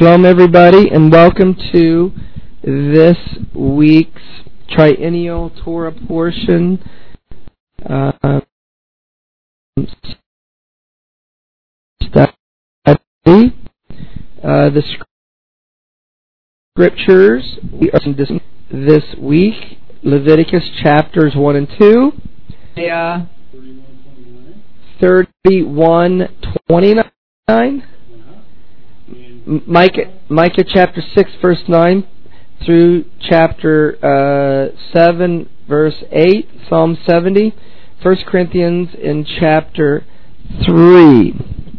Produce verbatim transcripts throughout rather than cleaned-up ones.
Shalom, everybody, and welcome to this week's triennial Torah portion. Uh, study. Uh, the scriptures we are this week: Leviticus chapters one and two, Isaiah thirty-one twenty-nine. Micah, Micah chapter six verse nine through chapter uh, seven verse eight, Psalm seventy, First Corinthians in chapter three.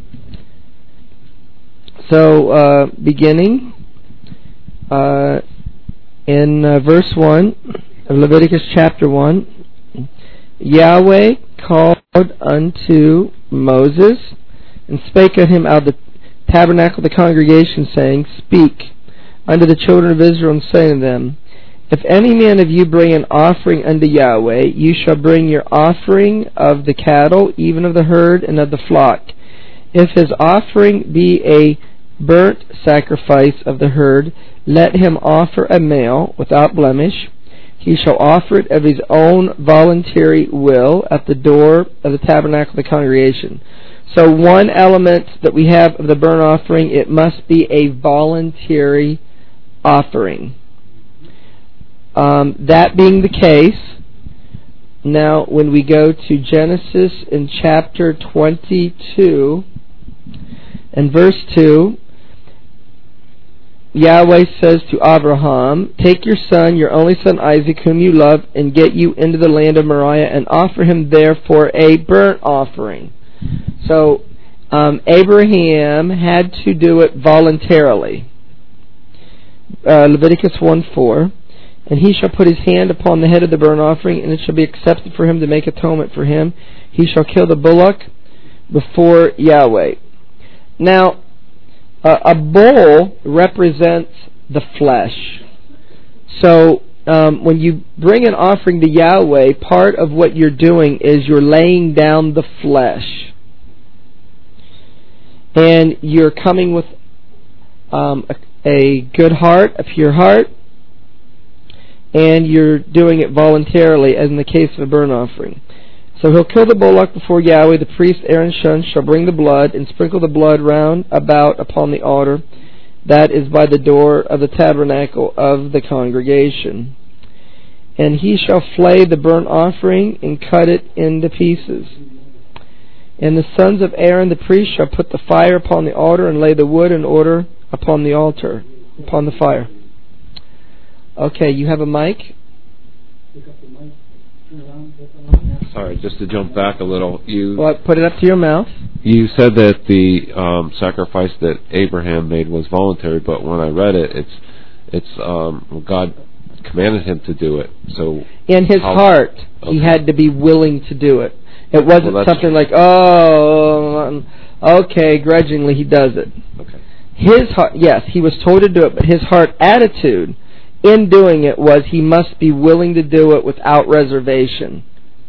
So uh, beginning uh, in uh, verse one of Leviticus chapter one, Yahweh called unto Moses and spake unto him out of the tabernacle of the congregation, saying, Speak unto the children of Israel, and say unto them, If any man of you bring an offering unto Yahweh, you shall bring your offering of the cattle, even of the herd and of the flock. If his offering be a burnt sacrifice of the herd, let him offer a male without blemish. He shall offer it of his own voluntary will at the door of the tabernacle of the congregation. So one element that we have of the burnt offering, it must be a voluntary offering. Um, that being the case, now when we go to Genesis in chapter twenty-two and verse two, Yahweh says to Abraham, Take your son, your only son Isaac, whom you love, and get you into the land of Moriah, and offer him there for a burnt offering. So um, Abraham had to do it voluntarily. Uh, Leviticus one four, And he shall put his hand upon the head of the burnt offering, and it shall be accepted for him to make atonement for him. He shall kill the bullock before Yahweh. Now, uh, a bull represents the flesh. So um, when you bring an offering to Yahweh, part of what you're doing is you're laying down the flesh. And you're coming with um, a, a good heart, a pure heart, and you're doing it voluntarily, as in the case of a burnt offering. So he'll kill the bullock before Yahweh. The priest Aaron's son shall bring the blood and sprinkle the blood round about upon the altar that is by the door of the tabernacle of the congregation. And he shall flay the burnt offering and cut it into pieces. And the sons of Aaron the priest shall put the fire upon the altar and lay the wood in order upon the altar, upon the fire. Okay, you have a mic? Sorry, just to jump back a little. You well, put it up to your mouth. You said that the um, sacrifice that Abraham made was voluntary, but when I read it, it's it's um, God commanded him to do it. So in his how, heart, okay. he had to be willing to do it. It wasn't well, something like, oh, okay, grudgingly he does it. Okay. His heart, yes, he was told to do it, but his heart attitude in doing it was he must be willing to do it without reservation.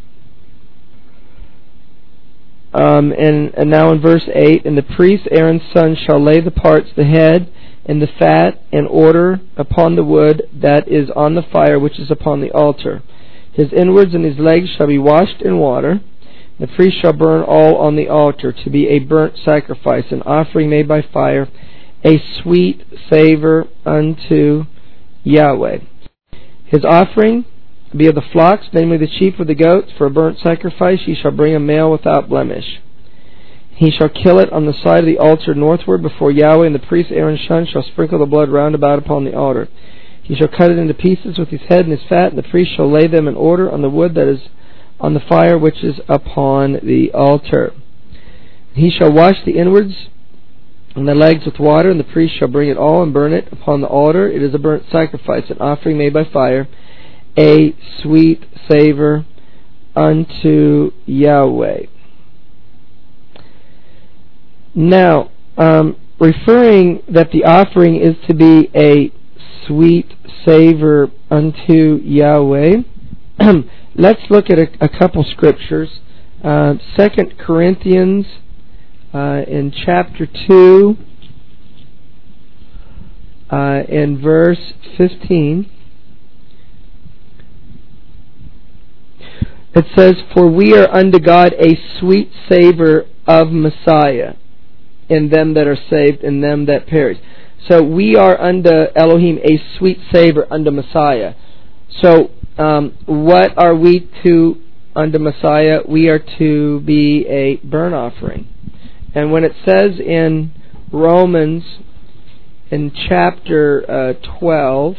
Um, and, and now in verse eight, And the priest Aaron's son shall lay the parts, the head, and the fat, in order upon the wood that is on the fire which is upon the altar. His inwards and his legs shall be washed in water. The priest shall burn all on the altar to be a burnt sacrifice, an offering made by fire, a sweet savor unto Yahweh. His offering be of the flocks, namely the sheep or the goats, for a burnt sacrifice. He shall bring a male without blemish. He shall kill it on the side of the altar northward before Yahweh, and the priest Aaron's son shall sprinkle the blood round about upon the altar. He shall cut it into pieces with his head and his fat, and the priest shall lay them in order on the wood that is on the fire which is upon the altar. He shall wash the inwards and the legs with water, and the priest shall bring it all and burn it upon the altar. It is a burnt sacrifice, an offering made by fire, a sweet savor unto Yahweh. Now, um, referring that the offering is to be a sweet savor unto Yahweh, let's look at a, a couple scriptures. Uh, Second Corinthians uh, in chapter two uh, in verse fifteen, it says, "For we are unto God a sweet savor of Messiah in them that are saved and them that perish." So we are unto Elohim a sweet savor unto Messiah. So um, what are we to unto Messiah? We are to be a burnt offering. And when it says in Romans, in chapter uh, twelve,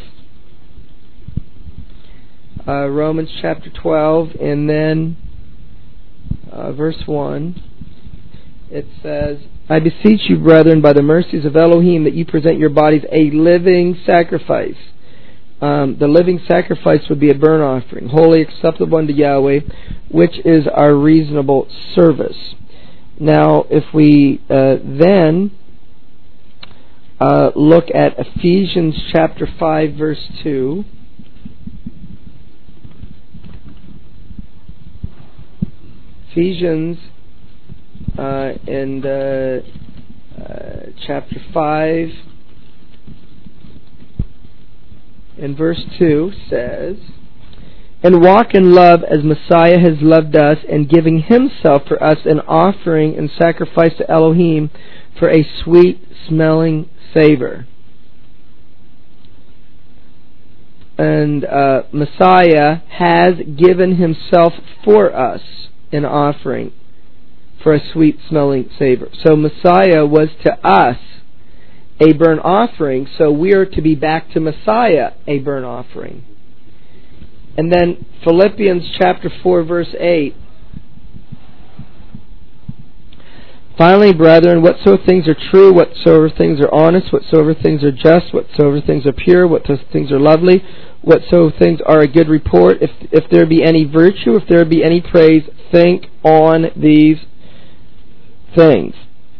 uh, Romans chapter twelve, and then uh, verse one, it says, "I beseech you, brethren, by the mercies of Elohim, that you present your bodies a living sacrifice." Um, the living sacrifice would be a burnt offering, holy, acceptable unto Yahweh, which is our reasonable service. Now, if we uh, then uh, look at Ephesians chapter five, verse two, Ephesians uh, in uh, uh, chapter five, in verse two says, "And walk in love as Messiah has loved us, and giving himself for us an offering and sacrifice to Elohim for a sweet-smelling savor." And uh, Messiah has given himself for us an offering for a sweet-smelling savor. So Messiah was to us a burnt offering, so we are to be back to Messiah a burnt offering. And then Philippians chapter four, verse eight. "Finally, brethren, whatsoever things are true, whatsoever things are honest, whatsoever things are just, whatsoever things are pure, whatsoever things are lovely, whatsoever things are a good report, if if there be any virtue, if there be any praise, think on these things."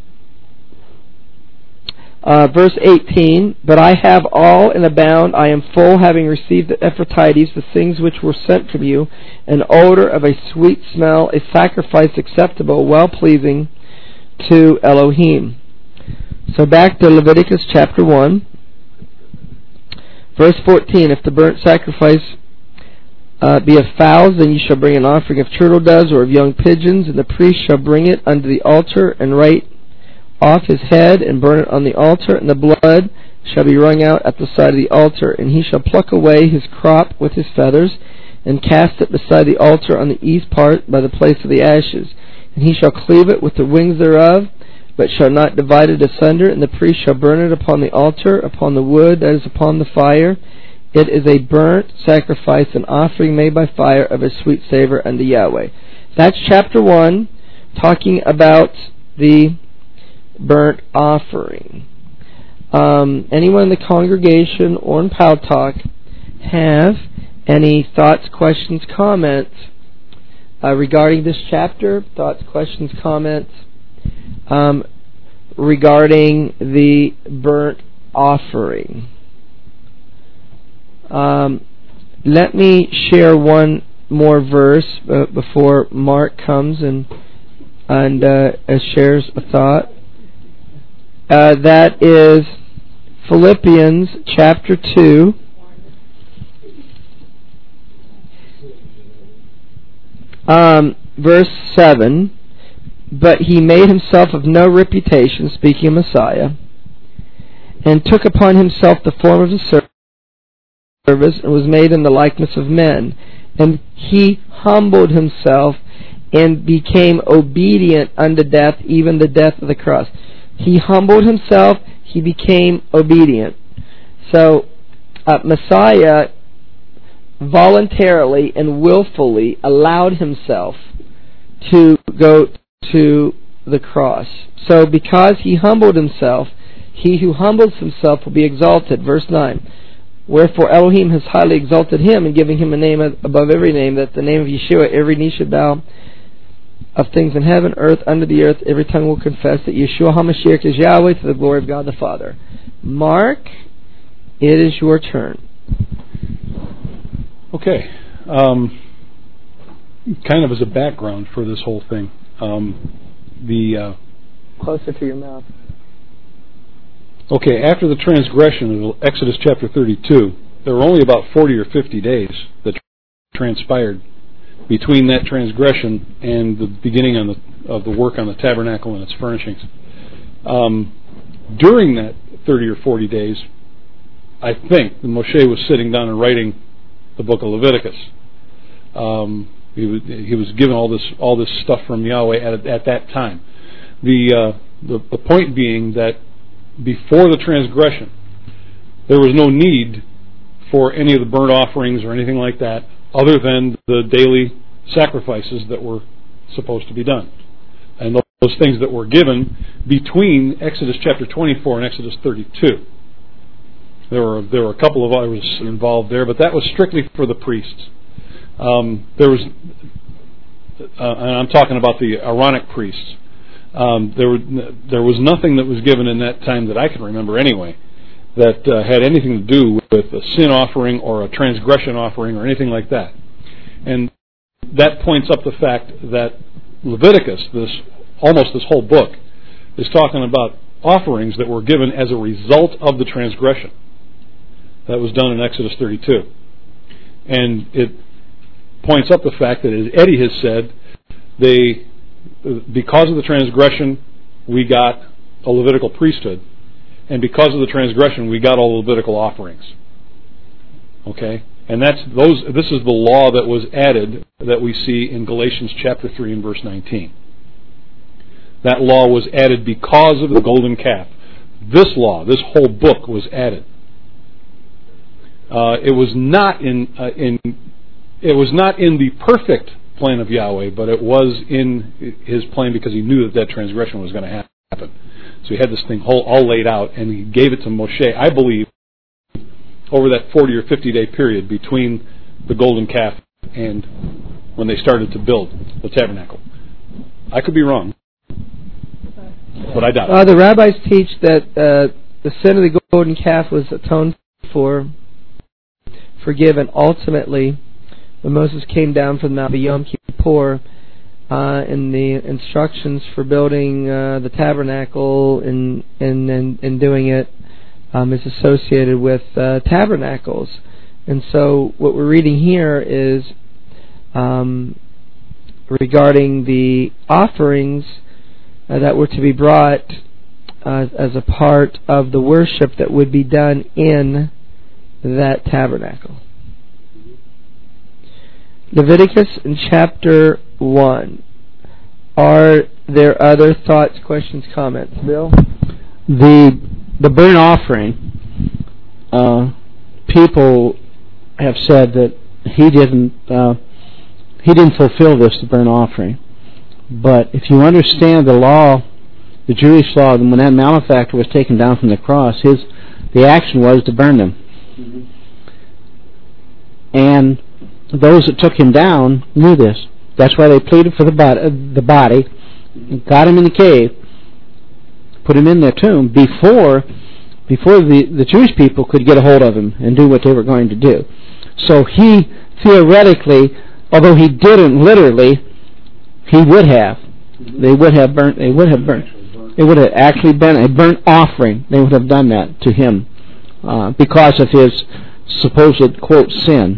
Uh, verse eighteen, "But I have all and abound, I am full, having received the Epaphroditus, the things which were sent from you, an odor of a sweet smell, a sacrifice acceptable, well-pleasing to Elohim." So back to Leviticus chapter one, verse fourteen, "If the burnt sacrifice uh, be of fowls, then you shall bring an offering of turtle doves or of young pigeons, and the priest shall bring it unto the altar, and write off his head, and burn it on the altar, and the blood shall be wrung out at the side of the altar. And he shall pluck away his crop with his feathers, and cast it beside the altar on the east part by the place of the ashes. And he shall cleave it with the wings thereof, but shall not divide it asunder. And the priest shall burn it upon the altar, upon the wood that is upon the fire. It is a burnt sacrifice, an offering made by fire of a sweet savor unto Yahweh." That's chapter one, talking about the burnt offering. Um, anyone in the congregation or in Pal Talk have any thoughts, questions, comments uh, regarding this chapter? Thoughts, questions, comments um, regarding the burnt offering? Um, let me share one more verse uh, before Mark comes and and uh, shares a thought. Uh, that is Philippians chapter two, um, verse seven. "But he made himself of no reputation," speaking of Messiah, "and took upon himself the form of a service, and was made in the likeness of men. And he humbled himself, and became obedient unto death, even the death of the cross." He humbled himself, he became obedient. So uh, Messiah voluntarily and willfully allowed himself to go to the cross. So because he humbled himself, he who humbles himself will be exalted. Verse nine, "Wherefore Elohim has highly exalted him, and giving him a name above every name, that the name of Yeshua every knee should bow, of things in heaven, earth, under the earth, every tongue will confess that Yeshua HaMashiach is Yahweh, to the glory of God the Father." Mark, it is your turn. Okay. Um, kind of as a background for this whole thing, um, the uh, closer to your mouth. Okay, after the transgression of Exodus chapter thirty-two, there were only about forty or fifty days that transpired between that transgression and the beginning on the, of the work on the tabernacle and its furnishings. Um, during that thirty or forty days, I think that Moshe was sitting down and writing the book of Leviticus. Um, he was he was given all this all this stuff from Yahweh at at that time. The uh, the, the point being that before the transgression, there was no need for any of the burnt offerings or anything like that, other than the daily sacrifices that were supposed to be done, and those things that were given between Exodus chapter twenty-four and Exodus thirty-two. There were there were a couple of others involved there, but that was strictly for the priests. Um, there was, uh, and I'm talking about the Aaronic priests. Um, there were there was nothing that was given in that time that I can remember anyway that uh, had anything to do with a sin offering or a transgression offering or anything like that. And that points up the fact that Leviticus, this almost this whole book, is talking about offerings that were given as a result of the transgression. That was done in Exodus thirty-two. And it points up the fact that, as Eddie has said, they, because of the transgression, we got a Levitical priesthood. And because of the transgression, we got all the Levitical offerings. Okay? And that's those. This is the law that was added that we see in Galatians chapter three and verse nineteen. That law was added because of the golden calf. This law, this whole book, was added. Uh, it was not in uh, in it was not in the perfect plan of Yahweh, but it was in His plan because He knew that that transgression was going to happen. So He had this thing whole, all laid out, and He gave it to Moshe, I believe, over that forty or fifty day period between the golden calf and when they started to build the tabernacle. I could be wrong, but I doubt it. Uh, the rabbis teach that uh, the sin of the golden calf was atoned for, forgiven ultimately when Moses came down from the Mount of Yom Kippur. Uh, in the instructions for building uh, the tabernacle and and, and and doing it um, is associated with uh, tabernacles, and so what we're reading here is um, regarding the offerings uh, that were to be brought uh, as a part of the worship that would be done in that tabernacle. Leviticus in chapter one. Are there other thoughts, questions, comments? Bill? The the burnt offering, uh, people have said that he didn't uh, he didn't fulfill this, the burnt offering. But if you understand the law, the Jewish law, when that malefactor was taken down from the cross, his the action was to burn them. Mm-hmm. And those that took him down knew this. That's why they pleaded for the body, the body, got him in the cave, put him in their tomb before before the, the Jewish people could get a hold of him and do what they were going to do. So he theoretically, although he didn't literally, he would have. They would have burnt. They would have burnt. It would have actually been a burnt offering. They would have done that to him uh, because of his supposed, quote, sin.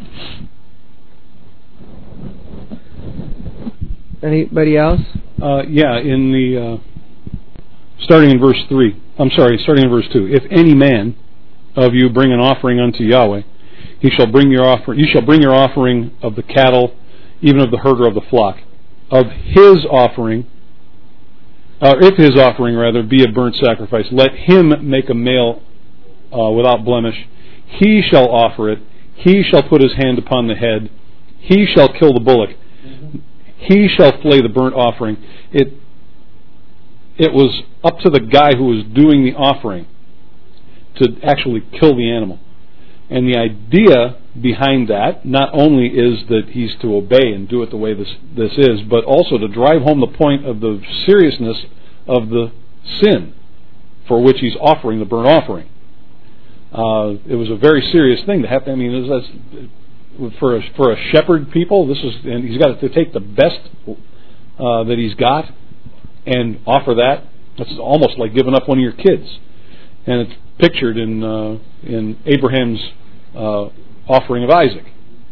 Anybody else? Uh, yeah, in the uh, starting in verse three. I'm sorry, starting in verse two. If any man of you bring an offering unto Yahweh, he shall bring your offering. You shall bring your offering of the cattle, even of the herder of the flock, of his offering, or if his offering rather be a burnt sacrifice. Let him make a male uh, without blemish. He shall offer it. He shall put his hand upon the head. He shall kill the bullock. Mm-hmm. He shall flay the burnt offering. It it was up to the guy who was doing the offering to actually kill the animal. And the idea behind that not only is that he's to obey and do it the way this this is, but also to drive home the point of the seriousness of the sin for which he's offering the burnt offering. Uh, it was a very serious thing to happen. I mean, it was, for a, for a shepherd people, this is, and he's got to take the best uh, that he's got and offer that. It's almost like giving up one of your kids. and it's pictured in uh, in Abraham's uh, offering of Isaac.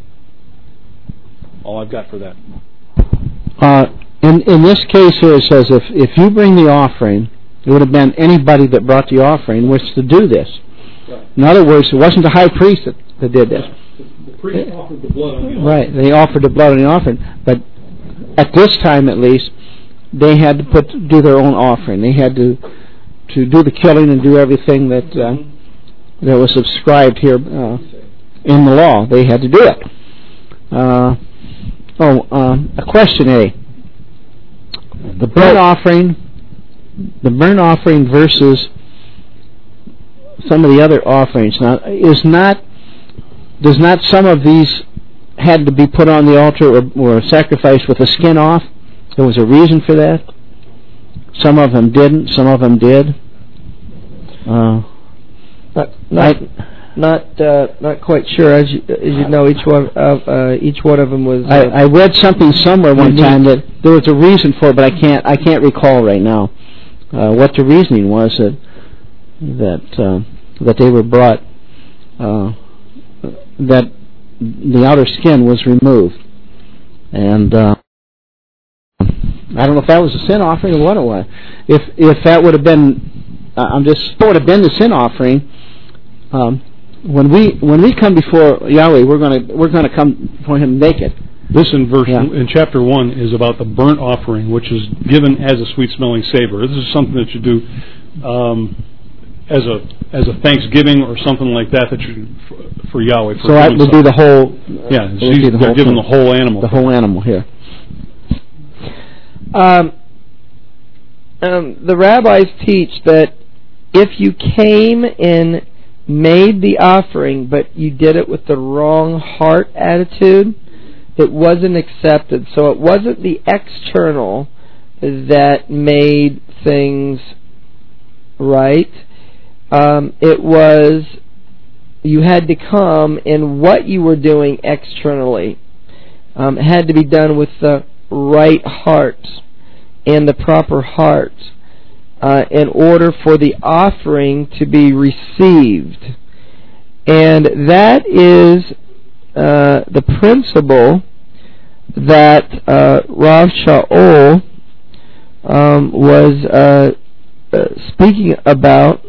All I've got for that. Uh, in in this case here, it says if if you bring the offering, it would have been anybody that brought the offering was to do this. Right. In other words, it wasn't the high priest that, that did this. The priest offered the blood on the altar. Right, they offered the blood on the offering, but at this time at least, they had to put do their own offering. They had to to do the killing and do everything that uh, that was subscribed here uh, in the law. They had to do it. Uh, oh, um, a question A. The burnt offering, the burnt offering versus some of the other offerings. Now, is not does not some of these had to be put on the altar or, or sacrificed with the skin off? There was a reason for that. Some of them didn't. Some of them did. Uh, not not I, not, uh, not quite sure. As you, as you know, each one of uh, each one of them was. Uh, I, I read something somewhere one time that there was a reason for it, but I can't I can't recall right now uh, what the reasoning was that that uh, that they were brought uh, that the outer skin was removed, and. Uh, I don't know if that was a sin offering or what it was. If if that would have been, uh, I'm just would have been the sin offering. Um, when we when we come before Yahweh, we're going to we're going to come before Him naked. This in verse Yeah. in chapter one is about the burnt offering, which is given as a sweet smelling savor. This is something that you do um, as a as a thanksgiving or something like that that you for, for Yahweh. For so that would be the whole. Yeah, would they're be the whole given thing. the whole animal. The whole animal here. Um, um, the rabbis teach that if you came and made the offering, but you did it with the wrong heart attitude, it wasn't accepted. So it wasn't the external that made things right. Um, it was you had to come, and what you were doing externally um, had to be done with the right heart and the proper heart uh, in order for the offering to be received. And that is uh, the principle that uh, Rav Shaul um, was uh, uh, speaking about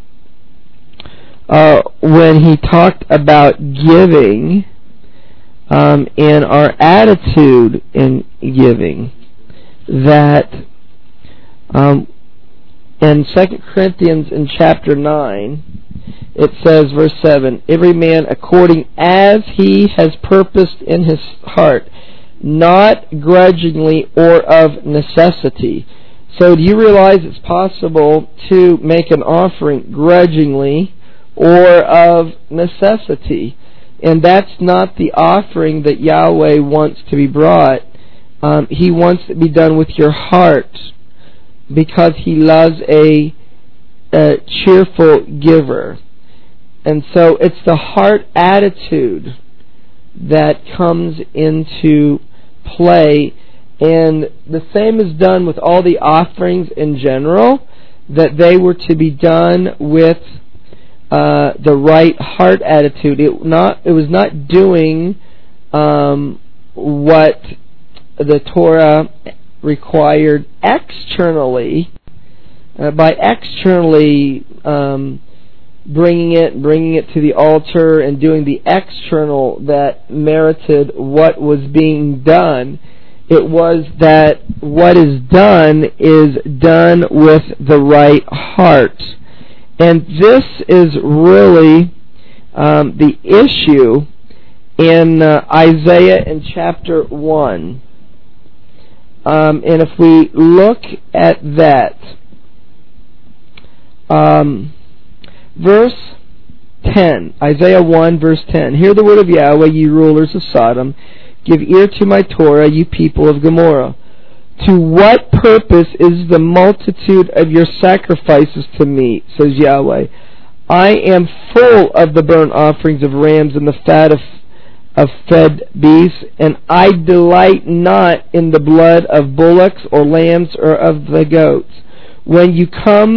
uh, when he talked about giving Um, in our attitude in giving, that um, in Second Corinthians in chapter nine, it says, verse seven, every man according as he has purposed in his heart, not grudgingly or of necessity. So do you realize it's possible to make an offering grudgingly or of necessity? And that's not the offering that Yahweh wants to be brought. Um, he wants it to be done with your heart, because He loves a, a cheerful giver. And so it's the heart attitude that comes into play. And the same is done with all the offerings in general, that they were to be done with Uh, the right heart attitude. It not it was not doing um, what the Torah required externally. Uh, by externally um, bringing it, bringing it to the altar, and doing the external that merited what was being done. It was that what is done is done with the right heart. And this is really um, the issue in uh, Isaiah in chapter one. Um, and if we look at that, um, verse ten, Isaiah one, verse ten, hear the word of Yahweh, ye rulers of Sodom, give ear to my Torah, you people of Gomorrah. To what purpose is the multitude of your sacrifices to me, says Yahweh? I am full of the burnt offerings of rams and the fat of, of fed beasts, and I delight not in the blood of bullocks or lambs or of the goats. When you come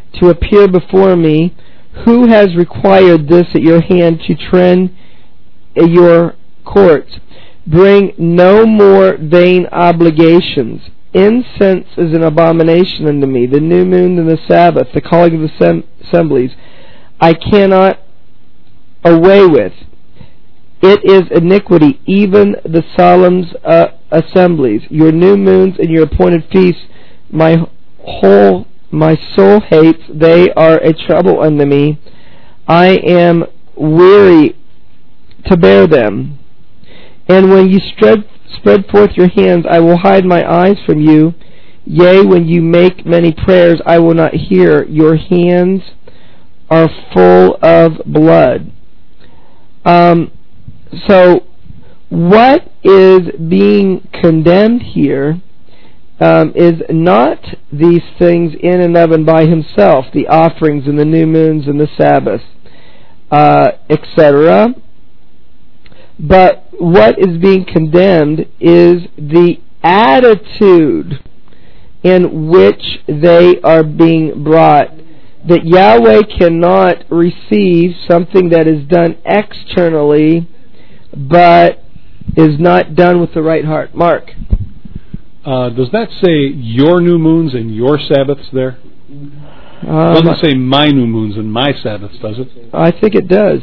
to appear before me. Who has required this at your hand to trend your courts? Bring no more vain obligations. Incense is an abomination unto me, the new moon and the Sabbath, the calling of the assemblies, I cannot away with. It is iniquity, even the solemn uh, assemblies. Your new moons and your appointed feasts, my whole my soul hates. They are a trouble unto me. I am weary to bear them. And when you spread spread forth your hands, I will hide my eyes from you. Yea, when you make many prayers, I will not hear. Your hands are full of blood. Um, so, what is being condemned here um, is not these things in and of and by himself, the offerings and the new moons and the Sabbath, uh, et cetera. But what is being condemned is the attitude in which they are being brought. That Yahweh cannot receive something that is done externally, but is not done with the right heart. Mark. Uh, does that say your new moons and your Sabbaths there? Um, it doesn't say my new moons and my Sabbaths, does it? I think it does.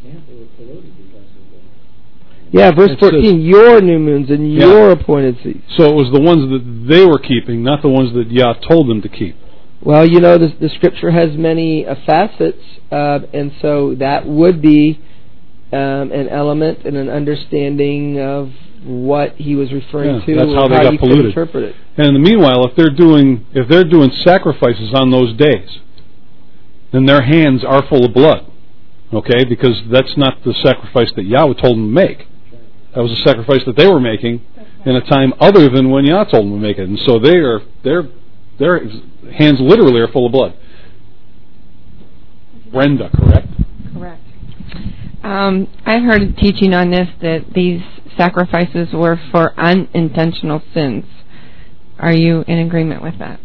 Yeah, verse it fourteen, says, your new moons and yeah. your appointed feasts. So it was the ones that they were keeping, not the ones that Yah told them to keep. Well, you know, the, the Scripture has many uh, facets, uh, and so that would be um, an element and an understanding of what he was referring yeah, to. That's how they how got you polluted. Interpret it. And in the meanwhile, if they're doing if they're doing sacrifices on those days, then their hands are full of blood. Okay, because that's not the sacrifice that Yahweh told them to make. That was a sacrifice that they were making in a time other than when Yah told them to make it, and so they are their their hands literally are full of blood. Brenda, correct? Correct. Um, I've heard a teaching on this that these sacrifices were for unintentional sins. Are you in agreement with that?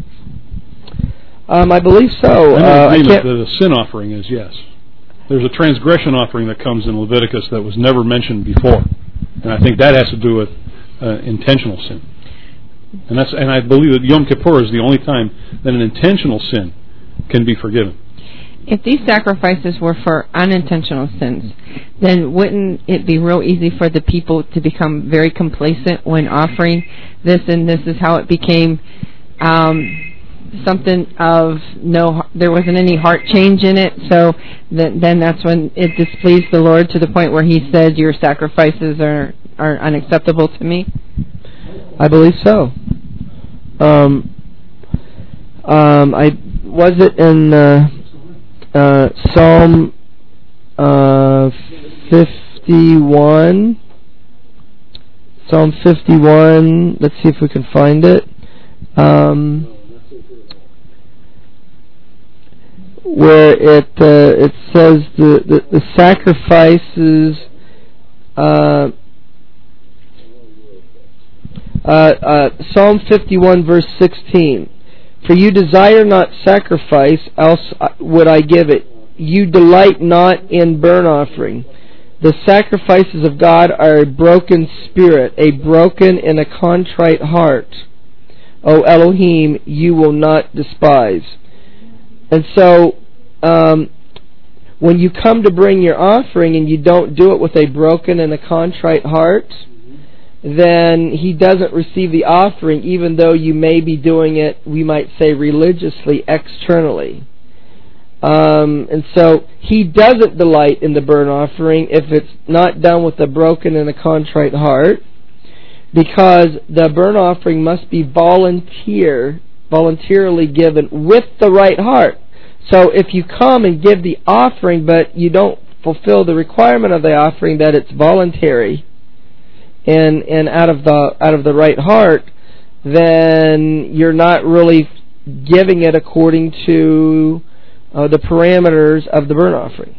Um, I believe so. I'm in uh, agreement that a sin offering is yes. There's a transgression offering that comes in Leviticus that was never mentioned before, and I think that has to do with uh, intentional sin. And that's and I believe that Yom Kippur is the only time that an intentional sin can be forgiven. If these sacrifices were for unintentional sins, then wouldn't it be real easy for the people to become very complacent when offering this, and this is how it became um, something of no, there wasn't any heart change in it, so that, then that's when it displeased the Lord to the point where he said, your sacrifices are, are unacceptable to me? I believe so. Um, um, I was it in uh, uh, Psalm uh, fifty-one. Psalm fifty-one. Let's see if we can find it. Um, where it uh, it says the the, the sacrifices. Uh, Uh, uh, Psalm fifty-one, verse sixteen. For you desire not sacrifice, else would I give it. You delight not in burnt offering. The sacrifices of God are a broken spirit, a broken and a contrite heart. O Elohim, you will not despise. And so, um, when you come to bring your offering and you don't do it with a broken and a contrite heart, then he doesn't receive the offering, even though you may be doing it, we might say, religiously, externally. Um, and so he doesn't delight in the burnt offering if it's not done with a broken and a contrite heart, because the burnt offering must be volunteer, voluntarily given with the right heart. So if you come and give the offering, but you don't fulfill the requirement of the offering that it's voluntary, and and out of the out of the right heart, then you're not really giving it according to uh, the parameters of the burnt offering.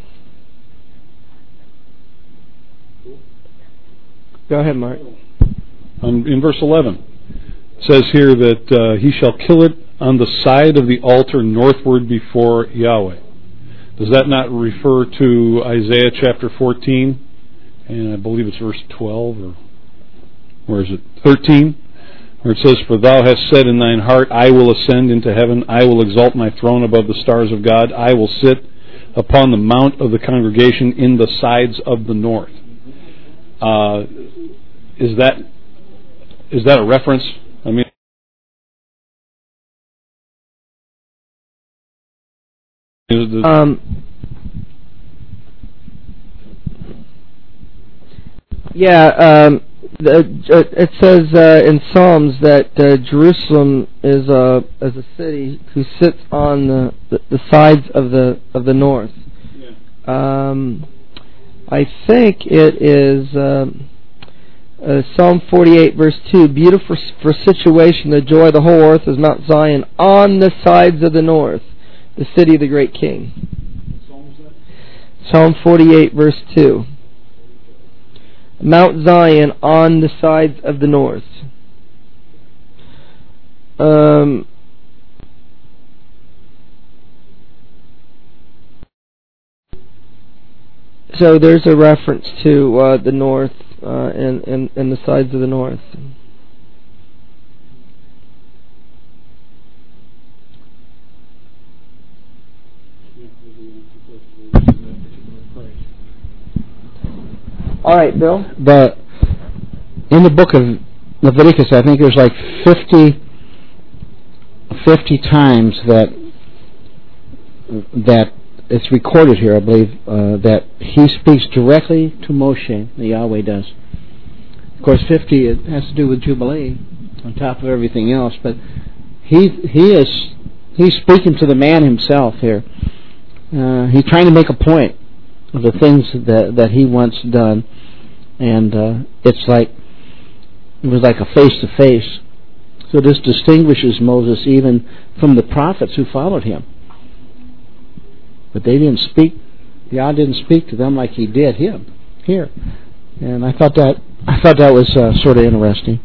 Go ahead, Mark. Um, in verse eleven, it says here that uh, he shall kill it on the side of the altar northward before Yahweh. Does that not refer to Isaiah chapter fourteen? And I believe it's verse twelve, or where is it? thirteen, where it says, "For thou hast said in thine heart, I will ascend into heaven, I will exalt my throne above the stars of God, I will sit upon the mount of the congregation in the sides of the north." Uh, is that is that a reference? I mean, um, yeah, um, the, it says uh, in Psalms that uh, Jerusalem is a is a city who sits on the, the, the sides of the of the north. Yeah. Um, I think it is um, uh, Psalm forty-eight, verse two. Beautiful for situation, the joy of the whole earth is Mount Zion on the sides of the north, the city of the great King. Psalm forty-eight, verse two. Mount Zion on the sides of the north. Um, so there's a reference to uh, the north uh, and, and, and the sides of the north. All right, Bill. The in the book of Leviticus, I think there's like fifty, fifty times that that it's recorded here, I believe, uh, that he speaks directly to Moshe. The Yahweh does. Of course, fifty it has to do with Jubilee on top of everything else, but he he is he's speaking to the man himself here. Uh, he's trying to make a point of the things that that he wants done, and uh, it's like it was like a face to face. So this distinguishes Moses even from the prophets who followed him. But they didn't speak. God didn't speak to them like He did him here, and I thought that I thought that was uh, sort of interesting.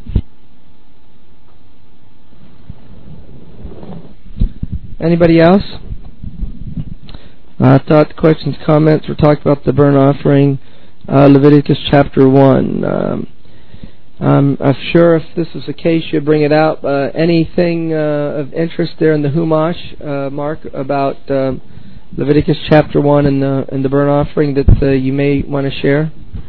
Anybody else? I uh, thought questions, comments were talked about the burnt offering, uh, Leviticus chapter one. Um, um, I'm sure if this is the case, you'd bring it out. Uh, anything uh, of interest there in the Humash, uh, Mark, about um, Leviticus chapter one and the and the burnt offering that uh, you may want to share?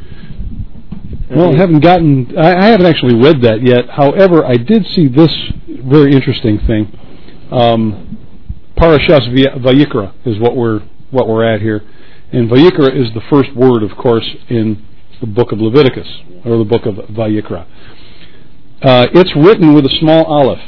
Well, I haven't gotten. I, I haven't actually read that yet. However, I did see this very interesting thing. Um, Parashas Vayikra is what we're what we're at here, and Vayikra is the first word, of course, in the book of Leviticus or the book of Vayikra. Uh, it's written with a small aleph,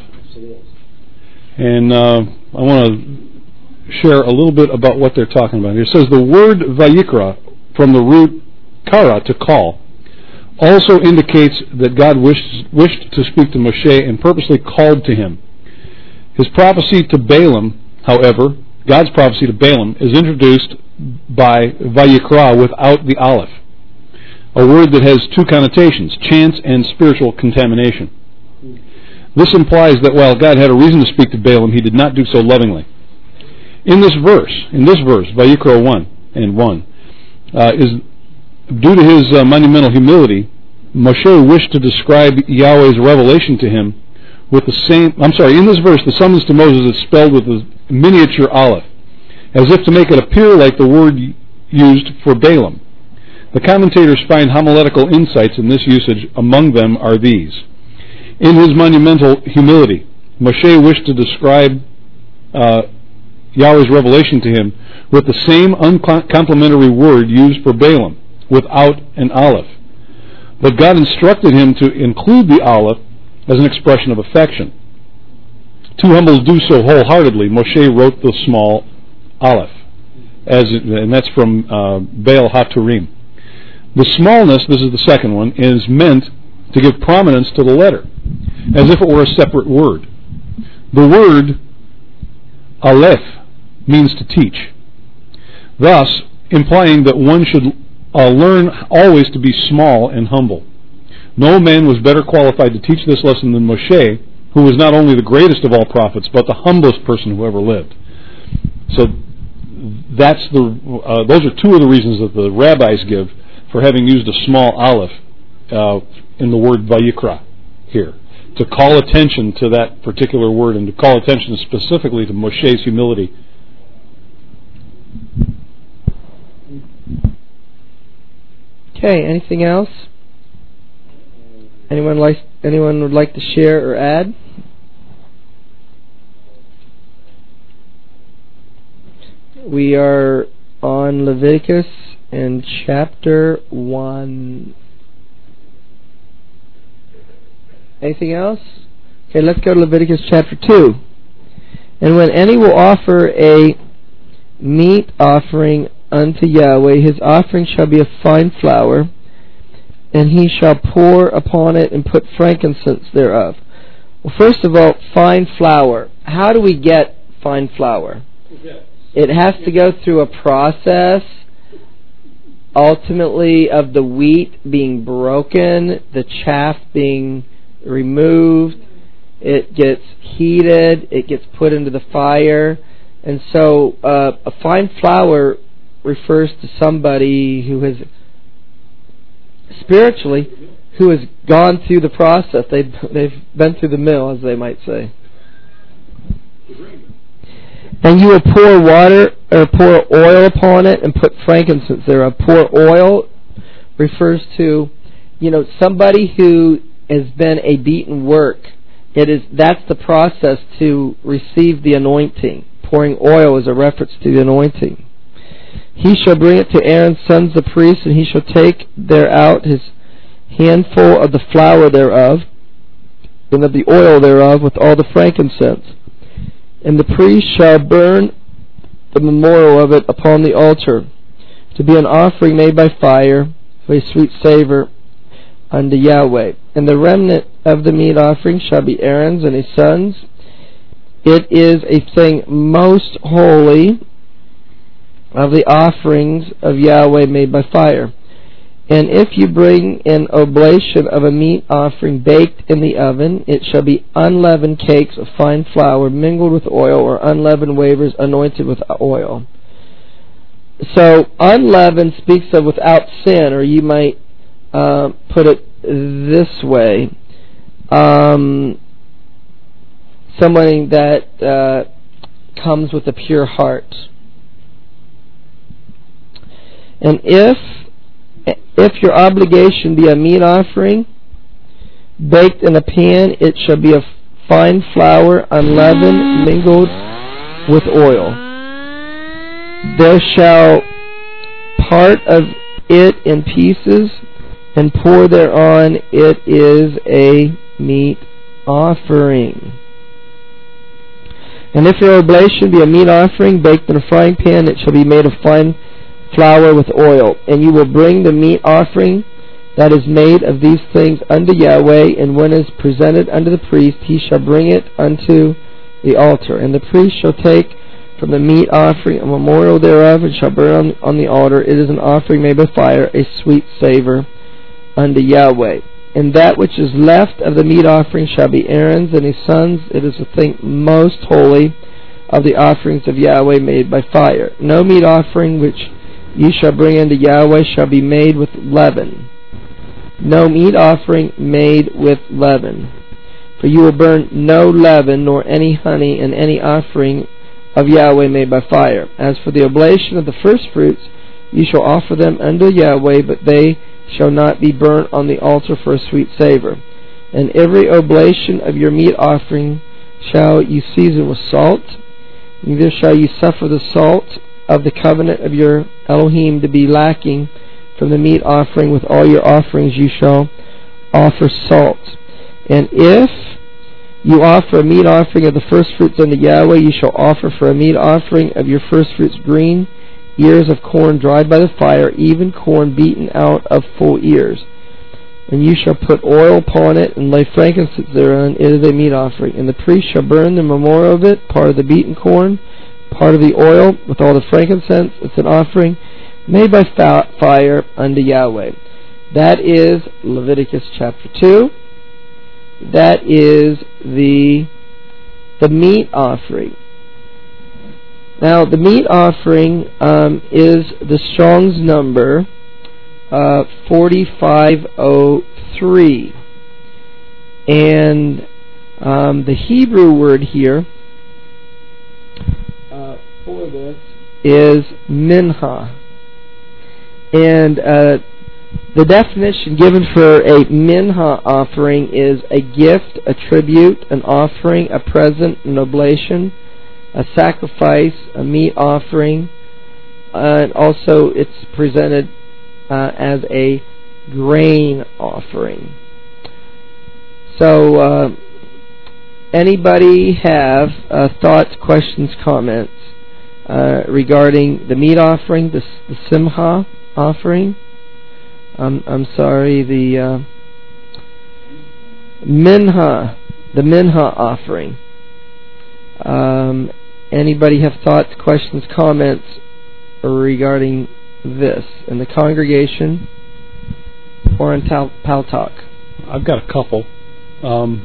and uh, I want to share a little bit about what they're talking about. It says the word Vayikra, from the root kara, to call, also indicates that God wished wished to speak to Moshe and purposely called to him. His prophecy to Balaam, however, God's prophecy to Balaam, is introduced by Vayikra without the aleph, a word that has two connotations, chance and spiritual contamination. This implies that while God had a reason to speak to Balaam, He did not do so lovingly. In this verse, in this verse, Vayikra one and one, uh, is due to his uh, monumental humility, Moshe wished to describe Yahweh's revelation to him with the same, I'm sorry, in this verse, the summons to Moses is spelled with a miniature aleph, as if to make it appear like the word used for Balaam. The commentators find homiletical insights in this usage. Among them are these. In his monumental humility, Moshe wished to describe uh, Yahweh's revelation to him with the same uncomplimentary word used for Balaam, without an aleph. But God instructed him to include the aleph as an expression of affection. Too humble to do so wholeheartedly, Moshe wrote the small aleph, as it, and that's from uh, Baal HaTurim. The smallness, this is the second one, is meant to give prominence to the letter, as if it were a separate word. The word aleph means to teach, thus implying that one should uh, learn always to be small and humble. No man was better qualified to teach this lesson than Moshe, who was not only the greatest of all prophets, but the humblest person who ever lived. So that's the uh, those are two of the reasons that the rabbis give for having used a small aleph uh, in the word Vayikra here, to call attention to that particular word and to call attention specifically to Moshe's humility. Okay, anything else? Anyone like anyone would like to share or add? We are on Leviticus in chapter one. Anything else? Okay, let's go to Leviticus chapter two. And when any will offer a meat offering unto Yahweh, his offering shall be of fine flour, and he shall pour upon it and put frankincense thereof. Well, first of all, fine flour. How do we get fine flour? It has to go through a process, ultimately, of the wheat being broken, the chaff being removed, it gets heated, it gets put into the fire, and so uh, a fine flour refers to somebody who has spiritually who has gone through the process. They've they've been through the mill, as they might say. And you will pour water or pour oil upon it and put frankincense thereof. Pour oil refers to, you know, somebody who has been a beaten work. It is that's the process to receive the anointing. Pouring oil is a reference to the anointing. He shall bring it to Aaron's sons the priests, and he shall take thereout his handful of the flour thereof, and of the oil thereof, with all the frankincense. And the priest shall burn the memorial of it upon the altar, to be an offering made by fire, for a sweet savor unto Yahweh. And the remnant of the meat offering shall be Aaron's and his sons. It is a thing most holy of the offerings of Yahweh made by fire. And if you bring an oblation of a meat offering baked in the oven, it shall be unleavened cakes of fine flour mingled with oil, or unleavened wafers anointed with oil. So unleavened speaks of without sin, or you might uh, put it this way. Um, somebody that uh, comes with a pure heart. And if if your obligation be a meat offering baked in a pan, it shall be of fine flour unleavened mingled with oil. There shall part of it in pieces and pour thereon. It is a meat offering. And if your oblation be a meat offering baked in a frying pan, it shall be made of fine flour with oil. And you will bring the meat offering that is made of these things unto Yahweh, and when it is presented unto the priest, he shall bring it unto the altar. And the priest shall take from the meat offering a memorial thereof, and shall burn on, on the altar. It is an offering made by fire, a sweet savor unto Yahweh. And that which is left of the meat offering shall be Aaron's and his sons. It is a thing most holy of the offerings of Yahweh made by fire. No meat offering which ye shall bring unto Yahweh shall be made with leaven. No meat offering made with leaven. For you will burn no leaven, nor any honey in any offering of Yahweh made by fire. As for the oblation of the firstfruits, you shall offer them unto Yahweh, but they shall not be burnt on the altar for a sweet savor. And every oblation of your meat offering shall you season with salt. Neither shall you suffer the salt of the covenant of your Elohim to be lacking from the meat offering. With all your offerings you shall offer salt. And if you offer a meat offering of the firstfruits unto Yahweh, you shall offer for a meat offering of your firstfruits green ears of corn dried by the fire, even corn beaten out of full ears. And you shall put oil upon it, and lay frankincense thereon. It is a meat offering. And the priest shall burn the memorial of it, part of the beaten corn, part of the oil, with all the frankincense. It's an offering made by fire unto Yahweh. That is Leviticus chapter two. that is the the meat offering. Now, the meat offering um, is the Strong's number uh, forty-five oh three. And um, the Hebrew word here uh, for this is minha. And uh, the definition given for a minha offering is a gift, a tribute, an offering, a present, an oblation, a sacrifice, a meat offering, uh, and also it's presented uh, as a grain offering. So, uh, anybody have uh, thoughts, questions, comments uh, regarding the meat offering, the, the simha offering? Um, I'm sorry, the uh, minha, the minha offering. Um, anybody have thoughts, questions, comments regarding this in the congregation or in Tal- Paltalk? I've got a couple. Um,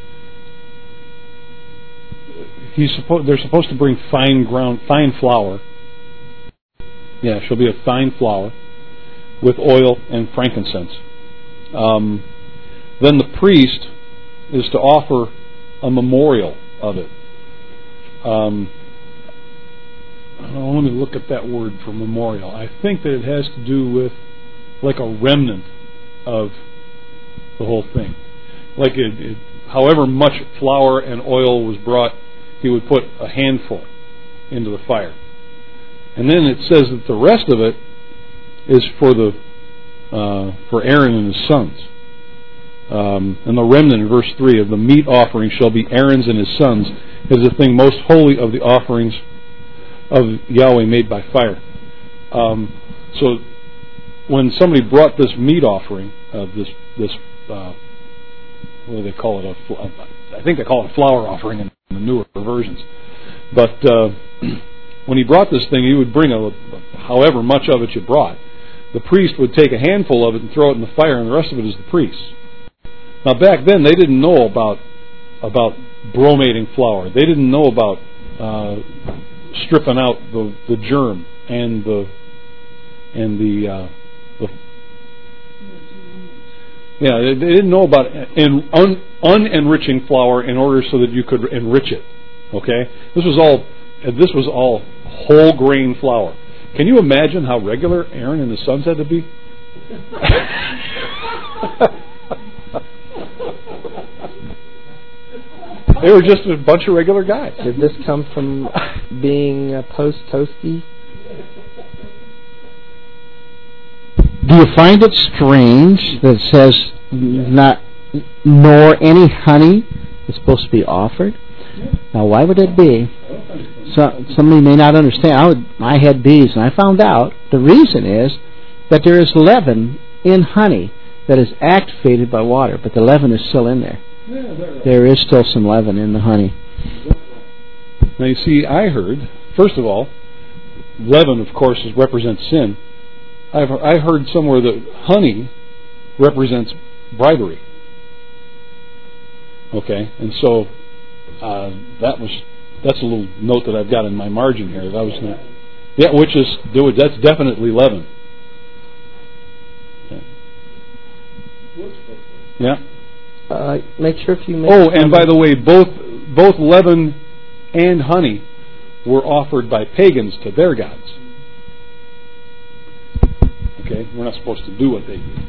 he's supposed. They're supposed to bring fine ground, fine flour. Yeah, she'll be a fine flour with oil and frankincense. Um, then the priest is to offer a memorial of it. Um, oh, let me look at that word for memorial. I think that it has to do with like a remnant of the whole thing. Like it, it, however much flour and oil was brought, he would put a handful into the fire. And then it says that the rest of it is for the uh, for Aaron and his sons. Um, and the remnant in verse three of the meat offering shall be Aaron's and his sons, is the thing most holy of the offerings of Yahweh made by fire. Um, so when somebody brought this meat offering, uh, this this uh, what do they call it? A, I think they call it a flour offering in the newer versions. But uh, when he brought this thing, he would bring a, however much of it you brought. The priest would take a handful of it and throw it in the fire, and the rest of it is the priest's. Now back then, they didn't know about about bromating flour. They didn't know about uh, stripping out the, the germ and the and the, uh, the yeah. They, they didn't know about en, un, unenriching flour in order so that you could enrich it. Okay, this was all this was all whole grain flour. Can you imagine how regular Aaron and his sons had to be? They were just a bunch of regular guys. Did this come from being uh, post-toasty? Do you find it strange that it says not nor any honey is supposed to be offered? Now, why would it be? So, somebody may not understand. I, would, I had bees, and I found out the reason is that there is leaven in honey that is activated by water, but the leaven is still in there. There is still some leaven in the honey. Now, you see, I heard, first of all, leaven, of course, is, represents sin. I've I heard somewhere that honey represents bribery. Okay, and so uh, that was that's a little note that I've got in my margin here. That was not, yeah, which is that's definitely leaven. Okay. Yeah. Uh, make sure if you make oh, and by the way, both both leaven and honey were offered by pagans to their gods. Okay, we're not supposed to do what they do.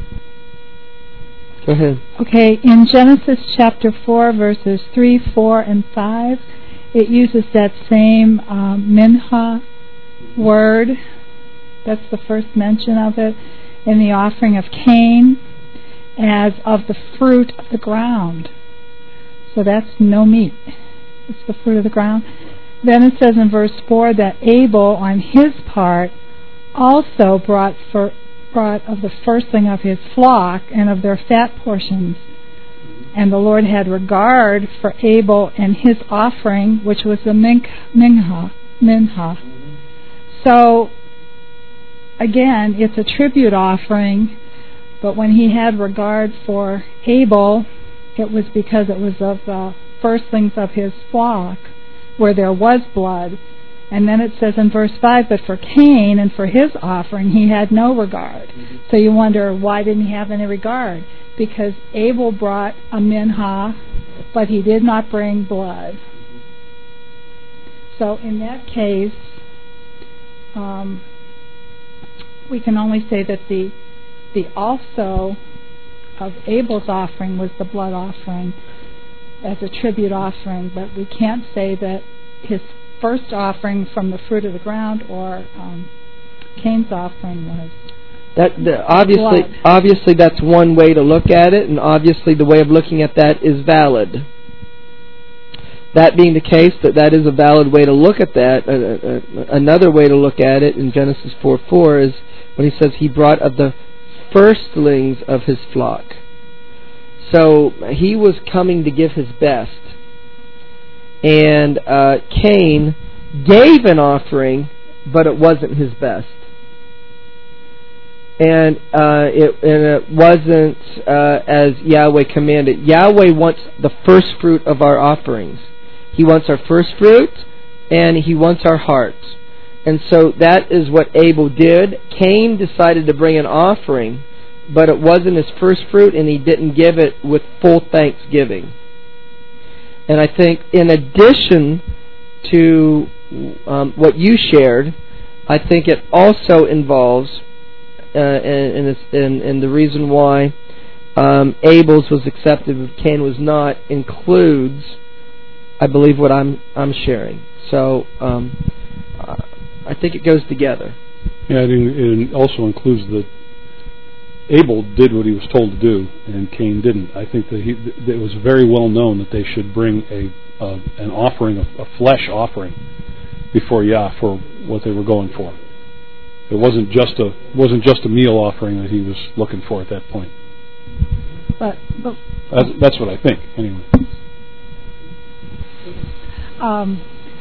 Go ahead. Okay, in Genesis chapter four, verses three, four, and five, it uses that same um, minha word. That's the first mention of it in the offering of Cain, as of the fruit of the ground. So that's no meat. It's the fruit of the ground. Then it says in verse four that Abel, on his part, also brought for, brought of the firstling of his flock and of their fat portions. And the Lord had regard for Abel and his offering, which was the minha. minha. So, again, it's a tribute offering, but when he had regard for Abel it was because it was of the firstlings of his flock where there was blood. And then it says in verse five, but for Cain and for his offering he had no regard. Mm-hmm. So you wonder, why didn't he have any regard? Because Abel brought a minhah, but he did not bring blood. So in that case, um, we can only say that the the also of Abel's offering was the blood offering as a tribute offering, but we can't say that his first offering from the fruit of the ground or um, Cain's offering was that the, obviously blood. Obviously that's one way to look at it, and obviously the way of looking at that is valid. That being the case, that that is a valid way to look at that. Uh, uh, another way to look at it in Genesis four four is when he says he brought of the firstlings of his flock. So he was coming to give his best. And uh, Cain gave an offering, but it wasn't his best. And, uh, it, and it wasn't uh, as Yahweh commanded. Yahweh wants the first fruit of our offerings. He wants our first fruit, and He wants our hearts. And so that is what Abel did. Cain decided to bring an offering, but it wasn't his first fruit, and he didn't give it with full thanksgiving. And I think in addition to um, what you shared, I think it also involves, uh, and, and, and the reason why um, Abel's was accepted but Cain was not, includes, I believe, what I'm I'm sharing. So um, I think it goes together. Yeah, it, it also includes that Abel did what he was told to do, and Cain didn't. I think that, he, that it was very well known that they should bring a uh, an offering, a, a flesh offering, before Yah for what they were going for. It wasn't just a wasn't just a meal offering that he was looking for at that point. But, but that's, that's what I think, anyway. Um,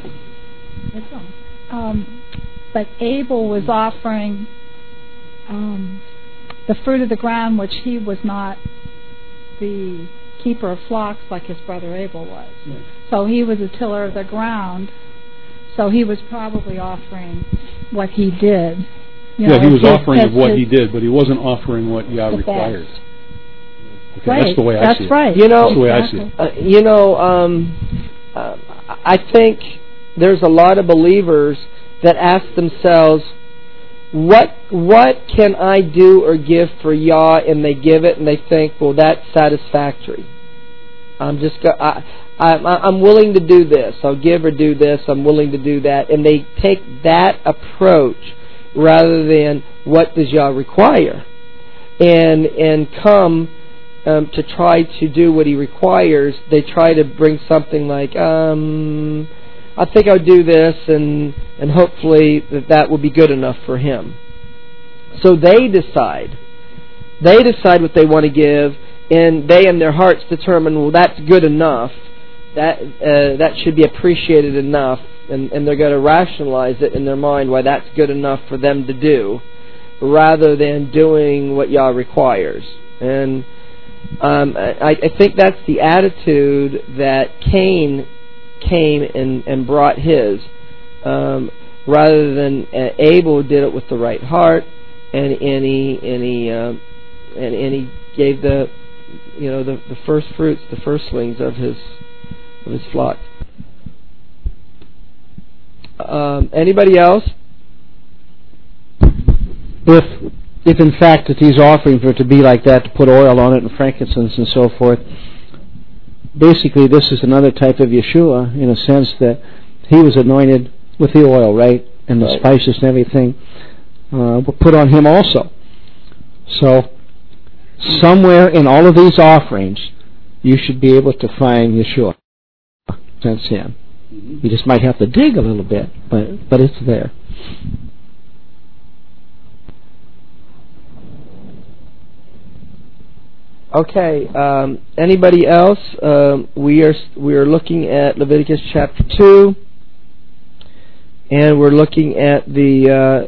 um, but Abel was offering um, the fruit of the ground, which he was not the keeper of flocks like his brother Abel was. Yes. So he was a tiller of the ground. So he was probably offering what he did. You yeah, know, he was his, offering of what his, he did, but he wasn't offering what Yah required. Okay, right. That's the way I that's see it. Right. You know, that's the way exactly. I see it. Uh, you know, um, uh, I think there's a lot of believers that ask themselves, what what can I do or give for Yah? And they give it, and they think, well, that's satisfactory. I'm just go- I, I, I'm willing to do this. I'll give or do this. I'm willing to do that. And they take that approach rather than what does Yah require, and and come um, to try to do what He requires. They try to bring something like, um, I think I'll do this, and and hopefully that that will be good enough for Him. So they decide. They decide what they want to give, and they in their hearts determine, well, that's good enough. That uh, that should be appreciated enough, and, and they're going to rationalize it in their mind why that's good enough for them to do, rather than doing what Yah requires. And um, I, I think that's the attitude that Cain came and, and brought his, um, rather than uh, Abel did it with the right heart, and, and he and he um, and, and he gave the you know the, the first fruits, the firstlings of his of his flock. Um, anybody else? If if in fact that these offerings were to be like that, to put oil on it and frankincense and so forth, basically this is another type of Yeshua in a sense that he was anointed with the oil, right? And the right. spices and everything uh, were put on him also. So somewhere in all of these offerings, you should be able to find Yeshua. That's him. You just might have to dig a little bit, but but it's there. Okay. Um, anybody else? Um, we are we are looking at Leviticus chapter two, and we're looking at the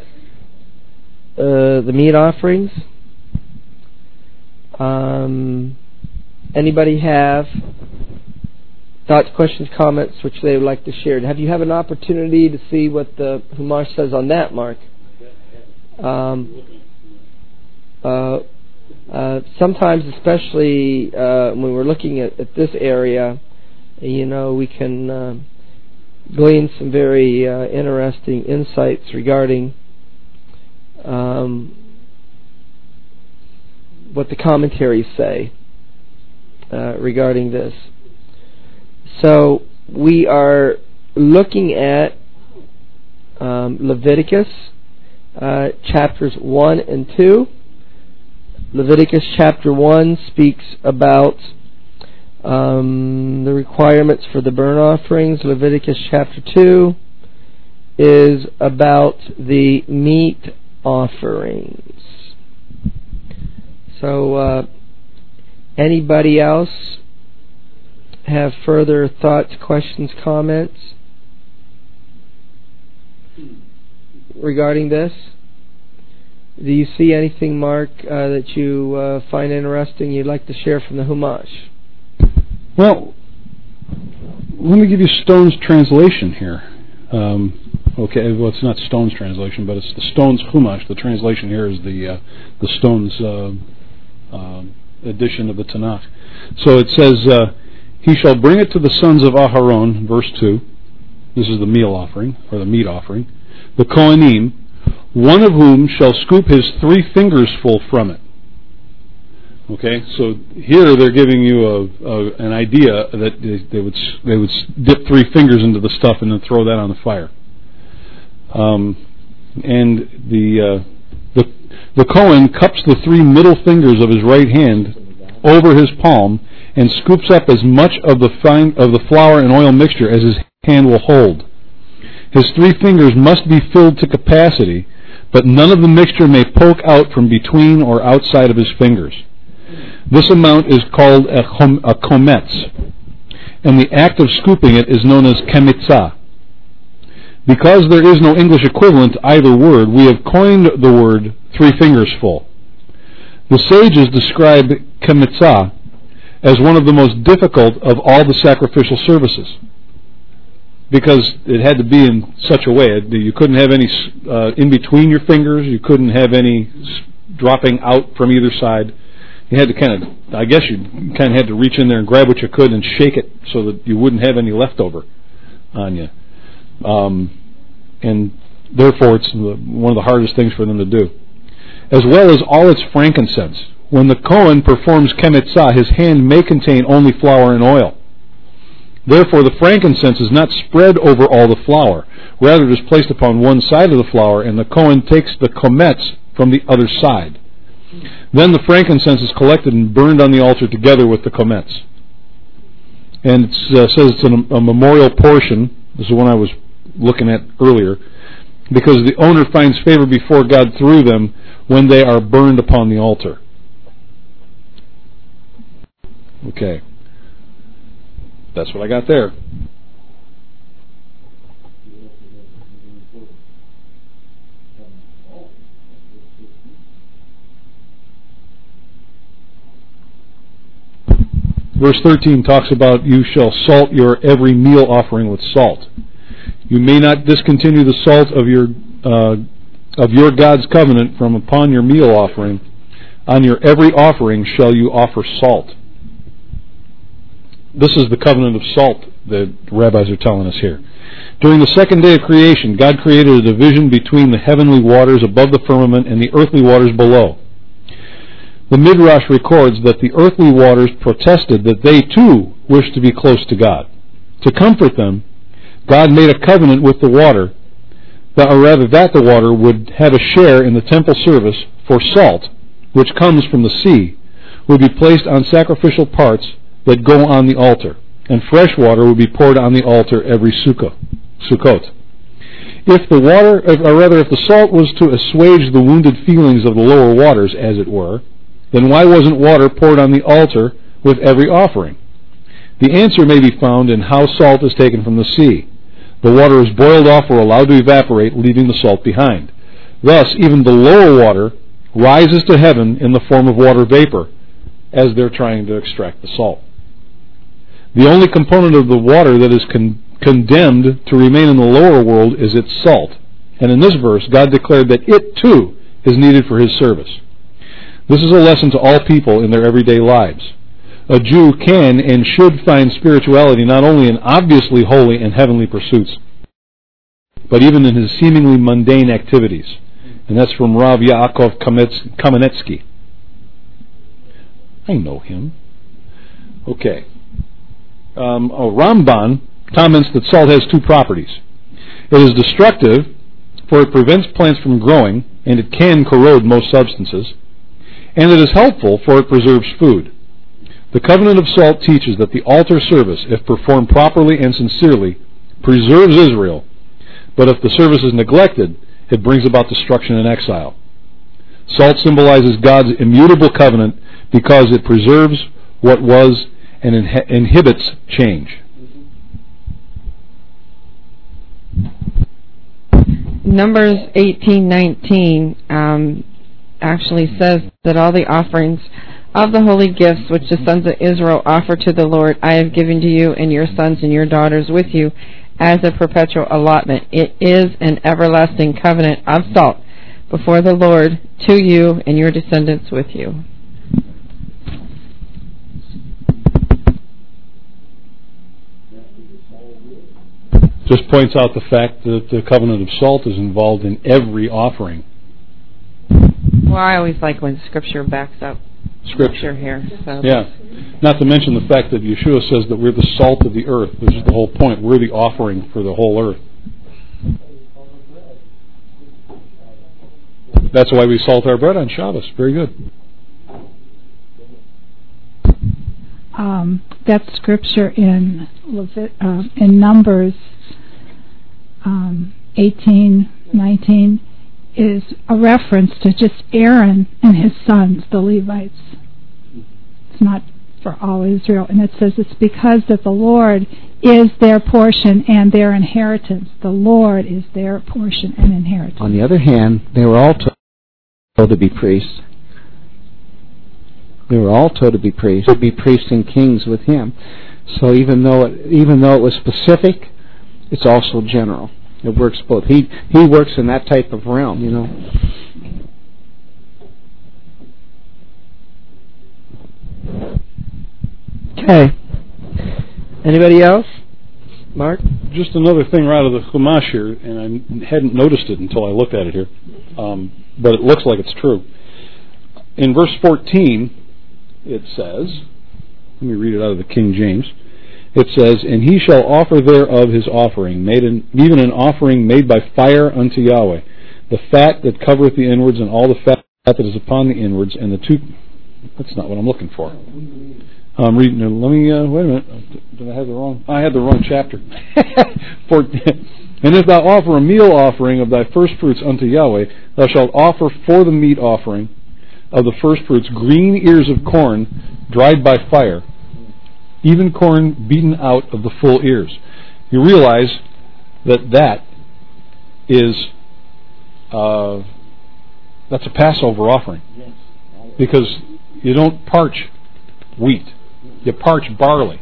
uh, uh, the meat offerings. Um, anybody have thoughts, questions, comments which they would like to share? Have you have an opportunity to see what the Chumash says on that, Mark? Um, uh, uh, sometimes, especially uh, when we're looking at, at this area, you know, we can uh, glean some very uh, interesting insights regarding um, what the commentaries say uh, regarding this. So we are looking at um, Leviticus uh, chapters one and two. Leviticus chapter one speaks about um, the requirements for the burnt offerings. Leviticus chapter two is about the meat offerings. So uh, anybody else have further thoughts, questions, comments regarding this? Do you see anything, Mark, uh, that you uh, find interesting you'd like to share from the Chumash? Well, let me give you Stone's translation here. Um, okay, well, it's not Stone's translation, but it's the Stone's Chumash. The translation here is the uh, the Stone's uh, uh, edition of the Tanakh. So it says, uh, "He shall bring it to the sons of Aharon," verse two. This is the meal offering, or the meat offering. "The Kohanim, one of whom shall scoop his three fingers full from it." Okay, so here they're giving you a, a an idea that they, they would they would dip three fingers into the stuff and then throw that on the fire. Um, and the uh, the the Kohen cups the three middle fingers of his right hand over his palm and scoops up as much of the fine of the flour and oil mixture as his hand will hold. His three fingers must be filled to capacity, but none of the mixture may poke out from between or outside of his fingers. This amount is called a, chom, a kometz, and the act of scooping it is known as kemitzah. Because there is no English equivalent to either word, we have coined the word three fingers full. The sages describe kemitzah as one of the most difficult of all the sacrificial services, because it had to be in such a way. You couldn't have any uh, in between your fingers. You couldn't have any dropping out from either side. You had to kind of, I guess you kind of had to reach in there and grab what you could and shake it so that you wouldn't have any leftover on you. Um, and therefore it's one of the hardest things for them to do. As well as all its frankincense. When the Kohen performs kemitzah, his hand may contain only flour and oil. Therefore, the frankincense is not spread over all the flour. Rather, it is placed upon one side of the flour, and the Kohen takes the kometz from the other side. Then the frankincense is collected and burned on the altar together with the kometz. And it uh, says it's a, a memorial portion. This is one I was looking at earlier. Because the owner finds favor before God through them when they are burned upon the altar. Okay. That's what I got there. Verse thirteen talks about, "You shall salt your every meal offering with salt. You may not discontinue the salt of your uh, of your God's covenant from upon your meal offering. On your every offering shall you offer salt." This is the covenant of salt that the rabbis are telling us here. During the second day of creation, God created a division between the heavenly waters above the firmament and the earthly waters below. The Midrash records that the earthly waters protested that they too wished to be close to God. To comfort them, God made a covenant with the water, or rather that the water would have a share in the temple service, for salt, which comes from the sea, would be placed on sacrificial parts that go on the altar, and fresh water would be poured on the altar every sukkah, Sukkot. If the water, or rather if the salt was to assuage the wounded feelings of the lower waters, as it were, then why wasn't water poured on the altar with every offering? The answer may be found in how salt is taken from the sea. The water is boiled off or allowed to evaporate, leaving the salt behind. Thus, even the lower water rises to heaven in the form of water vapor, as they're trying to extract the salt. The only component of the water that is con- condemned to remain in the lower world is its salt. And in this verse, God declared that it too is needed for His service. This is a lesson to all people in their everyday lives. A Jew can and should find spirituality not only in obviously holy and heavenly pursuits, but even in his seemingly mundane activities. And that's from Rav Yaakov Kamenetsky. I know him. Okay. Um, oh, Ramban comments that salt has two properties. It is destructive, for it prevents plants from growing, and it can corrode most substances. And it is helpful, for it preserves food. The covenant of salt teaches that the altar service, if performed properly and sincerely, preserves Israel. But if the service is neglected, it brings about destruction and exile. Salt symbolizes God's immutable covenant because it preserves what was and inhi- inhibits change. Numbers eighteen nineteen um, actually says that all the offerings of the holy gifts which the sons of Israel offer to the Lord, I have given to you and your sons and your daughters with you as a perpetual allotment. It is an everlasting covenant of salt before the Lord to you and your descendants with you. Just points out the fact that the covenant of salt is involved in every offering. Well, I always like when Scripture backs up Scripture here. So. Yeah. Not to mention the fact that Yeshua says that we're the salt of the earth. This is the whole point. We're the offering for the whole earth. That's why we salt our bread on Shabbos. Very good. Um, that scripture in Levit- uh, in Numbers um, eighteen nineteen is a reference to just Aaron and his sons, the Levites. It's not for all Israel. And it says it's because that the Lord is their portion and their inheritance. The Lord is their portion and inheritance. On the other hand, they were all told to be priests. They were all told to be priests, to be priests and kings with Him. So even though it, even though it was specific, it's also general. It works both. He he works in that type of realm, you know. Okay. Anybody else? Mark? Just another thing right out of the Chumash here, and I hadn't noticed it until I looked at it here, um, but it looks like it's true. In verse fourteen, it says, let me read it out of the King James. It says, "And he shall offer thereof his offering, made in, even an offering made by fire unto Yahweh, the fat that covereth the inwards, and all the fat that is upon the inwards, and the two." That's not what I'm looking for. I'm reading. Let me. Uh, wait a minute. Did I have the wrong? I had the wrong chapter. For, and if thou offer a meal offering of thy first fruits unto Yahweh, thou shalt offer for the meat offering of the first fruits green ears of corn dried by fire, even corn beaten out of the full ears. You realize that that is uh, that's a Passover offering, because you don't parch wheat, you parch barley.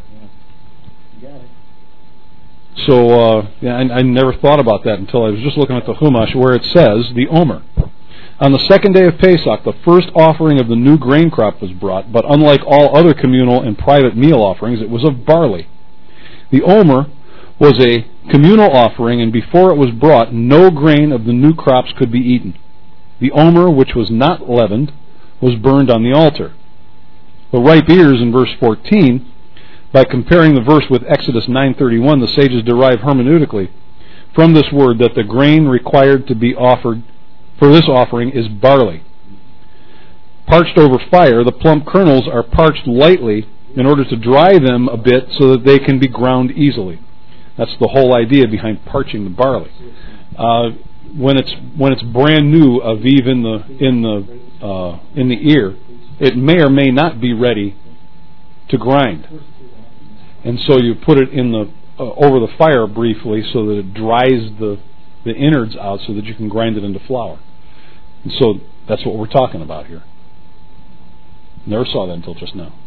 So uh, yeah, I, I never thought about that until I was just looking at the Chumash, where it says the Omer. On the second day of Pesach, the first offering of the new grain crop was brought, but unlike all other communal and private meal offerings, it was of barley. The Omer was a communal offering, and before it was brought, no grain of the new crops could be eaten. The Omer, which was not leavened, was burned on the altar. The ripe ears in verse fourteen, by comparing the verse with Exodus nine thirty-one, the sages derive hermeneutically from this word that the grain required to be offered for this offering is barley. Parched over fire, the plump kernels are parched lightly in order to dry them a bit so that they can be ground easily. That's the whole idea behind parching the barley. Uh, when it's when it's brand new, aviv in the in the uh, in the ear, it may or may not be ready to grind, and so you put it in the uh, over the fire briefly so that it dries the the innards out so that you can grind it into flour. And so that's what we're talking about here. Never saw that until just now.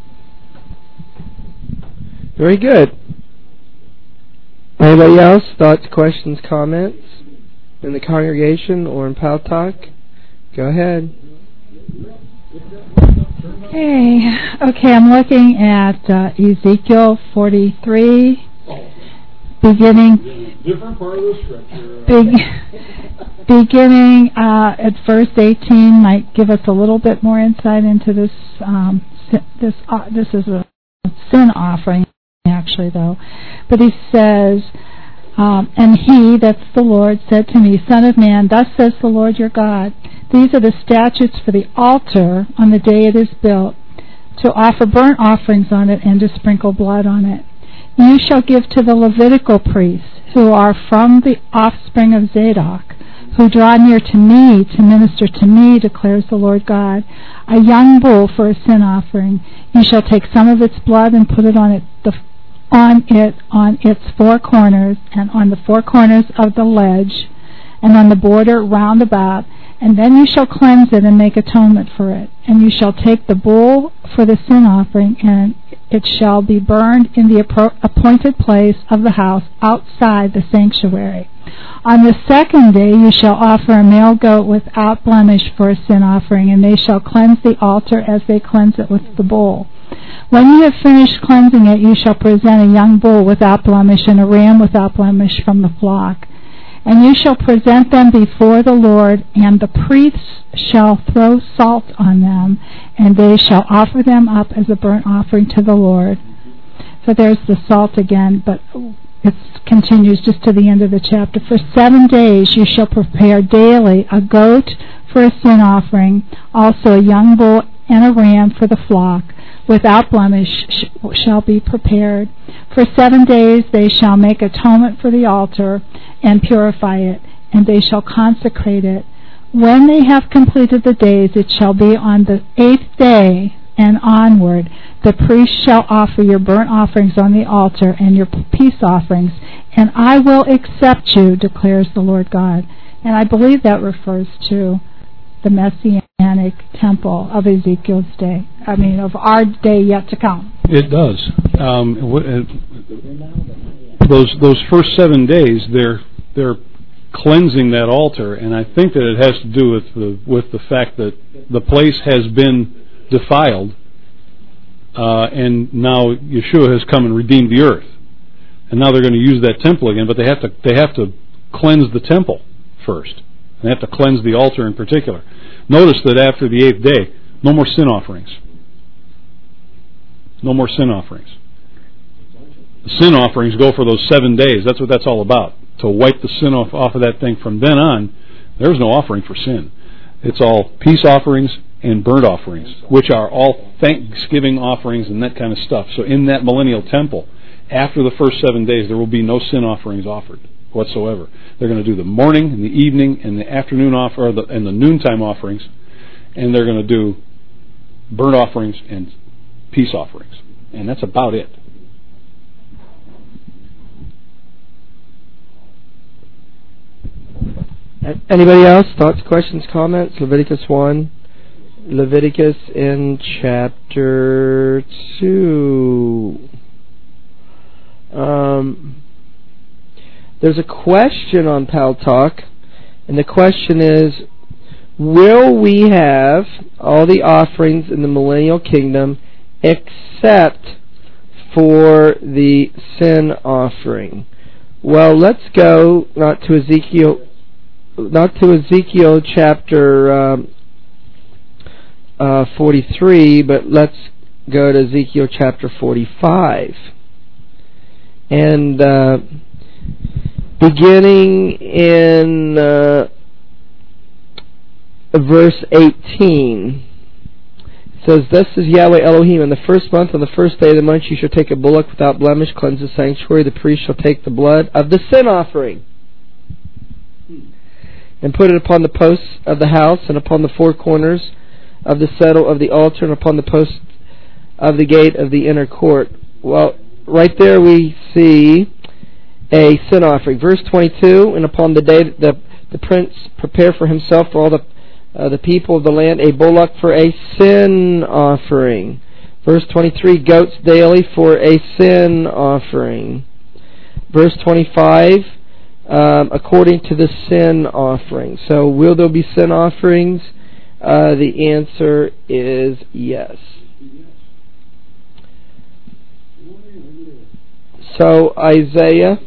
Very good. Anybody else? Thoughts, questions, comments in the congregation or in Pal Talk? Go ahead. Okay, okay, I'm looking at uh, Ezekiel forty-three, beginning. Different part of the scripture. Big, beginning uh, at verse eighteen might give us a little bit more insight into this. Um, this uh, this is a sin offering, actually, though. But he says, um, and he, that's the Lord, said to me, Son of man, thus says the Lord your God, these are the statutes for the altar on the day it is built, to offer burnt offerings on it and to sprinkle blood on it. You shall give to the Levitical priests, who are from the offspring of Zadok, who draw near to me to minister to me, declares the Lord God, a young bull for a sin offering. You shall take some of its blood and put it on it, the, on it on its four corners, and on the four corners of the ledge, and on the border round about, and then you shall cleanse it and make atonement for it. And you shall take the bull for the sin offering, and it shall be burned in the appro- appointed place of the house outside the sanctuary. On the second day you shall offer a male goat without blemish for a sin offering, and they shall cleanse the altar as they cleanse it with the bull. When you have finished cleansing it, you shall present a young bull without blemish and a ram without blemish from the flock. And you shall present them before the Lord, and the priests shall throw salt on them, and they shall offer them up as a burnt offering to the Lord. So there's the salt again, but it continues just to the end of the chapter. For seven days you shall prepare daily a goat for a sin offering, also a young bull and a ram for the flock, without blemish sh- shall be prepared. For seven days they shall make atonement for the altar and purify it, and they shall consecrate it. When they have completed the days, it shall be on the eighth day and onward, the priest shall offer your burnt offerings on the altar and your peace offerings, and I will accept you, declares the Lord God. And I believe that refers to the Messianic temple of Ezekiel's day. I mean, of our day yet to come. It does. Um, those those first seven days, they're they're cleansing that altar, and I think that it has to do with the with the fact that the place has been defiled, uh, and now Yeshua has come and redeemed the earth, and now they're going to use that temple again. But they have to they have to cleanse the temple first. They have to cleanse the altar in particular. Notice that after the eighth day, no more sin offerings. No more sin offerings. The sin offerings go for those seven days. That's what that's all about. To wipe the sin off, off of that thing. From then on, there's no offering for sin. It's all peace offerings and burnt offerings, which are all thanksgiving offerings and that kind of stuff. So in that millennial temple, after the first seven days, there will be no sin offerings offered whatsoever. They're going to do the morning and the evening and the afternoon offer, or the, and the noontime offerings, and they're going to do burnt offerings and peace offerings, and that's about it. Anybody else? Thoughts, questions, comments? Leviticus one. Leviticus in chapter two. Um, there's a question on Pal Talk, and the question is, will we have all the offerings in the millennial kingdom except for the sin offering? Well, let's go not to Ezekiel, not to Ezekiel chapter um, uh, forty-three, but let's go to Ezekiel chapter forty-five, and uh, beginning in uh, verse eighteen. It says, "Thus says Yahweh Elohim, in the first month, on the first day of the month, you shall take a bullock without blemish, cleanse the sanctuary. The priest shall take the blood of the sin offering and put it upon the posts of the house, and upon the four corners of the settle of the altar, and upon the posts of the gate of the inner court." Well, right there we see a sin offering. Verse twenty-two, "And upon the day that the, the prince prepare for himself for all the uh, the people of the land a bullock for a sin offering. Verse twenty-three, goats daily for a sin offering. Verse twenty-five, um, according to the sin offering. So will there be sin offerings? Uh, the answer is yes. So Isaiah.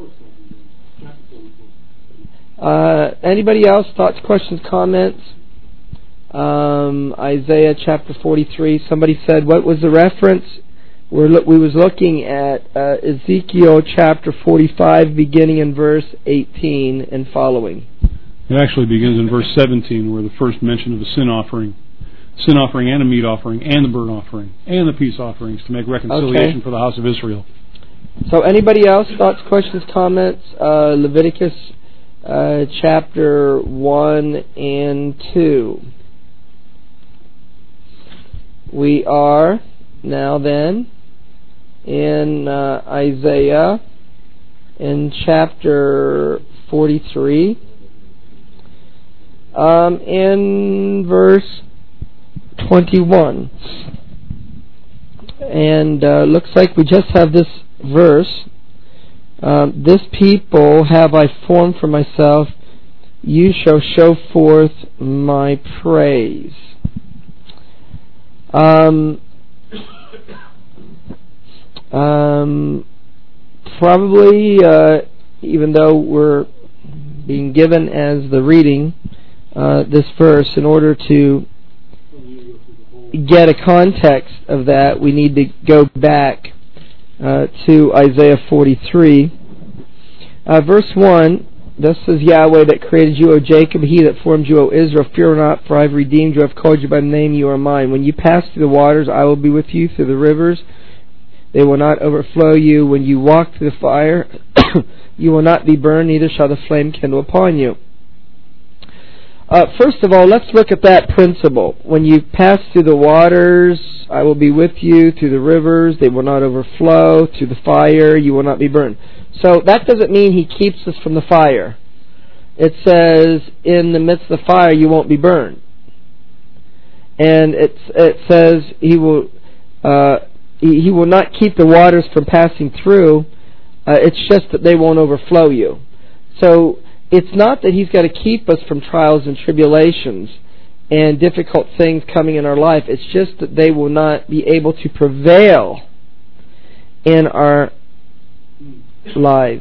Uh, anybody else? Thoughts, questions, comments? Um, Isaiah chapter forty-three. Somebody said, what was the reference? We're lo- we was looking at uh, Ezekiel chapter forty-five, beginning in verse eighteen and following. It actually begins in verse seventeen, where the first mention of the sin offering, sin offering and a meat offering, and the burnt offering, and the peace offerings to make reconciliation Okay. for the house of Israel. So anybody else? Thoughts, questions, comments? Uh, Leviticus uh, chapter one and two. We are now then in uh, Isaiah in chapter forty-three, um, in verse twenty-one. And uh, looks like we just have this verse. Um, this people have I formed for myself, you shall show forth my praise. Um, um, probably, uh, even though we're being given as the reading uh, this verse, in order to get a context of that, we need to go back uh, to Isaiah forty-three. Uh, verse one, thus says Yahweh that created you, O Jacob, he that formed you, O Israel, fear not, for I have redeemed you, I have called you by name, you are mine. When you pass through the waters, I will be with you, through the rivers, they will not overflow you. When you walk through the fire, you will not be burned, neither shall the flame kindle upon you. Uh, first of all, let's look at that principle. When you pass through the waters, I will be with you, through the rivers, they will not overflow, through the fire, you will not be burned. So that doesn't mean he keeps us from the fire. It says, in the midst of the fire, you won't be burned. And it's, it says he will uh, he, he will not keep the waters from passing through. Uh, it's just that they won't overflow you. So it's not that he's got to keep us from trials and tribulations and difficult things coming in our life. It's just that they will not be able to prevail in our lives.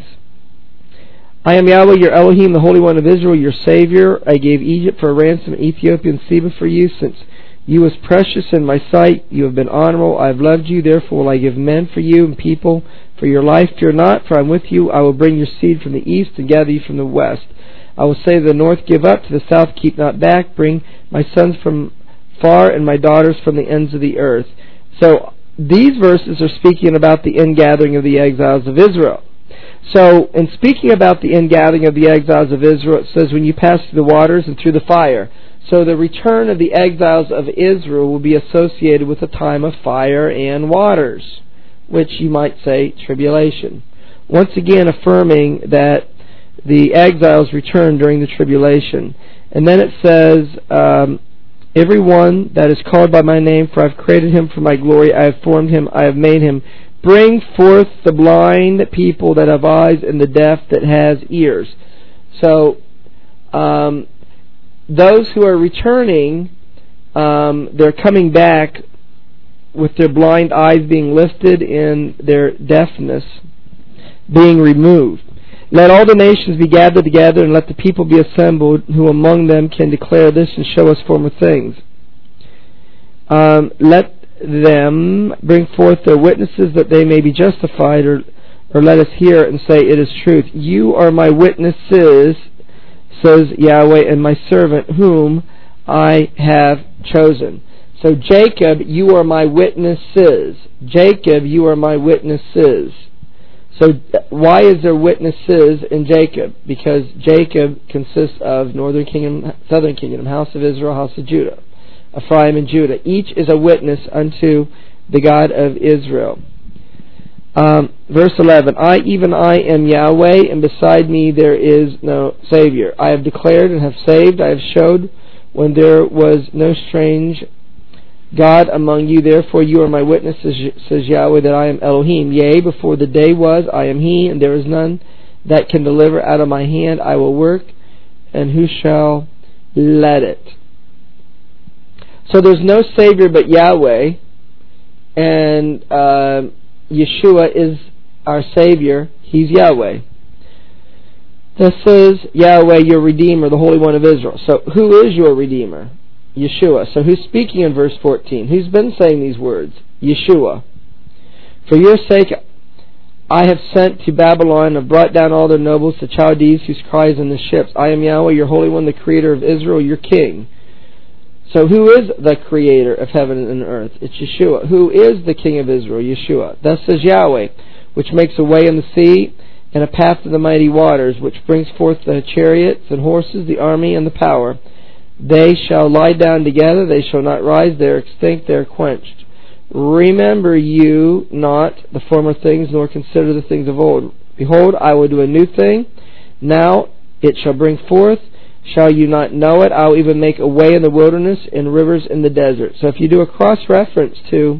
I am Yahweh, your Elohim, the Holy One of Israel, your Savior. I gave Egypt for a ransom and Ethiopia and Seba for you. Since you was precious in my sight, you have been honorable. I have loved you, therefore will I give men for you and people for your life. Fear not, for I am with you. I will bring your seed from the east and gather you from the west. I will say to the north, give up, to the south, keep not back. Bring my sons from far and my daughters from the ends of the earth. So these verses are speaking about the ingathering of the exiles of Israel. So, in speaking about the ingathering of the exiles of Israel, it says, when you pass through the waters and through the fire. So the return of the exiles of Israel will be associated with a time of fire and waters, which you might say tribulation. Once again affirming that the exiles return during the tribulation. And then it says, um, everyone that is called by my name, for I have created him for my glory, I have formed him, I have made him. Bring forth the blind people that have eyes and the deaf that has ears. So, um, those who are returning, um, they're coming back with their blind eyes being lifted and their deafness being removed. Let all the nations be gathered together, and let the people be assembled, who among them can declare this and show us former things. Um, let them bring forth their witnesses, that they may be justified, or or let us hear it and say it is truth. You are my witnesses, says Yahweh, and my servant whom I have chosen. So Jacob, you are my witnesses. Jacob, you are my witnesses. So why is there witnesses in Jacob? Because Jacob consists of northern kingdom, southern kingdom, house of Israel, house of Judah. Ephraim and Judah. Each is a witness unto the God of Israel. Um, verse eleven, I, even I, am Yahweh, and beside me there is no Savior. I have declared and have saved. I have showed when there was no strange God among you. Therefore you are my witnesses, says Yahweh, that I am Elohim. Yea, before the day was, I am He, and there is none that can deliver out of my hand. I will work, and who shall let it? So there's no Savior but Yahweh, and uh, Yeshua is our Savior. He's Yahweh. This is Yahweh, your Redeemer, the Holy One of Israel. So who is your Redeemer? Yeshua. So who's speaking in verse fourteen? Who's been saying these words? Yeshua. For your sake I have sent to Babylon, have brought down all their nobles, the Chaldees, whose cry is in the ships. I am Yahweh, your Holy One, the Creator of Israel, your King. So who is the Creator of heaven and earth? It's Yeshua. Who is the King of Israel? Yeshua. Thus says Yahweh, which makes a way in the sea, and a path to the mighty waters, which brings forth the chariots and horses, the army and the power. They shall lie down together, they shall not rise, they are extinct, they are quenched. Remember you not the former things, nor consider the things of old. Behold, I will do a new thing. Now it shall bring forth. Shall you not know it? I will even make a way in the wilderness and rivers in the desert. So if you do a cross-reference to,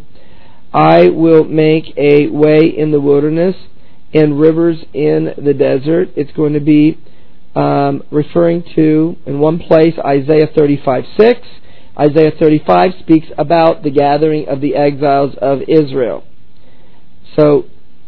I will make a way in the wilderness and rivers in the desert, it's going to be um, referring to, in one place, Isaiah thirty-five six. Isaiah thirty-five speaks about the gathering of the exiles of Israel. So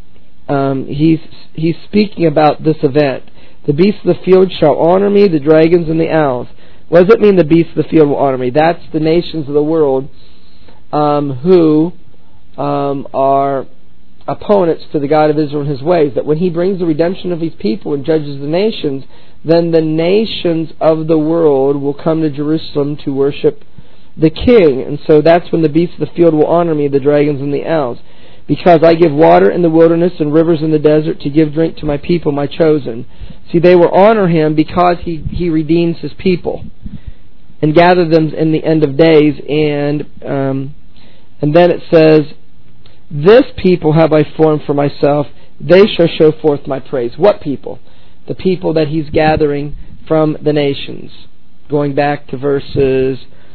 um, he's he's speaking about this event. The beasts of the field shall honor me, the dragons and the owls. What does it mean the beasts of the field will honor me? That's the nations of the world um, who um, are opponents to the God of Israel and His ways. That when He brings the redemption of His people and judges the nations, then the nations of the world will come to Jerusalem to worship the King. And so that's when the beasts of the field will honor me, the dragons and the owls. Because I give water in the wilderness and rivers in the desert to give drink to my people, my chosen. See, they will honor Him because He, he redeems His people and gather them in the end of days. And um, and then it says, this people have I formed for myself. They shall show forth my praise. What people? The people that He's gathering from the nations. Going back to verses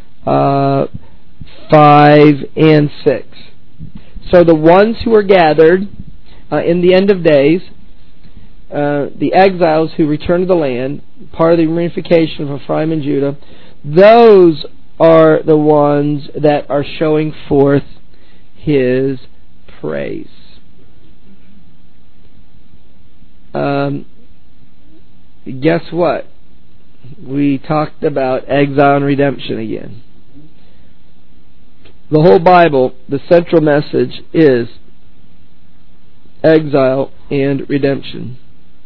uh, five and six. So the ones who are gathered uh, in the end of days, uh, the exiles who return to the land, part of the reunification of Ephraim and Judah, those are the ones that are showing forth His praise. Um, guess what? We talked about exile and redemption again. The whole Bible, the central message is exile and redemption.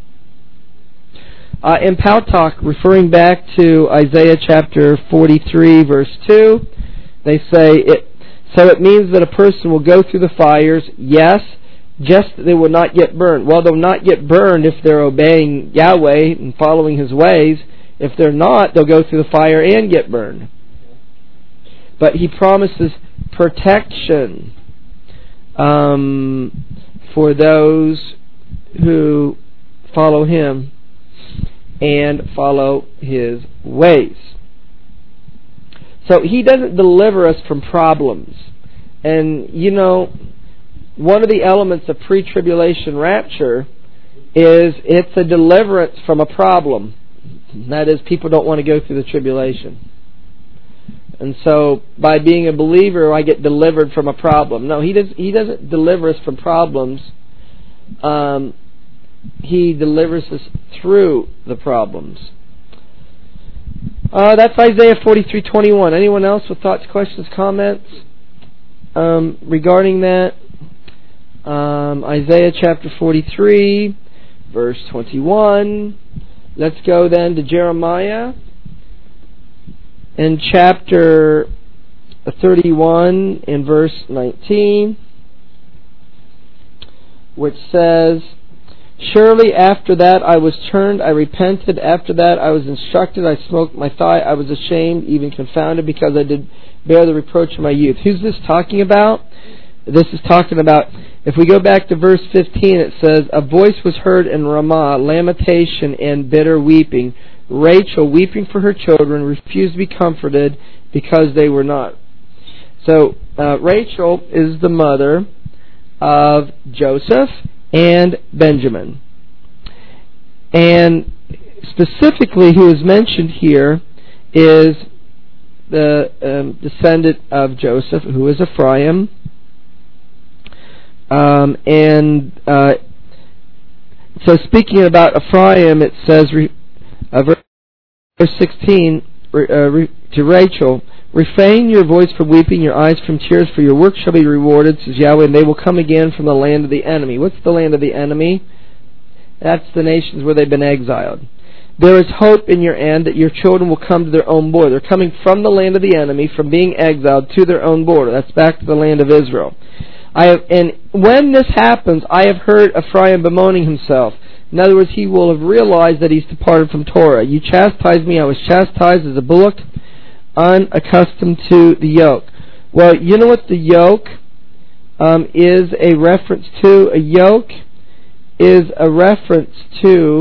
Uh, in Paltalk, referring back to Isaiah chapter forty-three, verse two, they say, it, so it means that a person will go through the fires, yes, just that they will not get burned. Well, they'll not get burned if they're obeying Yahweh and following His ways. If they're not, they'll go through the fire and get burned. But He promises protection um, for those who follow Him and follow His ways. So He doesn't deliver us from problems. And, you know, one of the elements of pre-tribulation rapture is it's a deliverance from a problem. That is, people don't want to go through the tribulation. And so, by being a believer, I get delivered from a problem. No, He does. He doesn't deliver us from problems. Um, he delivers us through the problems. Uh, that's Isaiah forty-three twenty-one. Anyone else with thoughts, questions, comments um, regarding that? Um, Isaiah chapter forty-three, verse twenty-one. Let's go then to Jeremiah. In chapter thirty-one, in verse nineteen, which says, surely after that I was turned, I repented. After that I was instructed, I smoked my thigh. I was ashamed, even confounded, because I did bear the reproach of my youth. Who's this talking about? This is talking about, if we go back to verse fifteen, it says, a voice was heard in Ramah, lamentation and bitter weeping, Rachel, weeping for her children, refused to be comforted because they were not. So uh, Rachel is the mother of Joseph and Benjamin. And specifically who is mentioned here is the um, descendant of Joseph, who is Ephraim. Um, and uh, so speaking about Ephraim, it says, re, uh, verse sixteen, re, uh, re, to Rachel, refrain your voice from weeping, your eyes from tears, for your work shall be rewarded, says Yahweh, and they will come again from the land of the enemy. What's the land of the enemy? That's the nations where they've been exiled. There is hope in your end that your children will come to their own border. They're coming from the land of the enemy, from being exiled to their own border. That's back to the land of Israel. I have, and when this happens, I have heard Ephraim bemoaning himself. In other words, he will have realized that he's departed from Torah. You chastised me, I was chastised as a bullock, unaccustomed to the yoke. Well, you know what the yoke um, is a reference to? A yoke is a reference to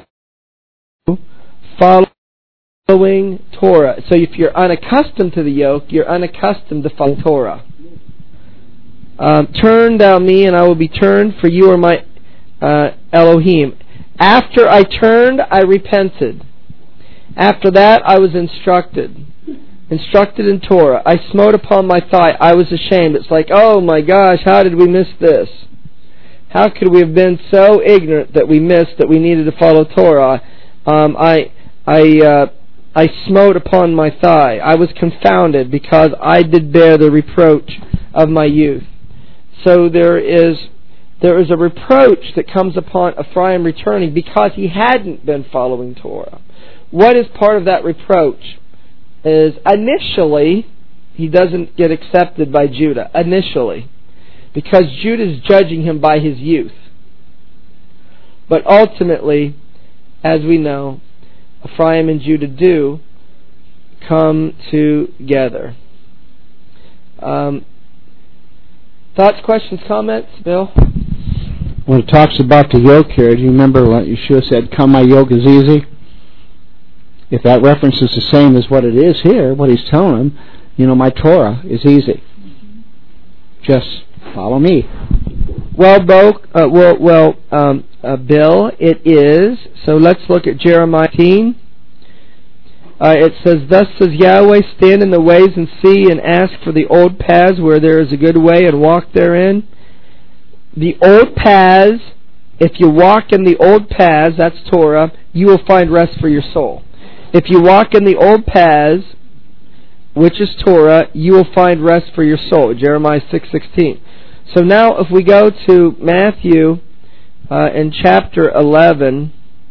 following Torah. So if you're unaccustomed to the yoke, you're unaccustomed to follow Torah. Um, turn thou me, and I will be turned, for you are my uh, Elohim. After I turned, I repented. After that, I was instructed. Instructed in Torah. I smote upon my thigh. I was ashamed. It's like, oh my gosh, how did we miss this? How could we have been so ignorant that we missed that we needed to follow Torah? Um, I, I, uh, I smote upon my thigh. I was confounded because I did bear the reproach of my youth. So there is there is a reproach that comes upon Ephraim returning because he hadn't been following Torah. What is part of that reproach? Is initially he doesn't get accepted by Judah. Initially. Because Judah is judging him by his youth. But ultimately, as we know, Ephraim and Judah do come together. Um, thoughts, questions, comments, Bill? When it talks about the yoke here, do you remember what Yeshua said, come my yoke is easy? If that reference is the same as what it is here, what he's telling him, you know, my Torah is easy. Just follow me. Well, Bo, uh, well, well um, uh, Bill, it is. So let's look at Jeremiah eighteen. Uh, it says, thus says Yahweh, stand in the ways and see and ask for the old paths where there is a good way and walk therein. The old paths, if you walk in the old paths, that's Torah, you will find rest for your soul. If you walk in the old paths, which is Torah, you will find rest for your soul. Jeremiah six sixteen. So now if we go to Matthew uh, in chapter eleven,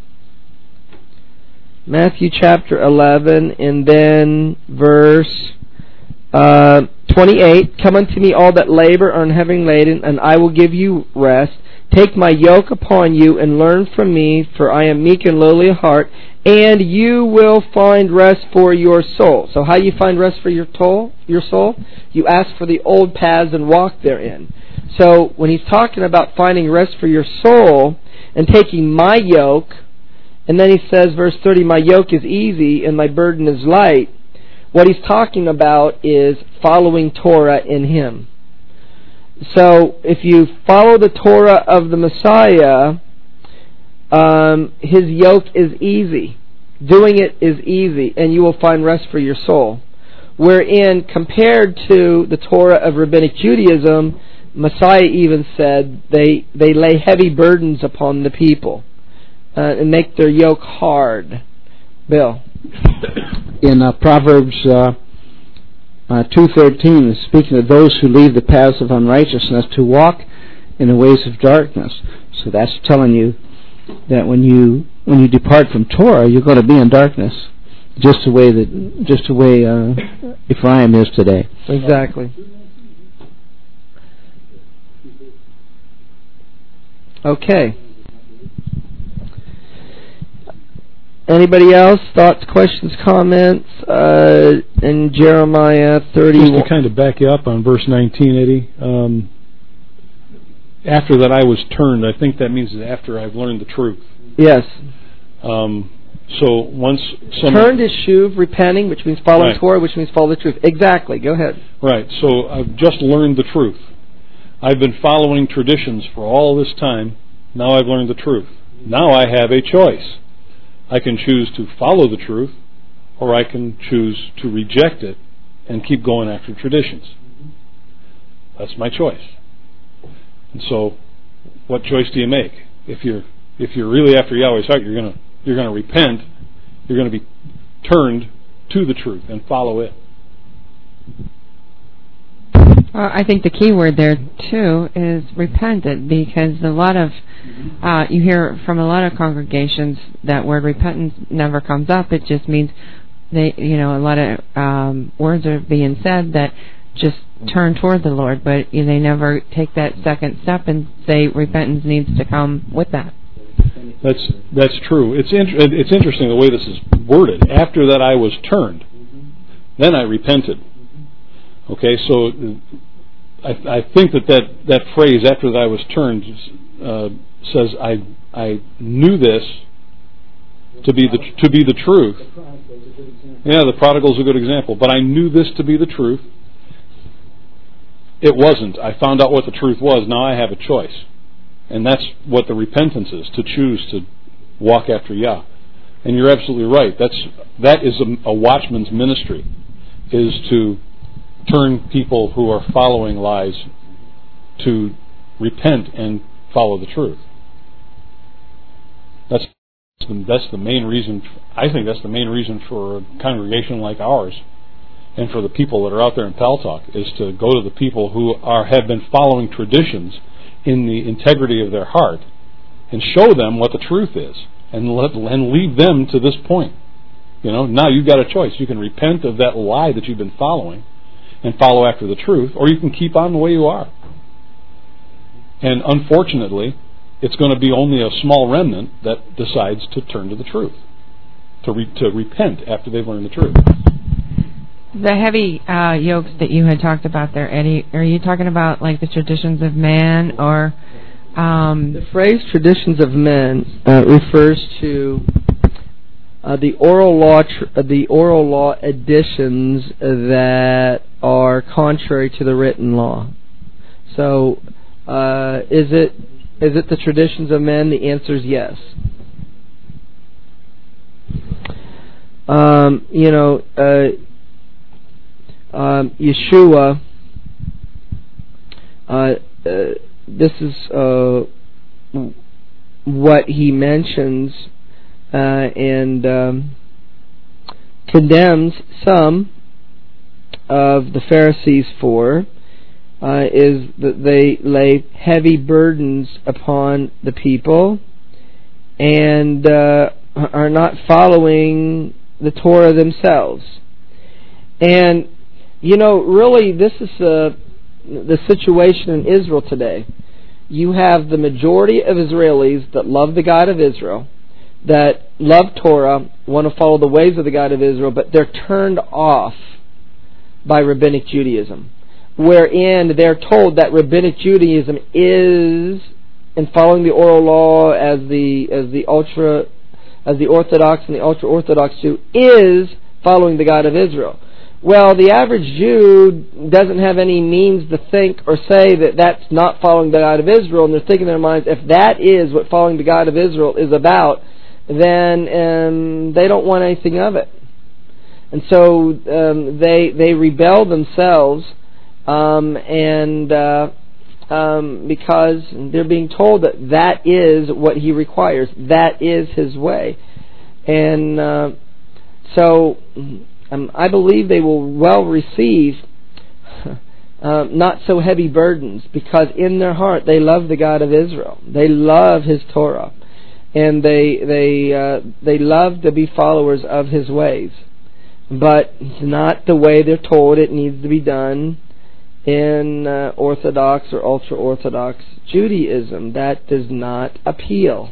Matthew chapter eleven, and then verse uh, twenty-eight, come unto me all that labor and are heavy laden, and I will give you rest. Take my yoke upon you and learn from me, for I am meek and lowly of heart, and you will find rest for your soul. So how you find rest for your soul? Your soul? You ask for the old paths and walk therein. So when he's talking about finding rest for your soul and taking my yoke, and then he says, verse thirty, my yoke is easy and my burden is light, what he's talking about is following Torah in him. So if you follow the Torah of the Messiah, um, his yoke is easy. Doing it is easy, and you will find rest for your soul. Wherein, compared to the Torah of Rabbinic Judaism, Messiah even said they they lay heavy burdens upon the people uh, and make their yoke hard. Bill? In uh, Proverbs uh, uh, two thirteen, speaking of those who leave the paths of unrighteousness to walk in the ways of darkness. So that's telling you that when you when you depart from Torah, you're going to be in darkness, just the way that just the way uh, Ephraim is today. Exactly. Okay. Anybody else? Thoughts, questions, comments? Uh, in Jeremiah thirty. Just to kind of back you up on verse nineteen, Eddie. Um, after that I was turned, I think that means that after I've learned the truth. Yes. Um, So once someone... Turned is shuv, repenting, which means following Right. Torah, which means follow the truth. Exactly. Go ahead. Right. So I've just learned the truth. I've been following traditions for all this time. Now I've learned the truth. Now I have a choice. I can choose to follow the truth, or I can choose to reject it and keep going after traditions. That's my choice. And so, what choice do you make? If you're if you're really after Yahweh's heart, you're gonna you're gonna repent. You're gonna be turned to the truth and follow it. Well, I think the key word there too is repentant, because a lot of uh, you hear from a lot of congregations that word repentance never comes up. It just means they, you know, a lot of um, words are being said that just turn toward the Lord, but you know, they never take that second step and say repentance needs to come with that. That's that's true. It's in, it's interesting the way this is worded. After that, I was turned, then I repented. Okay, so I, I think that, that that phrase "after that I was turned" uh, says I I knew this to be the to be the truth. Yeah, the prodigal's a good example, but I knew this to be the truth. It wasn't. I found out what the truth was. Now I have a choice. And that's what the repentance is, to choose to walk after Yah. And you're absolutely right. That's that is a, a watchman's ministry, is to turn people who are following lies to repent and follow the truth. That's the, that's the main reason. I think that's the main reason for a congregation like ours, and for the people that are out there in Paltalk, is to go to the people who are have been following traditions in the integrity of their heart, and show them what the truth is, and let and lead them to this point. You know, now you've got a choice. You can repent of that lie that you've been following, and follow after the truth, or you can keep on the way you are. And unfortunately, it's going to be only a small remnant that decides to turn to the truth, to re- to repent after they've learned the truth. The heavy uh, yokes that you had talked about there, Eddie, are you talking about like the traditions of man, or um, the phrase "traditions of men" uh, refers to uh, the oral law, tr- uh, the oral law additions that are contrary to the written law. So, uh, is it is it the traditions of men? The answer is yes. Um, you know. Uh, Um, Yeshua, uh, uh, this is uh, what he mentions uh, and um, condemns some of the Pharisees for, uh, is that they lay heavy burdens upon the people and uh, are not following the Torah themselves. And you know, really, this is uh, the situation in Israel today. You have the majority of Israelis that love the God of Israel, that love Torah, want to follow the ways of the God of Israel, but they're turned off by Rabbinic Judaism, wherein they're told that Rabbinic Judaism is, in following the oral law as the as the ultra as the Orthodox and the ultra Orthodox Jew, is following the God of Israel. Well, the average Jew doesn't have any means to think or say that that's not following the God of Israel, and they're thinking in their minds, if that is what following the God of Israel is about, then um, they don't want anything of it. And so um, they they rebel themselves, um, and uh, um, because they're being told that that is what He requires, that is His way, and uh, so. Um, I believe they will well receive uh, not so heavy burdens, because in their heart they love the God of Israel. They love His Torah, and they they uh, they love to be followers of His ways. But it's not the way they're told it needs to be done in uh, Orthodox or ultra Orthodox Judaism. That does not appeal.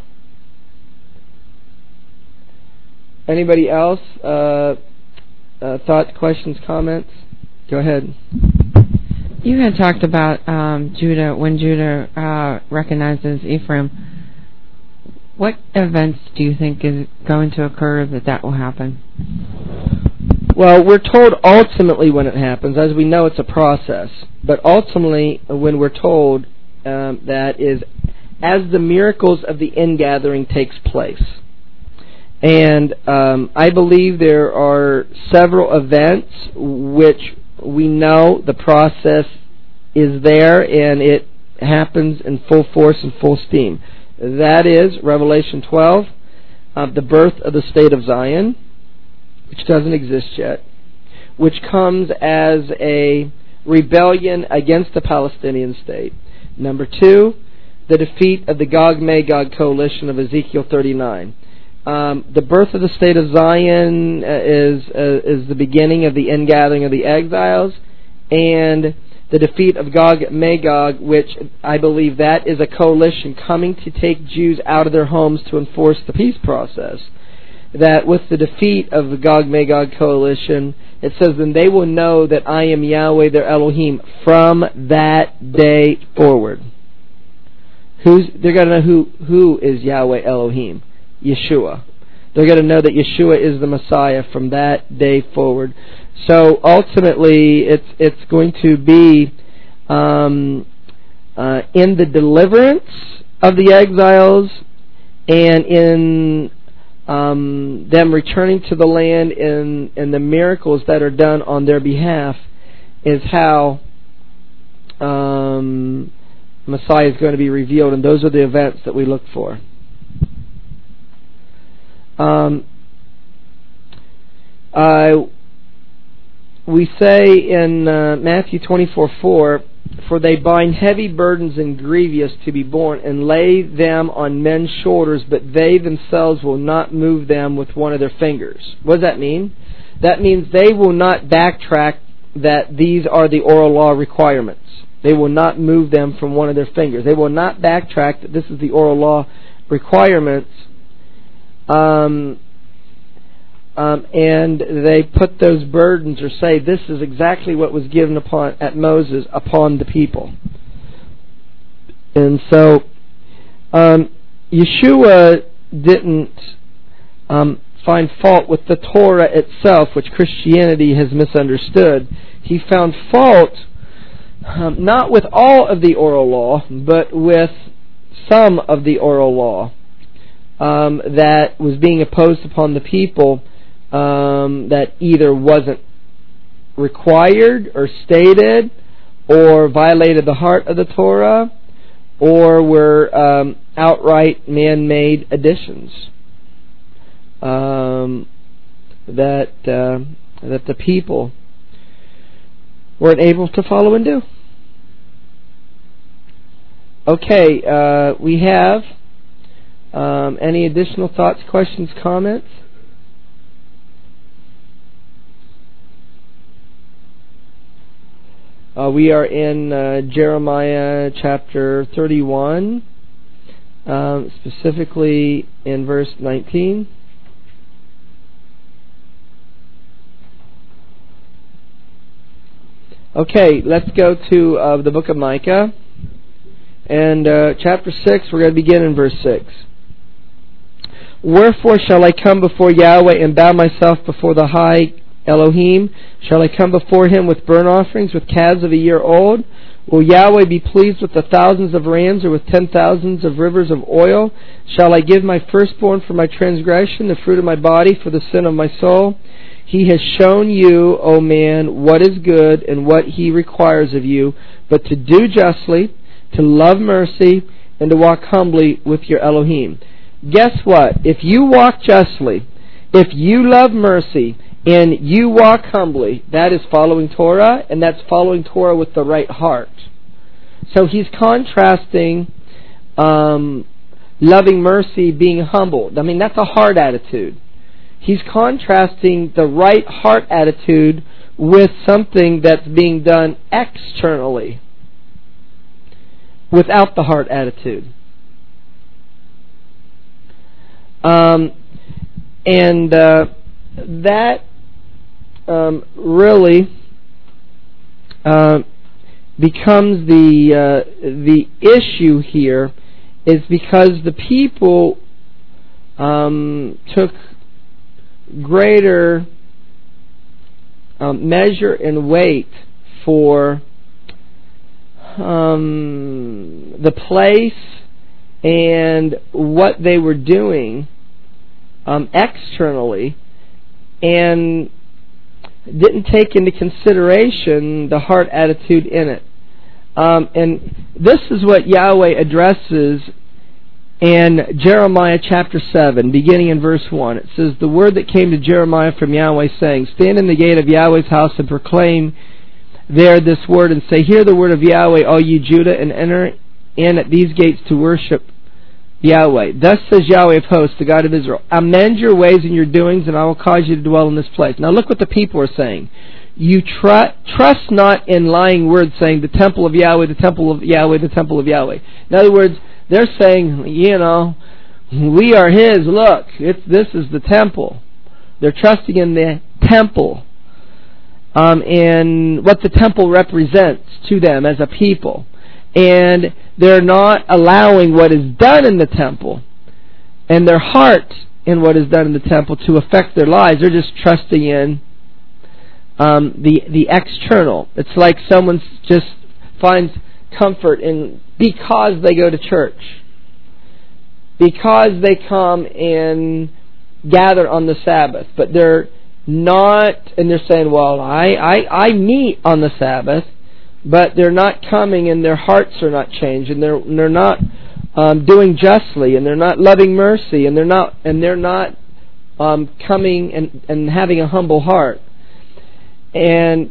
Anybody else? Uh, Uh, thoughts, questions, comments? Go ahead. You had talked about um, Judah, when Judah uh, recognizes Ephraim. What events do you think is going to occur that that will happen? Well, we're told ultimately when it happens. As we know, it's a process. But ultimately, when we're told um, that is as the miracles of the ingathering takes place. And um, I believe there are several events which we know the process is there and it happens in full force and full steam. That is Revelation twelve, uh, the birth of the state of Zion, which doesn't exist yet, which comes as a rebellion against the Palestinian state. Number two, the defeat of the Gog-Magog coalition of Ezekiel thirty-nine. Um, the birth of the state of Zion uh, is uh, is the beginning of the ingathering of the exiles, and the defeat of Gog-Magog, which I believe that is a coalition coming to take Jews out of their homes to enforce the peace process. That with the defeat of the Gog-Magog coalition, it says, then they will know that I am Yahweh their Elohim from that day forward. Who's, they're going to know who, who is Yahweh Elohim. Yeshua. They're going to know that Yeshua is the Messiah from that day forward. So ultimately, it's it's going to be um, uh, in the deliverance of the exiles and in um, them returning to the land and, and the miracles that are done on their behalf is how um, Messiah is going to be revealed, and those are the events that we look for. Um, uh, we say in uh, Matthew twenty-four four, for they bind heavy burdens and grievous to be borne, and lay them on men's shoulders, but they themselves will not move them with one of their fingers. What does that mean? That means they will not backtrack that these are the oral law requirements. They will not move them from one of their fingers. They will not backtrack that this is the oral law requirements. Um, um, and they put those burdens, or say this is exactly what was given upon at Moses upon the people. And so um, Yeshua didn't um, find fault with the Torah itself, which Christianity has misunderstood. He found fault um, not with all of the oral law, but with some of the oral law um, that was being imposed upon the people, um, that either wasn't required or stated, or violated the heart of the Torah, or were um, outright man-made additions um, that uh, that the people weren't able to follow and do. Okay, uh, we have um, any additional thoughts, questions, comments? Uh, we are in uh, Jeremiah chapter thirty-one, um, specifically in verse nineteen. Okay, let's go to uh, the book of Micah. And uh, chapter six, we're going to begin in verse six. Wherefore shall I come before Yahweh and bow myself before the high Elohim? Shall I come before him with burnt offerings, with calves of a year old? Will Yahweh be pleased with the thousands of rams, or with ten thousands of rivers of oil? Shall I give my firstborn for my transgression, the fruit of my body for the sin of my soul? He has shown you, O man, what is good and what he requires of you, but to do justly, to love mercy, and to walk humbly with your Elohim. Guess what? If you walk justly, if you love mercy, and you walk humbly, that is following Torah, and that's following Torah with the right heart. So he's contrasting um, loving mercy being humbled. I mean, that's a heart attitude. He's contrasting the right heart attitude with something that's being done externally, without the heart attitude. Um, and uh, that um, really uh, becomes the uh, the issue here, is because the people um, took greater um, measure and weight for um, the place and what they were doing um, externally, and didn't take into consideration the heart attitude in it. Um, and this is what Yahweh addresses in Jeremiah chapter seven, beginning in verse one. It says, "The word that came to Jeremiah from Yahweh, saying, Stand in the gate of Yahweh's house and proclaim there this word, and say, Hear the word of Yahweh, all you Judah, and enter in at these gates to worship Yahweh. Thus says Yahweh of hosts, the God of Israel, Amend your ways and your doings, and I will cause you to dwell in this place." Now look what the people are saying. You tr- trust not in lying words, saying, the temple of Yahweh, the temple of Yahweh, the temple of Yahweh. In other words, they're saying, you know, we are His, look, it's, this is the temple. They're trusting in the temple, um, and what the temple represents to them as a people. And they're not allowing what is done in the temple and their heart in what is done in the temple to affect their lives. They're just trusting in um, the the external. It's like someone just finds comfort in because they go to church, because they come and gather on the Sabbath, but they're not, and they're saying, well, I, I, I meet on the Sabbath, but they're not coming and their hearts are not changed, and they're they're not um, doing justly, and they're not loving mercy, and they're not and they're not um, coming and, and having a humble heart. And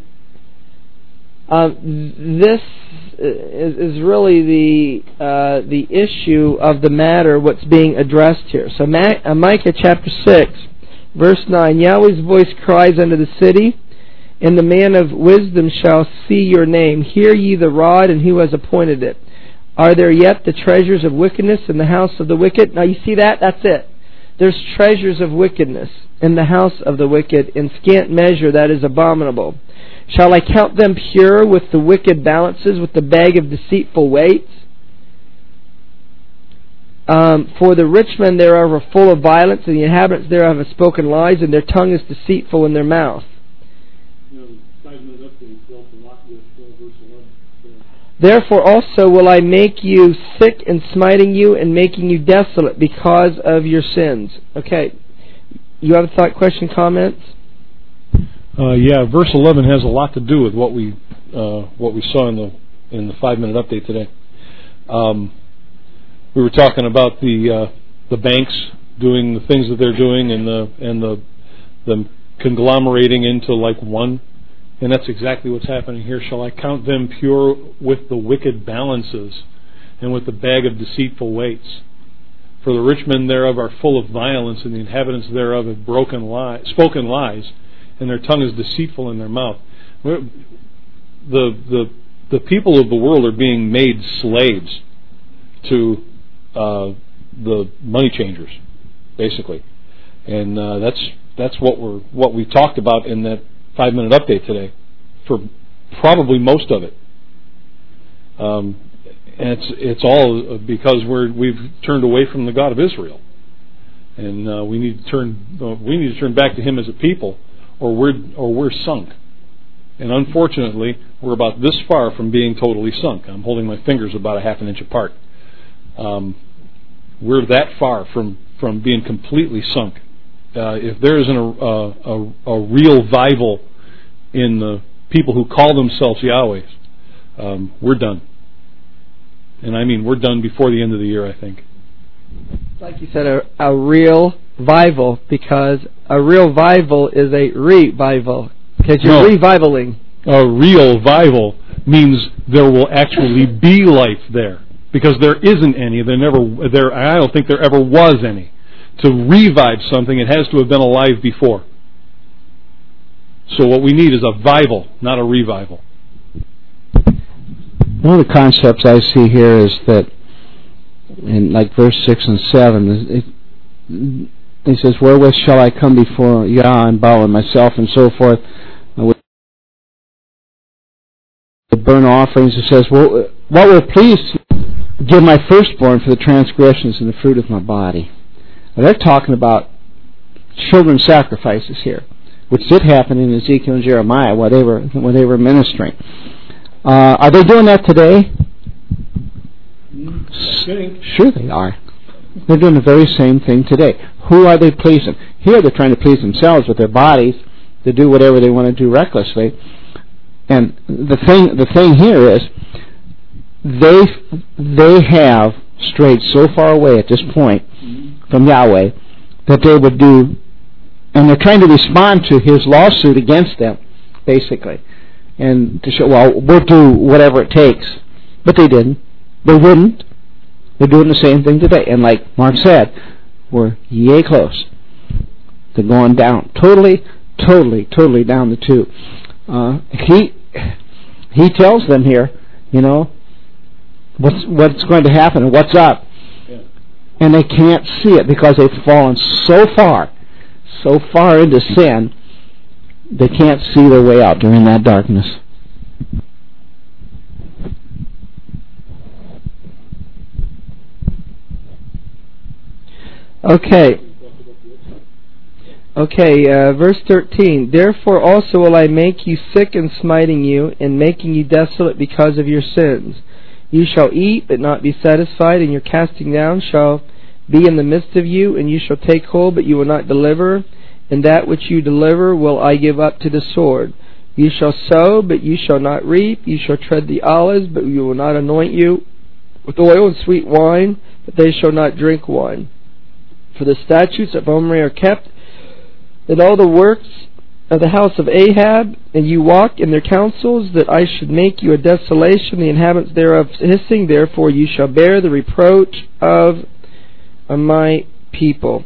um, this is, is really the uh, the issue of the matter, what's being addressed here. So Ma- uh, Micah chapter six, verse nine, Yahweh's voice cries unto the city, and the man of wisdom shall see your name. Hear ye the rod, and who has appointed it? Are there yet the treasures of wickedness in the house of the wicked? Now you see that? That's it. There's treasures of wickedness in the house of the wicked, in scant measure that is abominable. Shall I count them pure with the wicked balances, with the bag of deceitful weights? Um, for the rich men thereof are full of violence, and the inhabitants thereof have spoken lies, and their tongue is deceitful in their mouth. Therefore also will I make you sick and smiting you and making you desolate because of your sins. Okay. You have a thought, question, comments? Uh, yeah, verse eleven has a lot to do with what we uh, what we saw in the in the five minute update today. Um, we were talking about the uh, the banks doing the things that they're doing, and the and the the conglomerating into like one. And that's exactly what's happening here. Shall I count them pure with the wicked balances and with the bag of deceitful weights? For the rich men thereof are full of violence, and the inhabitants thereof have broken lies, spoken lies, and their tongue is deceitful in their mouth. The, the, the people of the world are being made slaves to uh, the money changers, basically. And uh, that's that's what we're what we talked about in that five-minute update today, for probably most of it, um, and it's it's all because we're we've turned away from the God of Israel, and uh, we need to turn uh, we need to turn back to Him as a people, or we're or we're sunk. And unfortunately, we're about this far from being totally sunk. I'm holding my fingers about a half an inch apart. Um, we're that far from from being completely sunk. Uh, if there isn't a, a, a real revival in the people who call themselves Yahweh's, um, we're done. And I mean, we're done before the end of the year, I think. Like you said, a, a real revival, because a real revival is a revival, because you're no, revivaling. A real revival means there will actually be life there, because there isn't any. There never, there. I don't think there ever was any. To revive something, it has to have been alive before. So what we need is a vival, not a revival. One of the concepts I see here is that in like verse six and seven, it, he says, "Wherewith shall I come before Yah and bow myself," and so forth. With the burnt offerings, it says, "Well, what will please give my firstborn for the transgressions and the fruit of my body?" They're talking about children's sacrifices here, which did happen in Ezekiel and Jeremiah while they were when they were ministering. Uh, are they doing that today? Sure they are. They're doing the very same thing today. Who are they pleasing? Here they're trying to please themselves with their bodies to do whatever they want to do recklessly. And the thing the thing here is they they have strayed so far away at this point from Yahweh that they would do, and they're trying to respond to his lawsuit against them, basically, and to show, well, we'll do whatever it takes. But they didn't. They wouldn't. They're doing the same thing today. And like Mark said, we're yay close to going down. Totally, totally, totally down the tube. Uh, he he tells them here, you know, what's what's going to happen and what's up. Yeah. And they can't see it because they've fallen so far, so far into sin, they can't see their way out during that darkness. Okay. Okay, uh, verse thirteen. Therefore also will I make you sick and smiting you, and making you desolate because of your sins. You shall eat, but not be satisfied, and your casting down shall be in the midst of you, and you shall take hold, but you will not deliver. And that which you deliver will I give up to the sword. You shall sow, but you shall not reap. You shall tread the olives, but you will not anoint you with oil and sweet wine, but they shall not drink wine. For the statutes of Omri are kept, and all the works of the house of Ahab, and you walk in their counsels, that I should make you a desolation, the inhabitants thereof hissing. Therefore you shall bear the reproach of my people.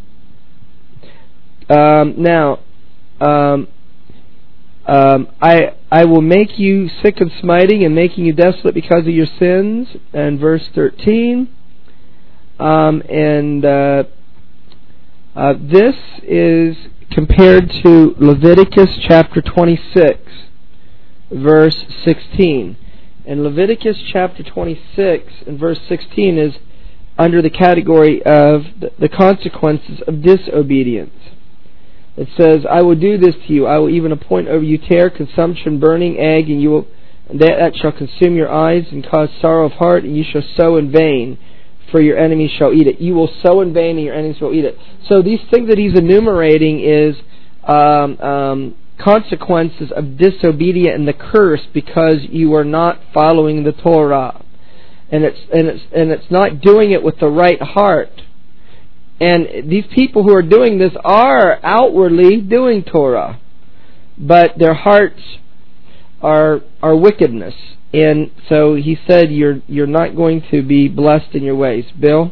Um, now, um, um, I I will make you sick and smiting, and making you desolate because of your sins. And verse thirteen. Um, and uh, uh, this is compared to Leviticus chapter twenty-six, verse sixteen. And Leviticus chapter twenty-six and verse sixteen is under the category of the consequences of disobedience. It says, I will do this to you. I will even appoint over you tear, consumption, burning, egg, and you will that, that shall consume your eyes and cause sorrow of heart, and you shall sow in vain, for your enemies shall eat it. You will sow in vain, and your enemies will eat it. So these things that he's enumerating is um, um, consequences of disobedience and the curse because you are not following the Torah, and it's and it's and it's not doing it with the right heart. And these people who are doing this are outwardly doing Torah, but their hearts are are wickedness. And so he said, "You're you're not going to be blessed in your ways." Bill,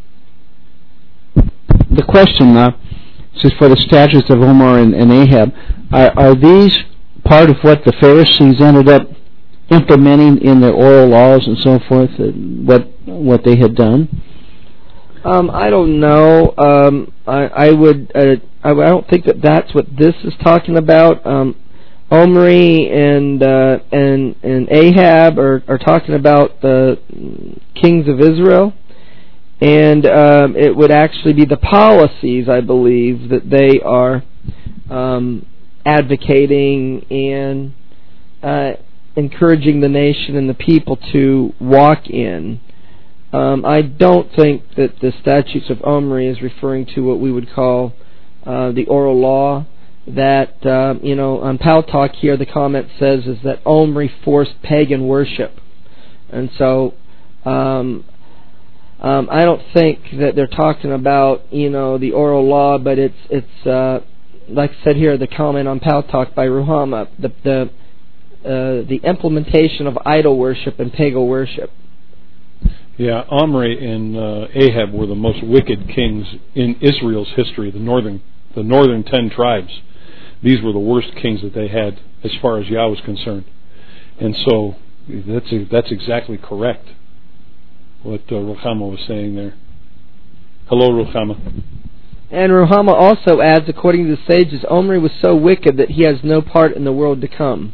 the question uh, says for the statutes of Omar and, and Ahab, are, are these part of what the Pharisees ended up implementing in their oral laws and so forth? Uh, what what they had done? Um, I don't know. Um, I, I would. Uh, I, I don't think that that's what this is talking about. Um, Omri and uh, and and Ahab are, are talking about the kings of Israel, and um, it would actually be the policies, I believe, that they are um, advocating and uh, encouraging the nation and the people to walk in. Um, I don't think that the statutes of Omri is referring to what we would call uh, the oral law. That, uh, you know, on Pal Talk here, the comment says is that Omri forced pagan worship. And so um, um, I don't think that they're talking about, you know, the oral law, but it's, it's uh, like I said here, the comment on Pal Talk by Ruhama, the, the, uh, the implementation of idol worship and pagan worship. Yeah, Omri and uh, Ahab were the most wicked kings in Israel's history, the northern the northern ten tribes. These were the worst kings that they had as far as Yah was concerned. And so that's that's exactly correct, what uh, Ruhama was saying there. Hello, Ruhama. And Ruhama also adds, according to the sages, Omri was so wicked that he has no part in the world to come.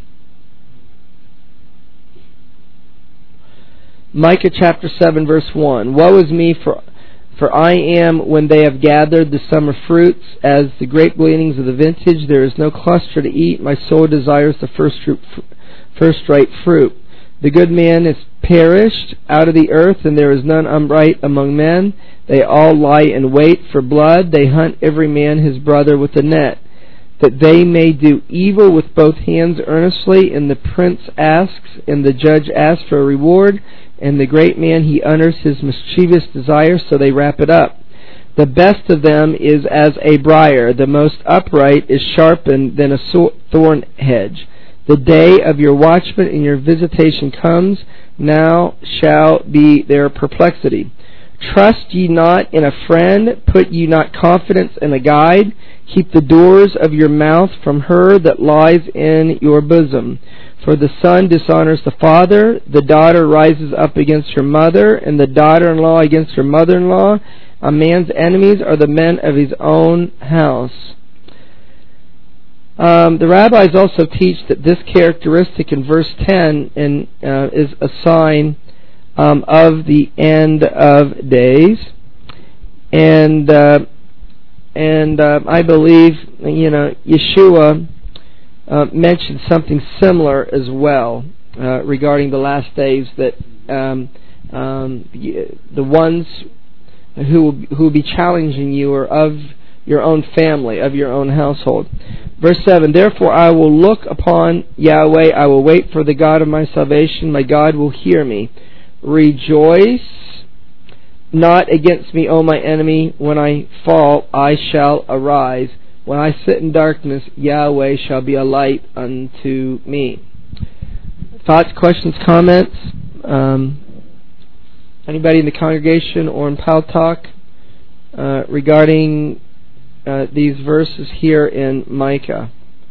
Micah chapter seven verse one. Woe is me, for For I am when they have gathered the summer fruits, as the grape gleanings of the vintage. There is no cluster to eat. My soul desires the first fruit, first-rate fruit. The good man is perished out of the earth, and there is none upright among men. They all lie in wait for blood. They hunt every man his brother with a net, that they may do evil with both hands earnestly. And the prince asks, and the judge asks for a reward. And the great man, he utters his mischievous desire, so they wrap it up. The best of them is as a briar. The most upright is sharpened than a thorn hedge. The day of your watchman and your visitation comes. Now shall be their perplexity. Trust ye not in a friend. Put ye not confidence in a guide. Keep the doors of your mouth from her that lies in your bosom. For the son dishonors the father, the daughter rises up against her mother, and the daughter-in-law against her mother-in-law. A man's enemies are the men of his own house. Um, the rabbis also teach that this characteristic in verse ten in, uh, is a sign um, of the end of days, and uh, and uh, I believe you know Yeshua Uh, mentioned something similar as well uh, regarding the last days, that um, um, the ones who will, who will be challenging you are of your own family, of your own household. Verse seven, therefore I will look upon Yahweh, I will wait for the God of my salvation, my God will hear me. Rejoice not against me, O my enemy, when I fall I shall arise. When I sit in darkness, Yahweh shall be a light unto me. Thoughts, questions, comments? Um, anybody in the congregation or in Pal Talk uh, regarding uh, these verses here in Micah?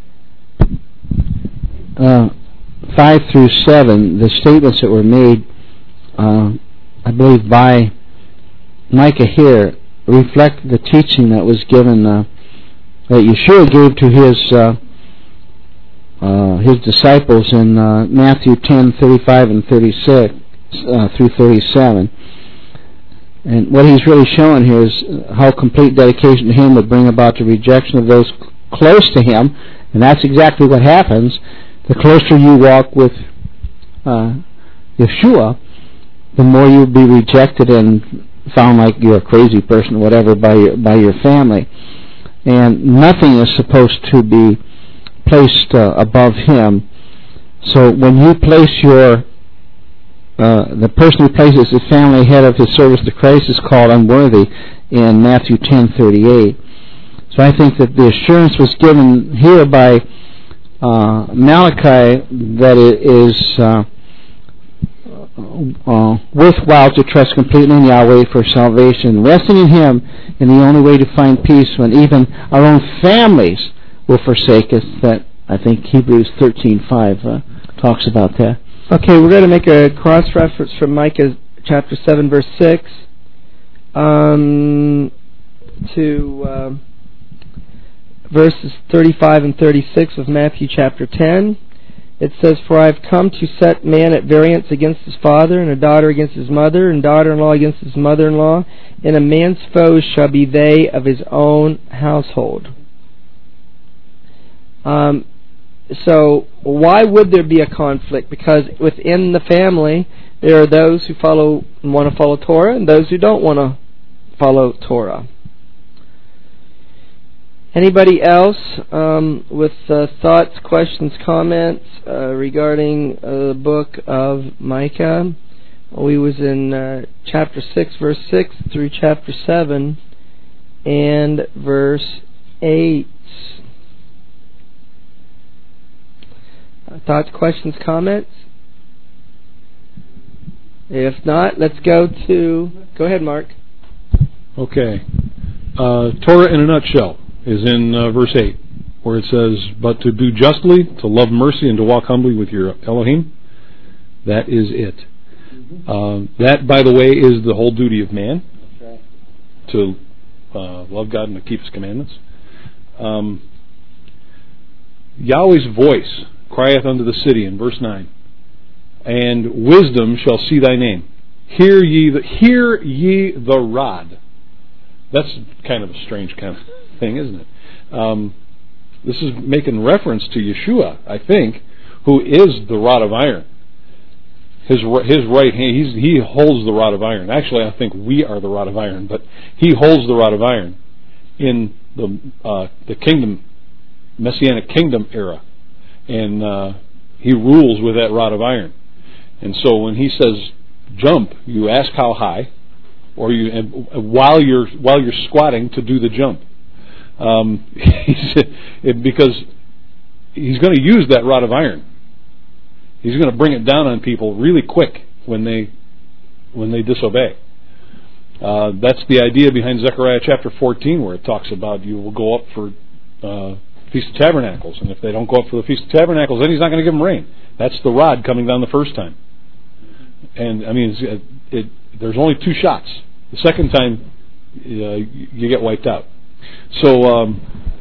Uh, five through seven, the statements that were made, uh, I believe, by Micah here reflect the teaching that was given uh, that Yeshua gave to his uh, uh, his disciples in uh, Matthew ten thirty-five and thirty-six uh, through thirty-seven. And what he's really showing here is how complete dedication to him would bring about the rejection of those close to him, and that's exactly what happens. The closer you walk with uh, Yeshua, the more you'll be rejected and found like you're a crazy person or whatever by your, by your family. And nothing is supposed to be placed uh, above him. So when you place your, uh, the person who places his family ahead of his service to Christ is called unworthy in Matthew ten thirty-eight. So I think that the assurance was given here by uh, Malachi that it is uh, uh, worthwhile to trust completely in Yahweh for salvation. Resting in Him in the only way to find peace when even our own families will forsake us. That I think Hebrews thirteen five uh, talks about that. Okay, we're going to make a cross-reference from Micah chapter seven, verse six, um, to uh, verses thirty-five and thirty-six of Matthew chapter ten. It says, for I have come to set man at variance against his father, and a daughter against his mother, and daughter-in-law against his mother-in-law, and a man's foes shall be they of his own household. Um, so why would there be a conflict? Because within the family, there are those who follow and want to follow Torah, and those who don't want to follow Torah. Anybody else um, with uh, thoughts, questions, comments uh, regarding uh, the book of Micah? We was in uh, chapter six, verse six, through chapter seven and verse eight. Uh, thoughts, questions, comments? If not, let's go to... Go ahead, Mark. Okay. Uh, Torah in a nutshell is in uh, verse eight, where it says, but to do justly, to love mercy, and to walk humbly with your Elohim. That is it. Mm-hmm. Uh, that, by the way, is the whole duty of man. That's right. To uh, love God and to keep His commandments. Um, Yahweh's voice crieth unto the city in verse nine, and wisdom shall see thy name. Hear ye the, hear ye the rod That's kind of a strange kind of thing, isn't it? Um, this is making reference to Yeshua, I think, who is the rod of iron. His his right hand, he's, he holds the rod of iron. Actually, I think we are the rod of iron, but he holds the rod of iron in the uh, the kingdom, Messianic kingdom era, and uh, he rules with that rod of iron. And so when he says jump, you ask how high, or you and while you're while you're squatting to do the jump, um, it, because he's going to use that rod of iron. He's going to bring it down on people really quick when they when they disobey. Uh, that's the idea behind Zechariah chapter fourteen, where it talks about you will go up for uh, Feast of Tabernacles, and if they don't go up for the Feast of Tabernacles, then he's not going to give them rain. That's the rod coming down the first time. And I mean, it, it, there's only two shots. The second time, uh, you get wiped out. So um,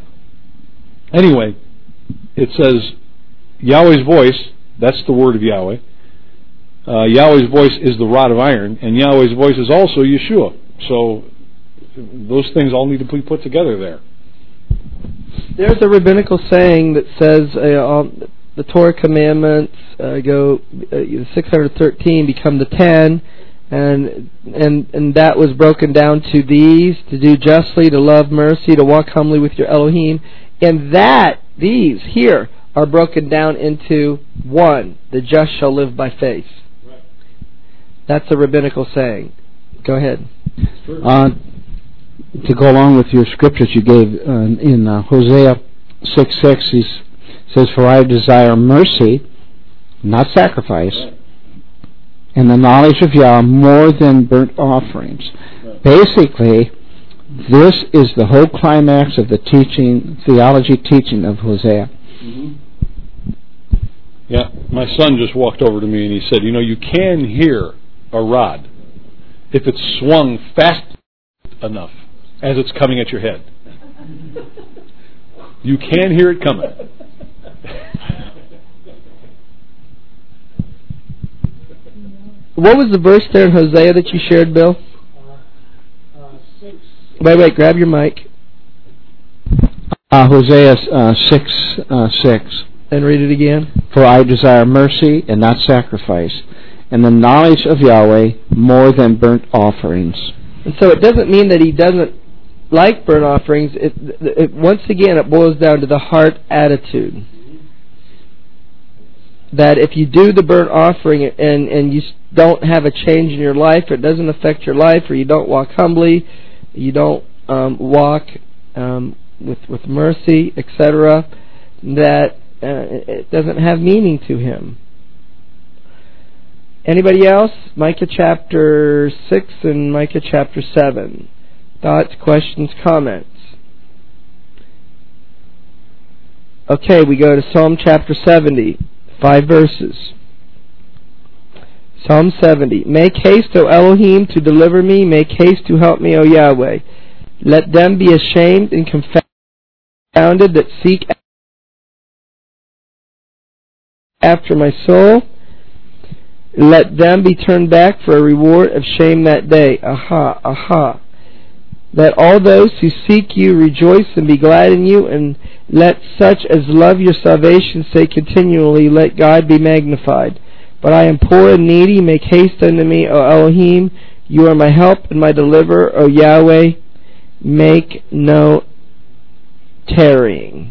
anyway, it says Yahweh's voice. That's the word of Yahweh. Uh, Yahweh's voice is the rod of iron, and Yahweh's voice is also Yeshua. So those things all need to be put together there. There's a rabbinical saying that says uh, um, the Torah commandments uh, go uh, six hundred thirteen become the ten, and and and that was broken down to these: to do justly, to love mercy, to walk humbly with your Elohim, and that these here are broken down into one: the just shall live by faith. Right. That's a rabbinical saying. Go ahead. Uh, to go along with your scriptures you gave uh, in uh, Hosea six six, he says, "For I desire mercy, not sacrifice, right, and the knowledge of Yah more than burnt offerings." Right. Basically, this is the whole climax of the teaching, theology teaching of Hosea. Mm-hmm. Yeah, my son just walked over to me and he said, you know, you can hear a rod if it's swung fast enough as it's coming at your head. You can hear it coming. What was the verse there in Hosea that you shared, Bill? Uh, uh, six. Wait, wait, grab your mic. Uh, Hosea uh, six uh, six. And read it again. "For I desire mercy and not sacrifice, and the knowledge of Yahweh more than burnt offerings." And so it doesn't mean that he doesn't like burnt offerings. It, it, once again, it boils down to the heart attitude. That if you do the burnt offering and, and you don't have a change in your life, it doesn't affect your life, or you don't walk humbly, you don't um, walk um, with with mercy, et cetera, that uh, it doesn't have meaning to him. Anybody else? Micah chapter six and Micah chapter seven. Thoughts, questions, comments? Okay, we go to Psalm chapter seventy. Five verses. Psalm seventy. "Make haste, O Elohim, to deliver me. Make haste to help me, O Yahweh. Let them be ashamed and confounded that seek after my soul. Let them be turned back for a reward of shame that day." Aha, aha. "Let all those who seek you rejoice and be glad in you, and let such as love your salvation say continually, let God be magnified. But I am poor and needy. Make haste unto me, O Elohim. You are my help and my deliverer, O Yahweh. Make no tarrying."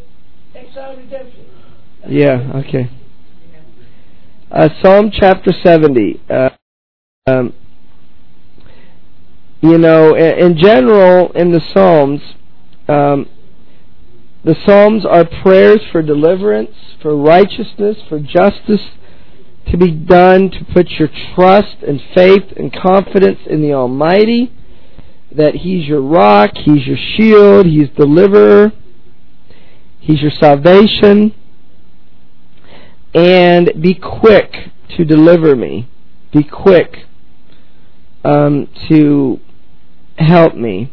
Yeah, okay. Uh, Psalm chapter seventy. Uh, um, you know, in general, in the Psalms, um, the Psalms are prayers for deliverance, for righteousness, for justice to be done, to put your trust and faith and confidence in the Almighty, that He's your rock, He's your shield, He's deliverer, He's your salvation. And be quick to deliver me. Be quick um, to help me.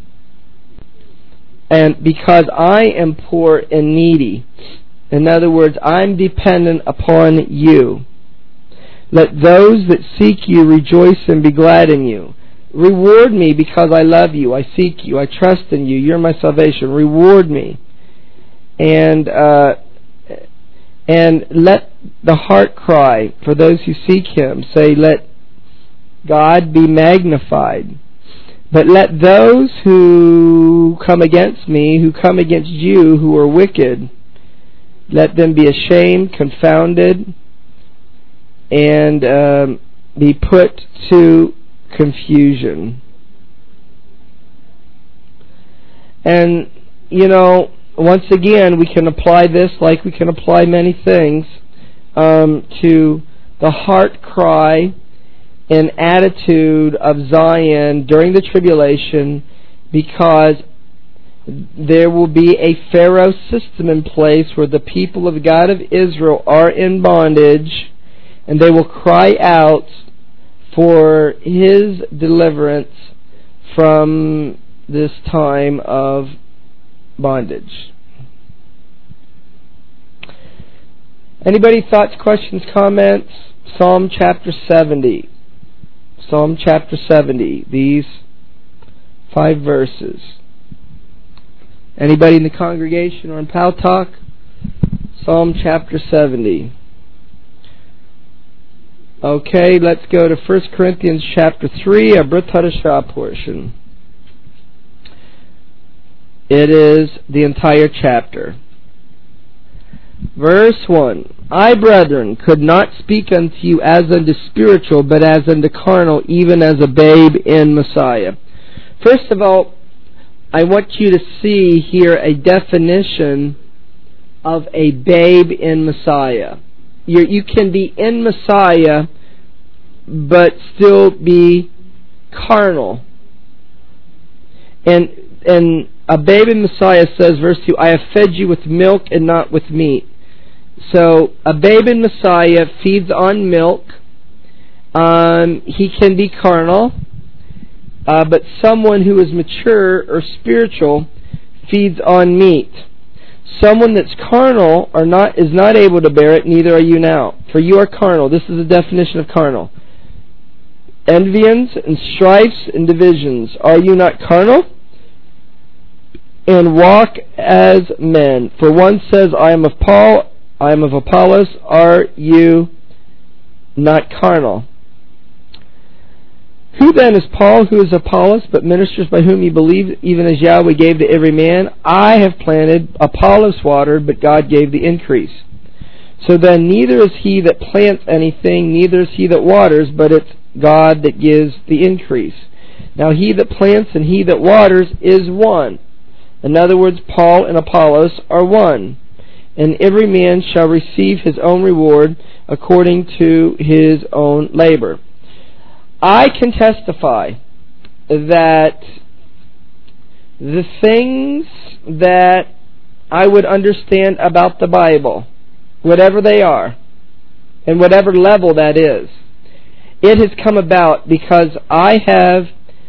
And because I am poor and needy, in other words, I'm dependent upon you. Let those that seek you rejoice and be glad in you. Reward me because I love you. I seek you. I trust in you. You're my salvation. Reward me. And uh, and let the heart cry for those who seek him. Say, let God be magnified. But let those who come against me, who come against you, who are wicked, let them be ashamed, confounded, and um, be put to confusion. And, you know, once again, we can apply this like we can apply many things um, to the heart cry and attitude of Zion during the tribulation, because there will be a Pharaoh system in place where the people of God of Israel are in bondage, and they will cry out for his deliverance from this time of bondage. Anybody thoughts, questions, comments? Psalm chapter seventy. Psalm chapter seventy. These five verses. Anybody in the congregation or in Pal Talk? Psalm chapter seventy. Okay, let's go to First Corinthians chapter three, a Brit Hadashah portion. It is the entire chapter. Verse one. I, brethren, could not speak unto you as unto spiritual, but as unto carnal, even as a babe in Messiah. First of all, I want you to see here a definition of a babe in Messiah. You, you can be in Messiah, but still be carnal. And and a babe in Messiah says, verse two, I have fed you with milk and not with meat. So a babe in Messiah feeds on milk. Um, he can be carnal. Uh, but someone who is mature or spiritual feeds on meat. Someone that's carnal or not is not able to bear it, neither are you now. For you are carnal. This is the definition of carnal. Envyings and strifes and divisions. Are you not carnal? And walk as men. For one says, I am of Paul, I am of Apollos. Are you not carnal? Who then is Paul, who is Apollos, but ministers by whom you believe, even as Yahweh gave to every man? I have planted, Apollos watered, but God gave the increase. So then neither is he that plants anything, neither is he that waters, but it's God that gives the increase. Now he that plants and he that waters is one. In other words, Paul and Apollos are one. And every man shall receive his own reward according to his own labor. I can testify that the things that I would understand about the Bible, whatever they are, and whatever level that is, it has come about because I have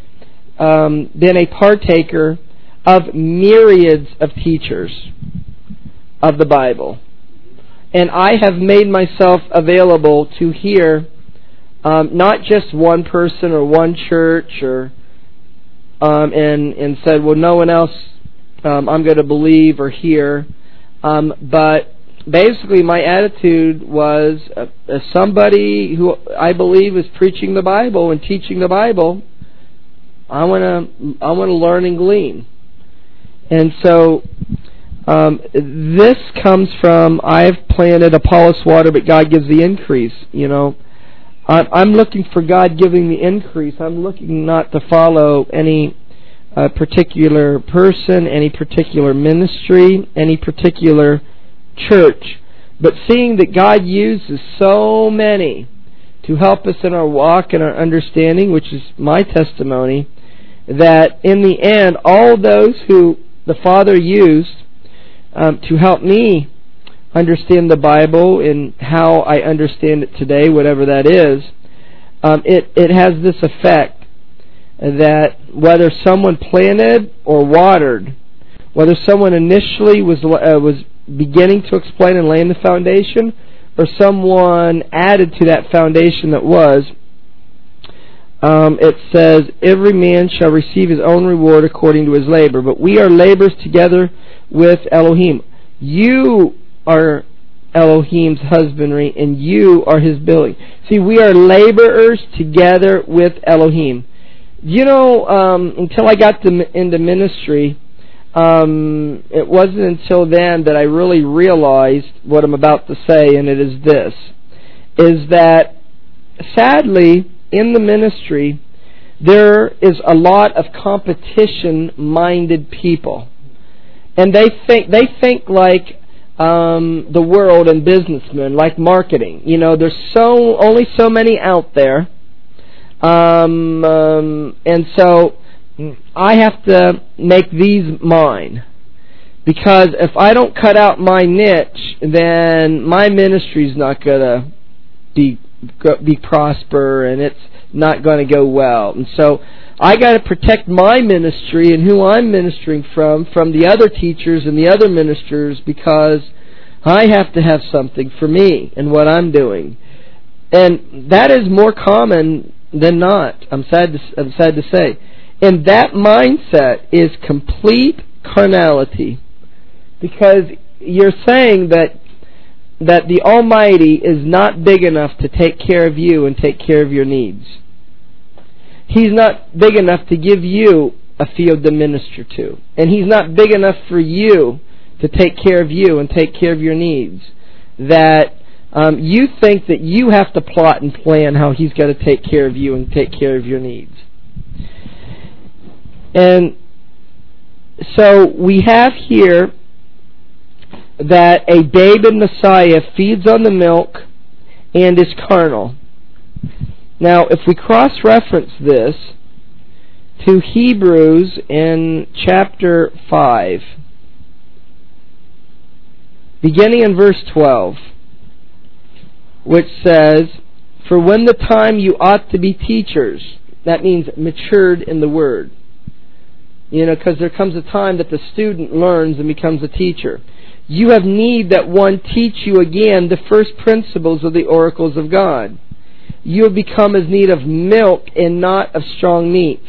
um, been a partaker of myriads of teachers of the Bible. And I have made myself available to hear um, not just one person or one church or um, and, and said, well, no one else um, I'm going to believe or hear. Um, but basically my attitude was, uh, as somebody who I believe is preaching the Bible and teaching the Bible, I want to I want to learn and glean. And so um, this comes from, I've planted Apollos water, but God gives the increase. You know, I'm looking for God giving the increase. I'm looking not to follow any uh, particular person, any particular ministry, any particular church, but seeing that God uses so many to help us in our walk and our understanding, which is my testimony, that in the end, all those who the Father used um, to help me understand the Bible and how I understand it today, whatever that is, um, it, it has this effect that whether someone planted or watered, whether someone initially was uh, was beginning to explain and laying the foundation, or someone added to that foundation that was, um, it says, every man shall receive his own reward according to his labor. But we are laborers together with Elohim. You are Elohim's husbandry, and you are his building. See, we are laborers together with Elohim. You know, um, until I got to, into ministry, um, it wasn't until then that I really realized what I'm about to say, and it is this, is that sadly, in the ministry, there is a lot of competition-minded people. And they think they think like um, the world and businessmen, like marketing. You know, there's so only so many out there. Um, um, and so I have to make these mine. Because if I don't cut out my niche, then my ministry's not going to be be prosper, and it's not going to go well. And so I got to protect my ministry and who I'm ministering from from the other teachers and the other ministers, because I have to have something for me and what I'm doing. And that is more common than not. I'm sad to, I'm sad to say. And that mindset is complete carnality, because you're saying that that the Almighty is not big enough to take care of you and take care of your needs. He's not big enough to give you a field to minister to. And He's not big enough for you to take care of you and take care of your needs. That um, you think that you have to plot and plan how He's got to take care of you and take care of your needs. And so we have here that a babe in Messiah feeds on the milk and is carnal. Now, if we cross-reference this to Hebrews in chapter five, beginning in verse twelve, which says, "For when the time you ought to be teachers," that means matured in the Word. You know, because there comes a time that the student learns and becomes a teacher. "You have need that one teach you again the first principles of the oracles of God. You have become as need of milk and not of strong meat.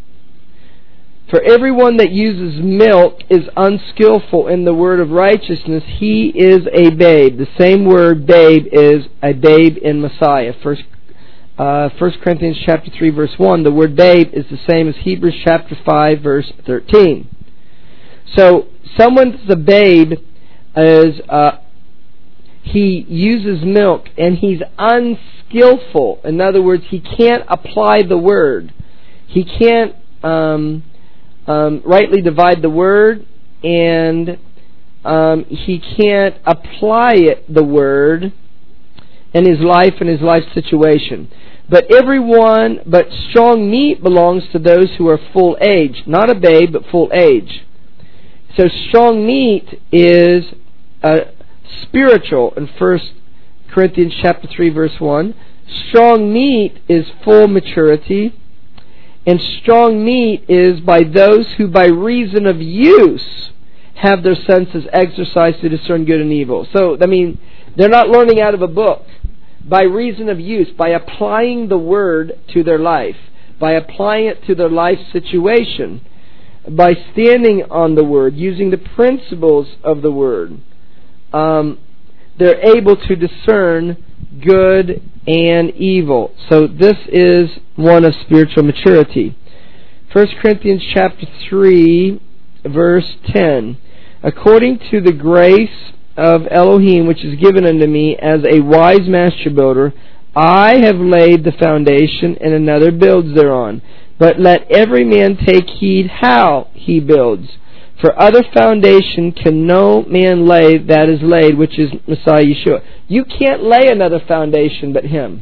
For everyone that uses milk is unskillful in the word of righteousness. He is a babe." The same word, babe, is a babe in Messiah. First, uh, First Corinthians chapter three, verse one. The word babe is the same as Hebrews chapter five, verse thirteen. So, someone's a babe is uh, he uses milk and he's unskillful. In other words, he can't apply the word. He can't um, um, rightly divide the word, and um, he can't apply it, the word, in his life and his life situation. But everyone, but strong meat belongs to those who are full age, not a babe, but full age. So strong meat is uh, spiritual in First Corinthians chapter three, verse one. Strong meat is full maturity, and strong meat is by those who by reason of use have their senses exercised to discern good and evil. So, I mean, they're not learning out of a book. By reason of use, by applying the word to their life, by applying it to their life situation, by standing on the word, using the principles of the word, um, they're able to discern good and evil. So this is one of spiritual maturity. First Corinthians chapter three, verse ten. "According to the grace of Elohim which is given unto me as a wise master builder, I have laid the foundation, and another builds thereon. But let every man take heed how he builds. For other foundation can no man lay that is laid, which is Messiah Yeshua." You can't lay another foundation but Him.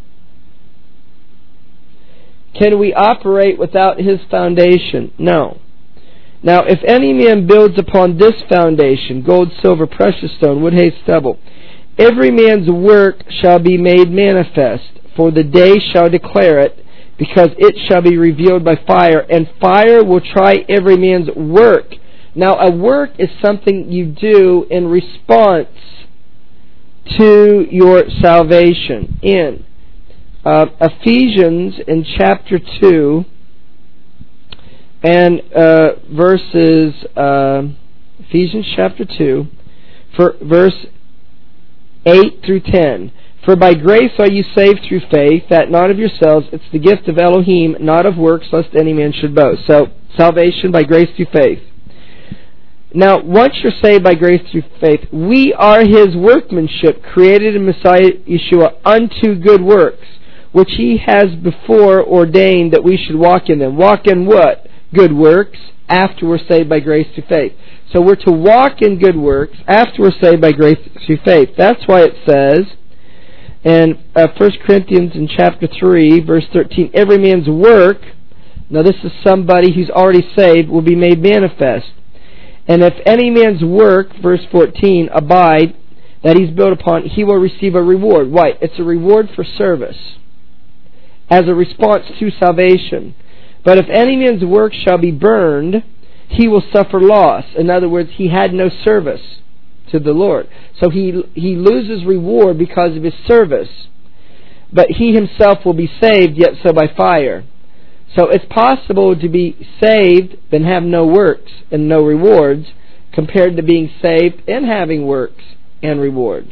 Can we operate without His foundation? No. "Now, if any man builds upon this foundation, gold, silver, precious stone, wood, hay, stubble, every man's work shall be made manifest, for the day shall declare it, because it shall be revealed by fire, and fire will try every man's work." Now, a work is something you do in response to your salvation. In uh, Ephesians in chapter two and uh, verses uh, Ephesians chapter two, for verse eight through ten. For by grace are you saved through faith, that not of yourselves, it's the gift of Elohim, not of works, lest any man should boast. So, salvation by grace through faith. Now, once you're saved by grace through faith, we are His workmanship, created in Messiah Yeshua unto good works, which He has before ordained that we should walk in them. Walk in what? Good works, after we're saved by grace through faith. So we're to walk in good works after we're saved by grace through faith. That's why it says in uh, First Corinthians in chapter three, verse thirteen, every man's work, now this is somebody who's already saved, will be made manifest. And if any man's work, verse fourteen, abide, that he's built upon, he will receive a reward. Why? It's a reward for service, as a response to salvation. But if any man's work shall be burned, he will suffer loss. In other words, he had no service to the Lord. So he he loses reward because of his service. But he himself will be saved, yet so by fire. So it's possible to be saved and have no works and no rewards, compared to being saved and having works and rewards.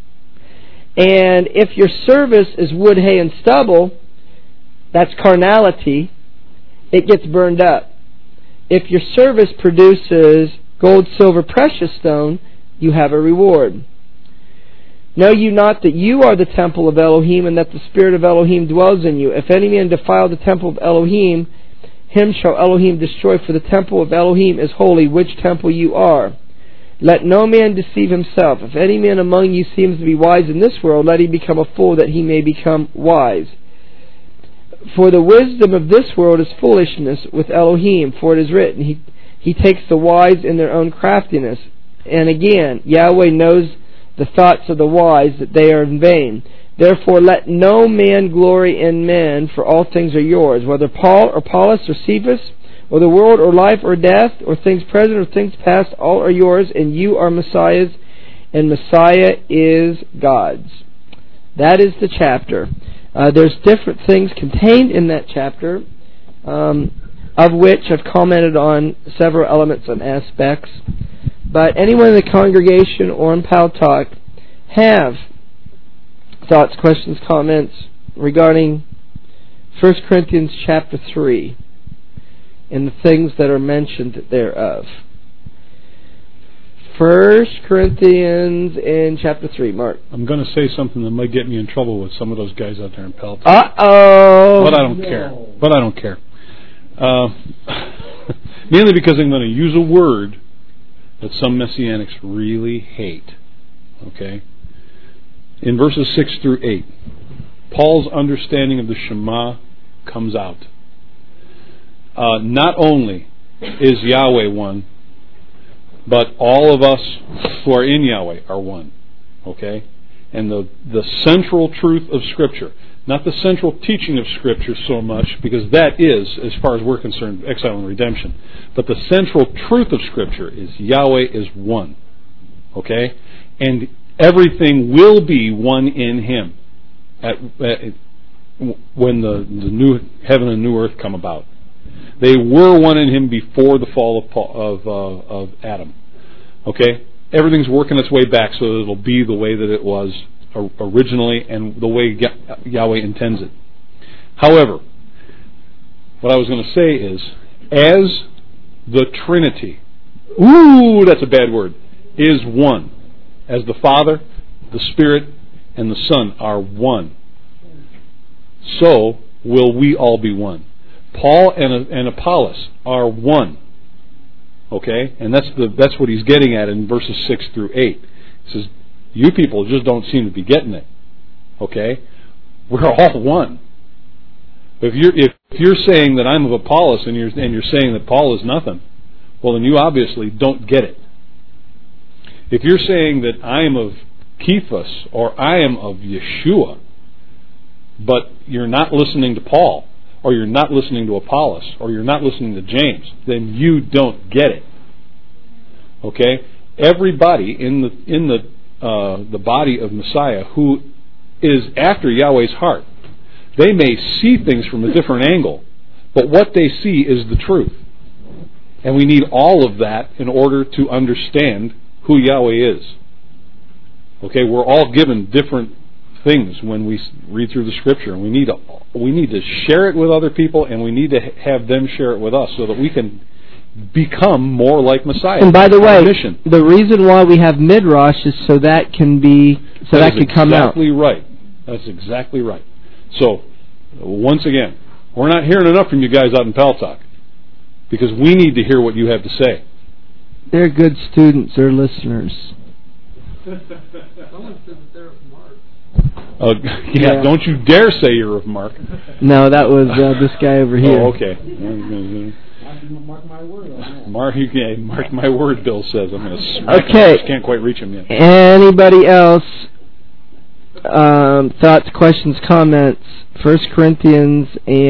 And if your service is wood, hay, and stubble, that's carnality, it gets burned up. If your service produces gold, silver, precious stone, you have a reward. Know you not that you are the temple of Elohim, and that the Spirit of Elohim dwells in you? If any man defile the temple of Elohim, him shall Elohim destroy, for the temple of Elohim is holy, which temple you are. Let no man deceive himself. If any man among you seems to be wise in this world, let him become a fool, that he may become wise. For the wisdom of this world is foolishness with Elohim, for it is written, He, he takes the wise in their own craftiness. And again, Yahweh knows the thoughts of the wise, that they are in vain. Therefore let no man glory in men, for all things are yours, whether Paul or Apollos or Cephas, or the world or life or death, or things present or things past, all are yours, and you are Messiah's, and Messiah is God's. That is the chapter. Uh, there's different things contained in that chapter, um, of which I've commented on several elements and aspects. But anyone in the congregation or in Pal Talk have thoughts, questions, comments regarding First Corinthians chapter three and the things that are mentioned thereof. First Corinthians in chapter three, Mark. I'm going to say something that might get me in trouble with some of those guys out there in Pal Talk. Uh-oh! But I don't no. care. But I don't care. Uh, mainly because I'm going to use a word that some Messianics really hate. Okay? In verses six through eight, Paul's understanding of the Shema comes out. Uh, not only is Yahweh one, but all of us who are in Yahweh are one. Okay? And the, the central truth of Scripture, not the central teaching of Scripture so much, because that is, as far as we're concerned, exile and redemption. But the central truth of Scripture is Yahweh is one. Okay? And everything will be one in Him at, at, when the, the new heaven and new earth come about. They were one in Him before the fall of, Paul, of, uh, of Adam. Okay? Everything's working its way back so that it'll be the way that it was originally and the way Yahweh intends it. However, what I was going to say is, as the Trinity, ooh, that's a bad word, is one, as the Father, the Spirit, and the Son are one, so will we all be one. Paul and, and Apollos are one. Okay? And that's the that's what he's getting at in verses six through eight. He says, you people just don't seem to be getting it. Okay? We're all one. If you're if you're saying that I'm of Apollos and you're and you're saying that Paul is nothing, well then you obviously don't get it. If you're saying that I am of Cephas or I am of Yeshua, but you're not listening to Paul, or you're not listening to Apollos, or you're not listening to James, then you don't get it. Okay? Everybody in the in the uh, the body of Messiah who is after Yahweh's heart They may see things from a different angle, but what they see is the truth. And we need all of that in order to understand who Yahweh is. Okay, we're all given different things when we read through the Scripture, and we need to we need to share it with other people, and we need to have them share it with us, so that we can become more like Messiah. And by the way, mission. the reason why we have midrash is so that can be so that, that can come out. Exactly right. That's exactly right. So, once again, we're not hearing enough from you guys out in Paltalk, because we need to hear what you have to say. They're good students. They're listeners. Someone said that they're of Mark. Uh, yeah, yeah, don't you dare say you're of Mark. No, that was uh, this guy over here. Oh, okay. Mark my word on that. Mark, yeah, mark my word, Bill says. I'm going to smack him. Okay. I can't quite reach him yet. Anybody else? Um, thoughts, questions, comments? First Corinthians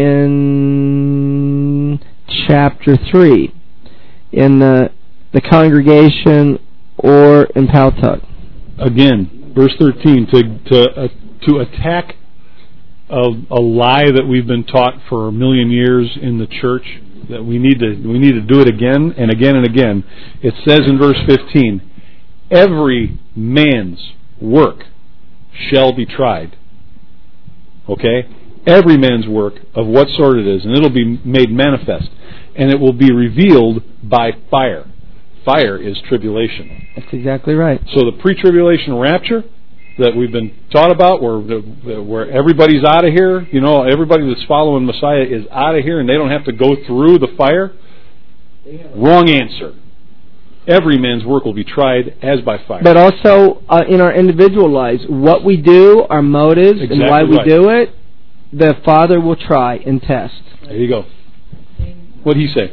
in chapter three, in the the congregation or in Paltalk. Again, verse thirteen, to to uh, to attack a, a lie that we've been taught for a million years in the church, that we need to we need to do it again and again and again. It says in verse fifteen, every man's work shall be tried. Okay? Every man's work, of what sort it is, and it'll be made manifest, and it will be revealed by fire. Fire is tribulation. That's exactly right. So the pre-tribulation rapture that we've been taught about, where the, where everybody's out of here, you know, everybody that's following Messiah is out of here, and they don't have to go through the fire. Wrong answer. Every man's work will be tried as by fire. But also uh, in our individual lives, what we do, our motives, exactly and why we right. do it, the Father will try and test. There you go. What'd he say?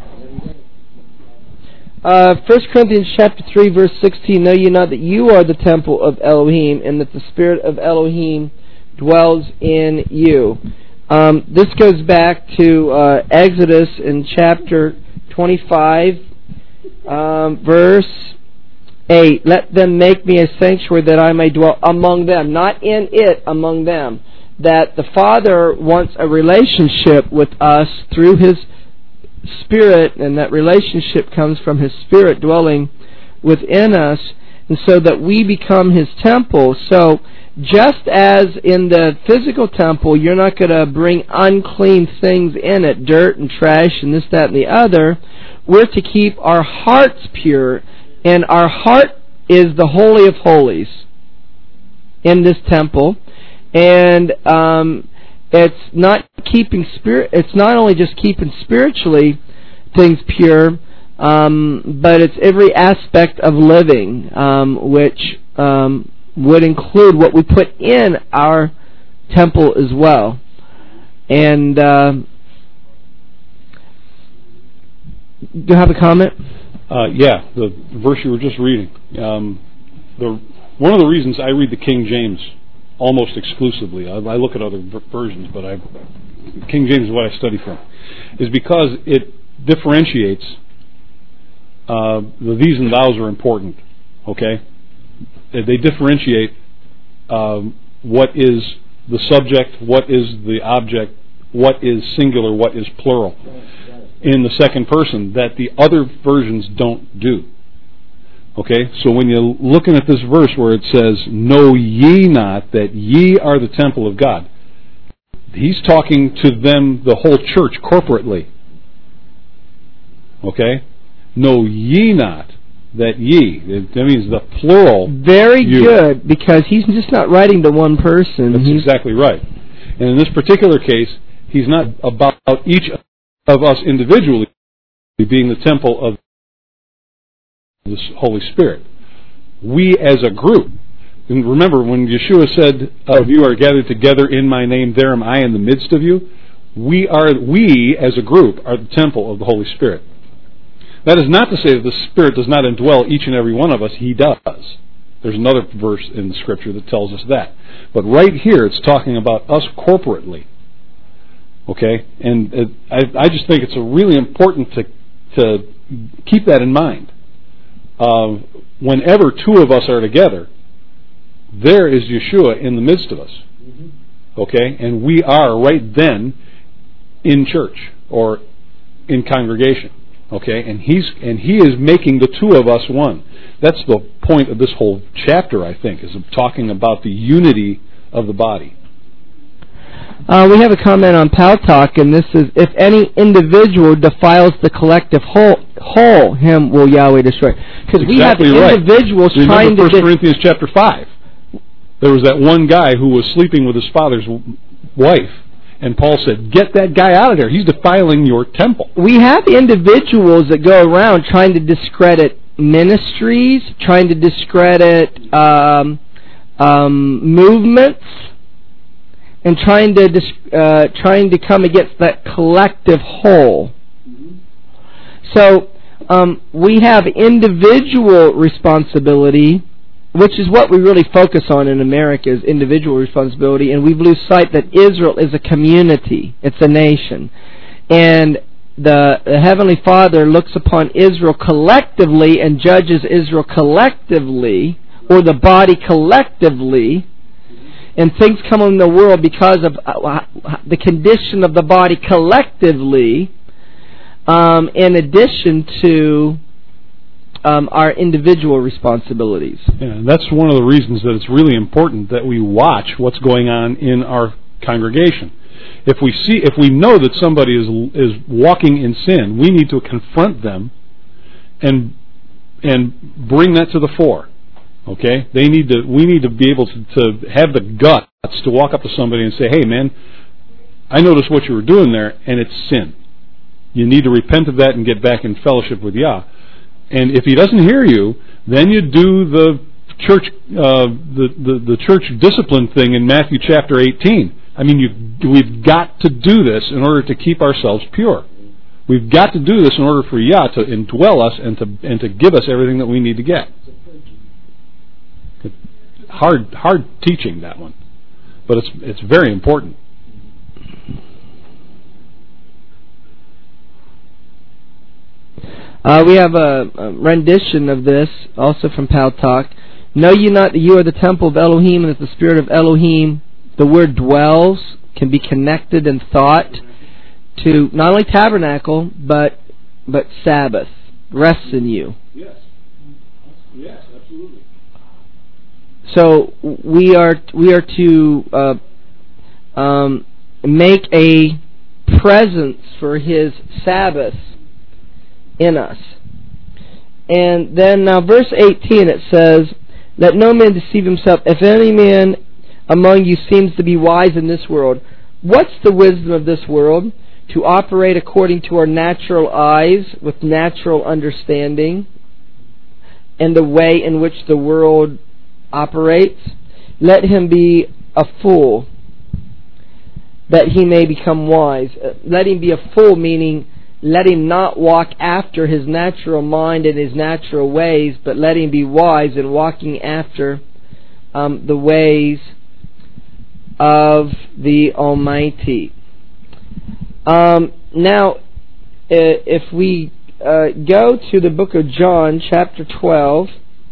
Uh, First Corinthians chapter three, verse sixteen, know ye not that you are the temple of Elohim, and that the Spirit of Elohim dwells in you. Um, this goes back to uh, Exodus in chapter twenty-five, um, verse eight. Let them make me a sanctuary that I may dwell among them, not in it, among them. That the Father wants a relationship with us through His Spirit, and that relationship comes from His Spirit dwelling within us, and so that we become His temple. So just as in the physical temple, you're not going to bring unclean things in it, dirt and trash and this, that, and the other, we're to keep our hearts pure, and our heart is the Holy of Holies in this temple. And um, it's not keeping spirit. It's not only just keeping spiritually things pure, um, but it's every aspect of living, um, which um, would include what we put in our temple as well. And uh, do you have a comment? Uh, yeah, the verse you were just reading. Um, the one of the reasons I read the King James almost exclusively, I, I look at other versions, but I, King James is what I study from, is because it differentiates. Uh, the these and thous are important. Okay, they differentiate um, what is the subject, what is the object, what is singular, what is plural in the second person that the other versions don't do. Okay, so when you're looking at this verse where it says, know ye not that ye are the temple of God, he's talking to them, the whole church, corporately. Okay? Know ye not that ye, that means the plural. Very you. good, because he's just not writing to one person. That's he's exactly right. And in this particular case, he's not about each of us individually being the temple of the Holy Spirit. We as a group. And remember, when Yeshua said, uh, you are gathered together in my name, there am I in the midst of you. We are, we as a group are the temple of the Holy Spirit. That is not to say that the Spirit does not indwell each and every one of us. He does. There's another verse in the Scripture that tells us that. But right here, it's talking about us corporately. Okay? And uh, I, I just think it's a really important to, to keep that in mind. Uh, whenever two of us are together, there is Yeshua in the midst of us. Mm-hmm. Okay? And we are right then in church or in congregation. Okay? And he's and he is making the two of us one. That's the point of this whole chapter, I think, is talking about the unity of the body. Uh, we have a comment on Paltalk, and this is, if any individual defiles the collective whole, whole him will Yahweh destroy. Because Exactly we have right. individuals Remember trying to... First Di- Corinthians chapter five. There was that one guy who was sleeping with his father's wife, and Paul said, get that guy out of there. He's defiling your temple. We have individuals that go around trying to discredit ministries, trying to discredit um, um, movements, and trying to uh, trying to come against that collective whole. So um, we have individual responsibility, which is what we really focus on in America, is individual responsibility, and we lose sight that Israel is a community. It's a nation. And the, the Heavenly Father looks upon Israel collectively and judges Israel collectively, or the body collectively, and things come in the world because of uh, the condition of the body collectively, um, in addition to um, our individual responsibilities. Yeah, and that's one of the reasons that it's really important that we watch what's going on in our congregation. If we see, if we know that somebody is is walking in sin, we need to confront them and and bring that to the fore. Okay, they need to. We need to be able to, to have the guts to walk up to somebody and say, "Hey, man, I noticed what you were doing there, and it's sin. You need to repent of that and get back in fellowship with Yah." And if he doesn't hear you, then you do the church, uh, the, the the church discipline thing in Matthew chapter eighteen. I mean, you, we've got to do this in order to keep ourselves pure. We've got to do this in order for Yah to indwell us and to and to give us everything that we need to get. Hard, hard teaching, that one, but it's it's very important. Uh, we have a, a rendition of this, also from Paltalk. Know ye not that you are the temple of Elohim, and that the Spirit of Elohim, the word dwells, can be connected in thought to not only tabernacle, but but Sabbath, rests in you. Yes, yes, absolutely. So we are we are to uh, um, make a presence for His Sabbath in us. And then now verse eighteen, it says, let no man deceive himself. If any man among you seems to be wise in this world. What's the wisdom of this world? To operate according to our natural eyes, with natural understanding, and the way in which the world operates. Let him be a fool, that he may become wise. Let him be a fool, meaning let him not walk after his natural mind and his natural ways, but let him be wise in walking after um, the ways of the Almighty. Um, now, if we uh, go to the book of John, chapter twelve,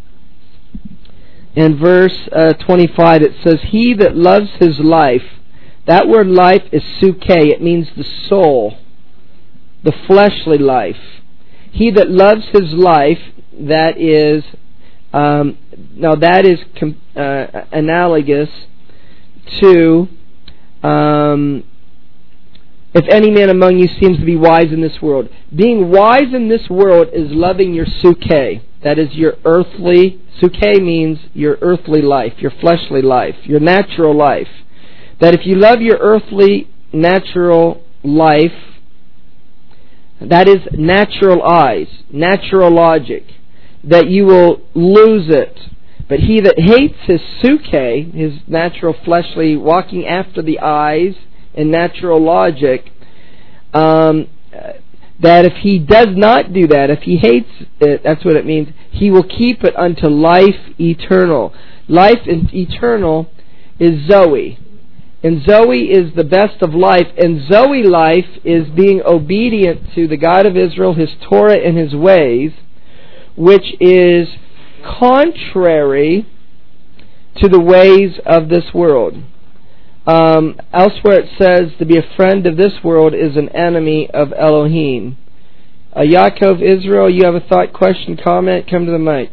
in verse uh, twenty-five, it says, he that loves his life, that word life is suke, it means the soul, the fleshly life. He that loves his life, that is, um, now that is com- uh, analogous to, um, if any man among you seems to be wise in this world. Being wise in this world is loving your suke, that is your earthly, suke means your earthly life, your fleshly life, your natural life. That if you love your earthly, natural life, that is natural eyes, natural logic, that you will lose it. But he that hates his suke, his natural fleshly, walking after the eyes and natural logic, um, that if he does not do that, if he hates it, that's what it means, he will keep it unto life eternal. Life eternal is Zoe. And Zoe is the best of life. And Zoe life is being obedient to the God of Israel, His Torah and His ways, which is contrary to the ways of this world. Um, elsewhere it says to be a friend of this world is an enemy of Elohim. Uh, Yaakov, Israel, you have a thought, question, comment? Come to the mic.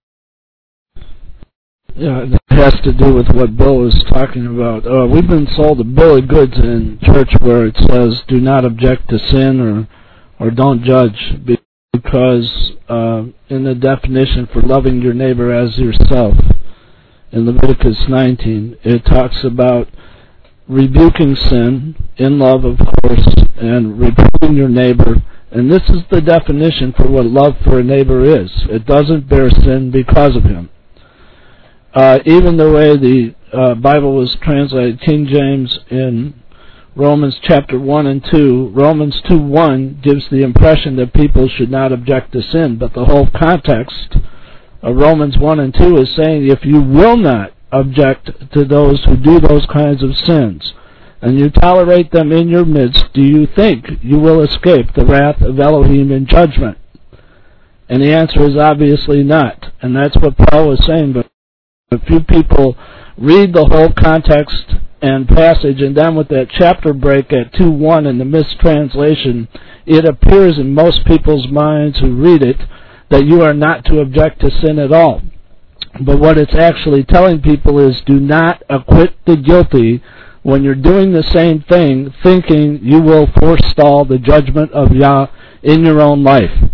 Yeah, that has to do with what Bill was talking about. Uh, we've been sold a bill of goods in church where it says do not object to sin or or don't judge, because uh, in the definition for loving your neighbor as yourself, in Leviticus nineteen, it talks about rebuking sin in love, of course, and reproving your neighbor. And this is the definition for what love for a neighbor is. It doesn't bear sin because of him. Uh, even the way the uh, Bible was translated, King James, in Romans chapter one and two, Romans two one gives the impression that people should not object to sin, but the whole context of Romans one and two is saying if you will not object to those who do those kinds of sins, and you tolerate them in your midst, do you think you will escape the wrath of Elohim in judgment? And the answer is obviously not. And that's what Paul was saying, but if you people read the whole context and passage, and then with that chapter break at two one in the mistranslation, it appears in most people's minds who read it that you are not to object to sin at all. But what it's actually telling people is do not acquit the guilty when you're doing the same thing, thinking you will forestall the judgment of Yah in your own life.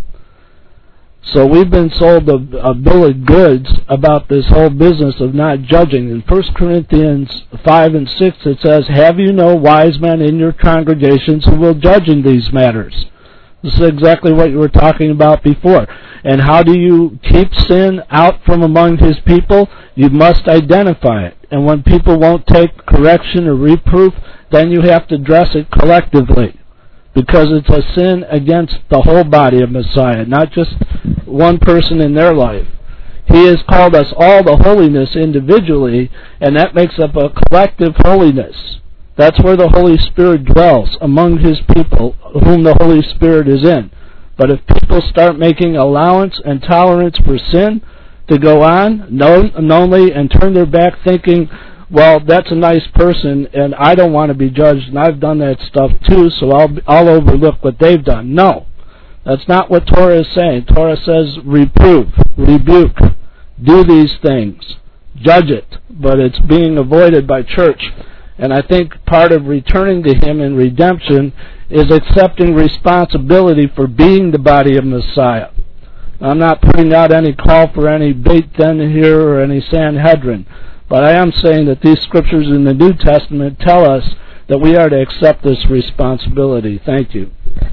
So we've been sold a, a bill of goods about this whole business of not judging. In First Corinthians five and six it says, have you no wise men in your congregations who will judge in these matters? This is exactly what you were talking about before. And how do you keep sin out from among his people? You must identify it. And when people won't take correction or reproof, then you have to address it collectively. Because it's a sin against the whole body of Messiah, not just one person in their life. He has called us all to holiness individually, and that makes up a collective holiness. That's where the Holy Spirit dwells, among his people, whom the Holy Spirit is in. But if people start making allowance and tolerance for sin to go on knowingly and turn their back thinking, well, that's a nice person, and I don't want to be judged, and I've done that stuff too, so I'll, I'll overlook what they've done. No, that's not what Torah is saying. Torah says reprove, rebuke, do these things, judge it, but it's being avoided by church. And I think part of returning to him in redemption is accepting responsibility for being the body of Messiah. I'm not putting out any call for any Beit Din here or any Sanhedrin, but I am saying that these scriptures in the New Testament tell us that we are to accept this responsibility. Thank you.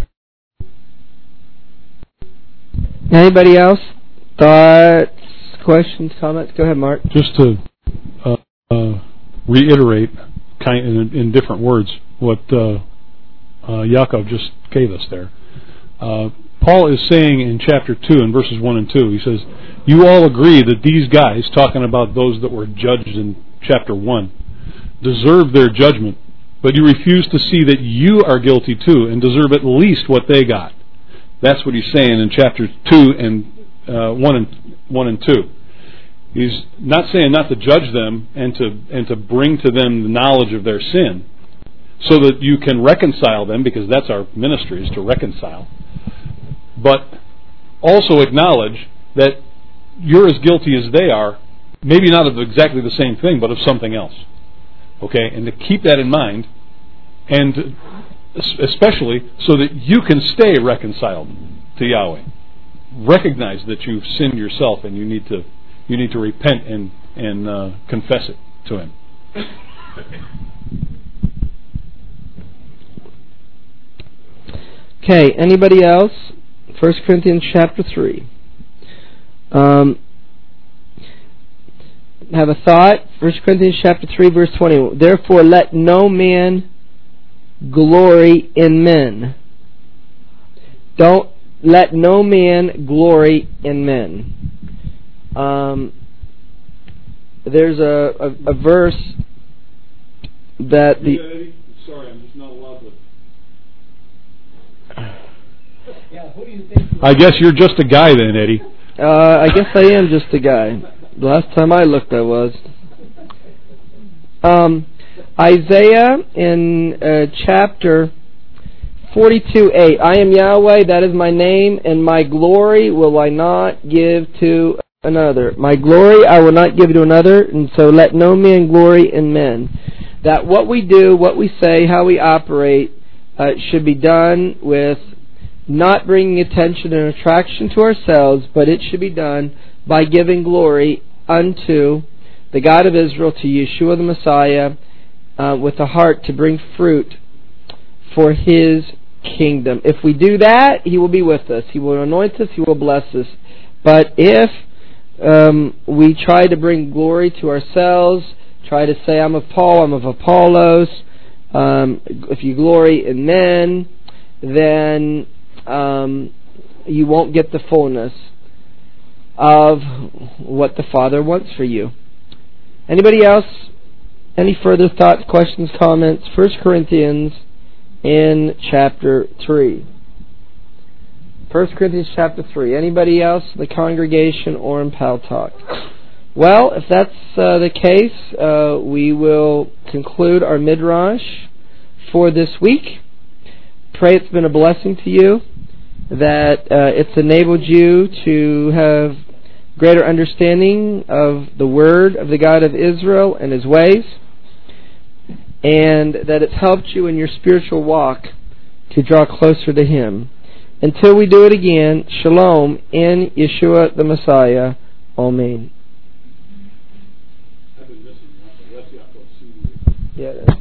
Anybody else? Thoughts, questions, comments? Go ahead, Mark. Just to uh, uh, reiterate, kind in, in different words, what uh, uh, Yaakov just gave us there. Uh, Paul is saying in chapter two, in verses one and two, he says, you all agree that these guys, talking about those that were judged in chapter one, deserve their judgment, but you refuse to see that you are guilty too and deserve at least what they got. That's what he's saying in chapter two and uh, one and one and two. He's not saying not to judge them and to and to bring to them the knowledge of their sin, so that you can reconcile them, because that's our ministry, is to reconcile. But also acknowledge that you're as guilty as they are, maybe not of exactly the same thing, but of something else. Okay, and to keep that in mind, and especially so that you can stay reconciled to Yahweh. Recognize that you've sinned yourself, and you need to you need to repent and and uh, confess it to Him. Okay, anybody else? First Corinthians chapter three. Um, have a thought? First Corinthians chapter three, verse twenty. Therefore, let no man glory in men. Don't let no man glory in men. Um, there's a, a, a verse that the. Yeah, sorry, I'm just not allowed to. Yeah, who do you think? I guess you're just a guy then, Eddie. Uh, I guess I am just a guy. The last time I looked, I was. Um, Isaiah in uh, chapter forty-two eight. I am Yahweh, that is my name, and my glory will I not give to another. My glory I will not give to another, and so let no man glory in men. That what we do, what we say, how we operate, uh, should be done with not bringing attention and attraction to ourselves, but it should be done by giving glory unto the God of Israel, to Yeshua the Messiah, uh, with a heart to bring fruit for His kingdom. If we do that, He will be with us. He will anoint us. He will bless us. But if um, we try to bring glory to ourselves, try to say, I'm of Paul, I'm of Apollos, um, if you glory in men, then um, you won't get the fullness of what the Father wants for you. Anybody else? Any further thoughts, questions, comments? First Corinthians in chapter three. First Corinthians chapter three. Anybody else in the congregation or in Pal Talk? Well, if that's uh, the case, uh, we will conclude our Midrash for this week. Pray it's been a blessing to you, that uh, it's enabled you to have greater understanding of the Word of the God of Israel and His ways, and that it's helped you in your spiritual walk to draw closer to Him. Until we do it again, Shalom in Yeshua the Messiah. Amen. Yeah.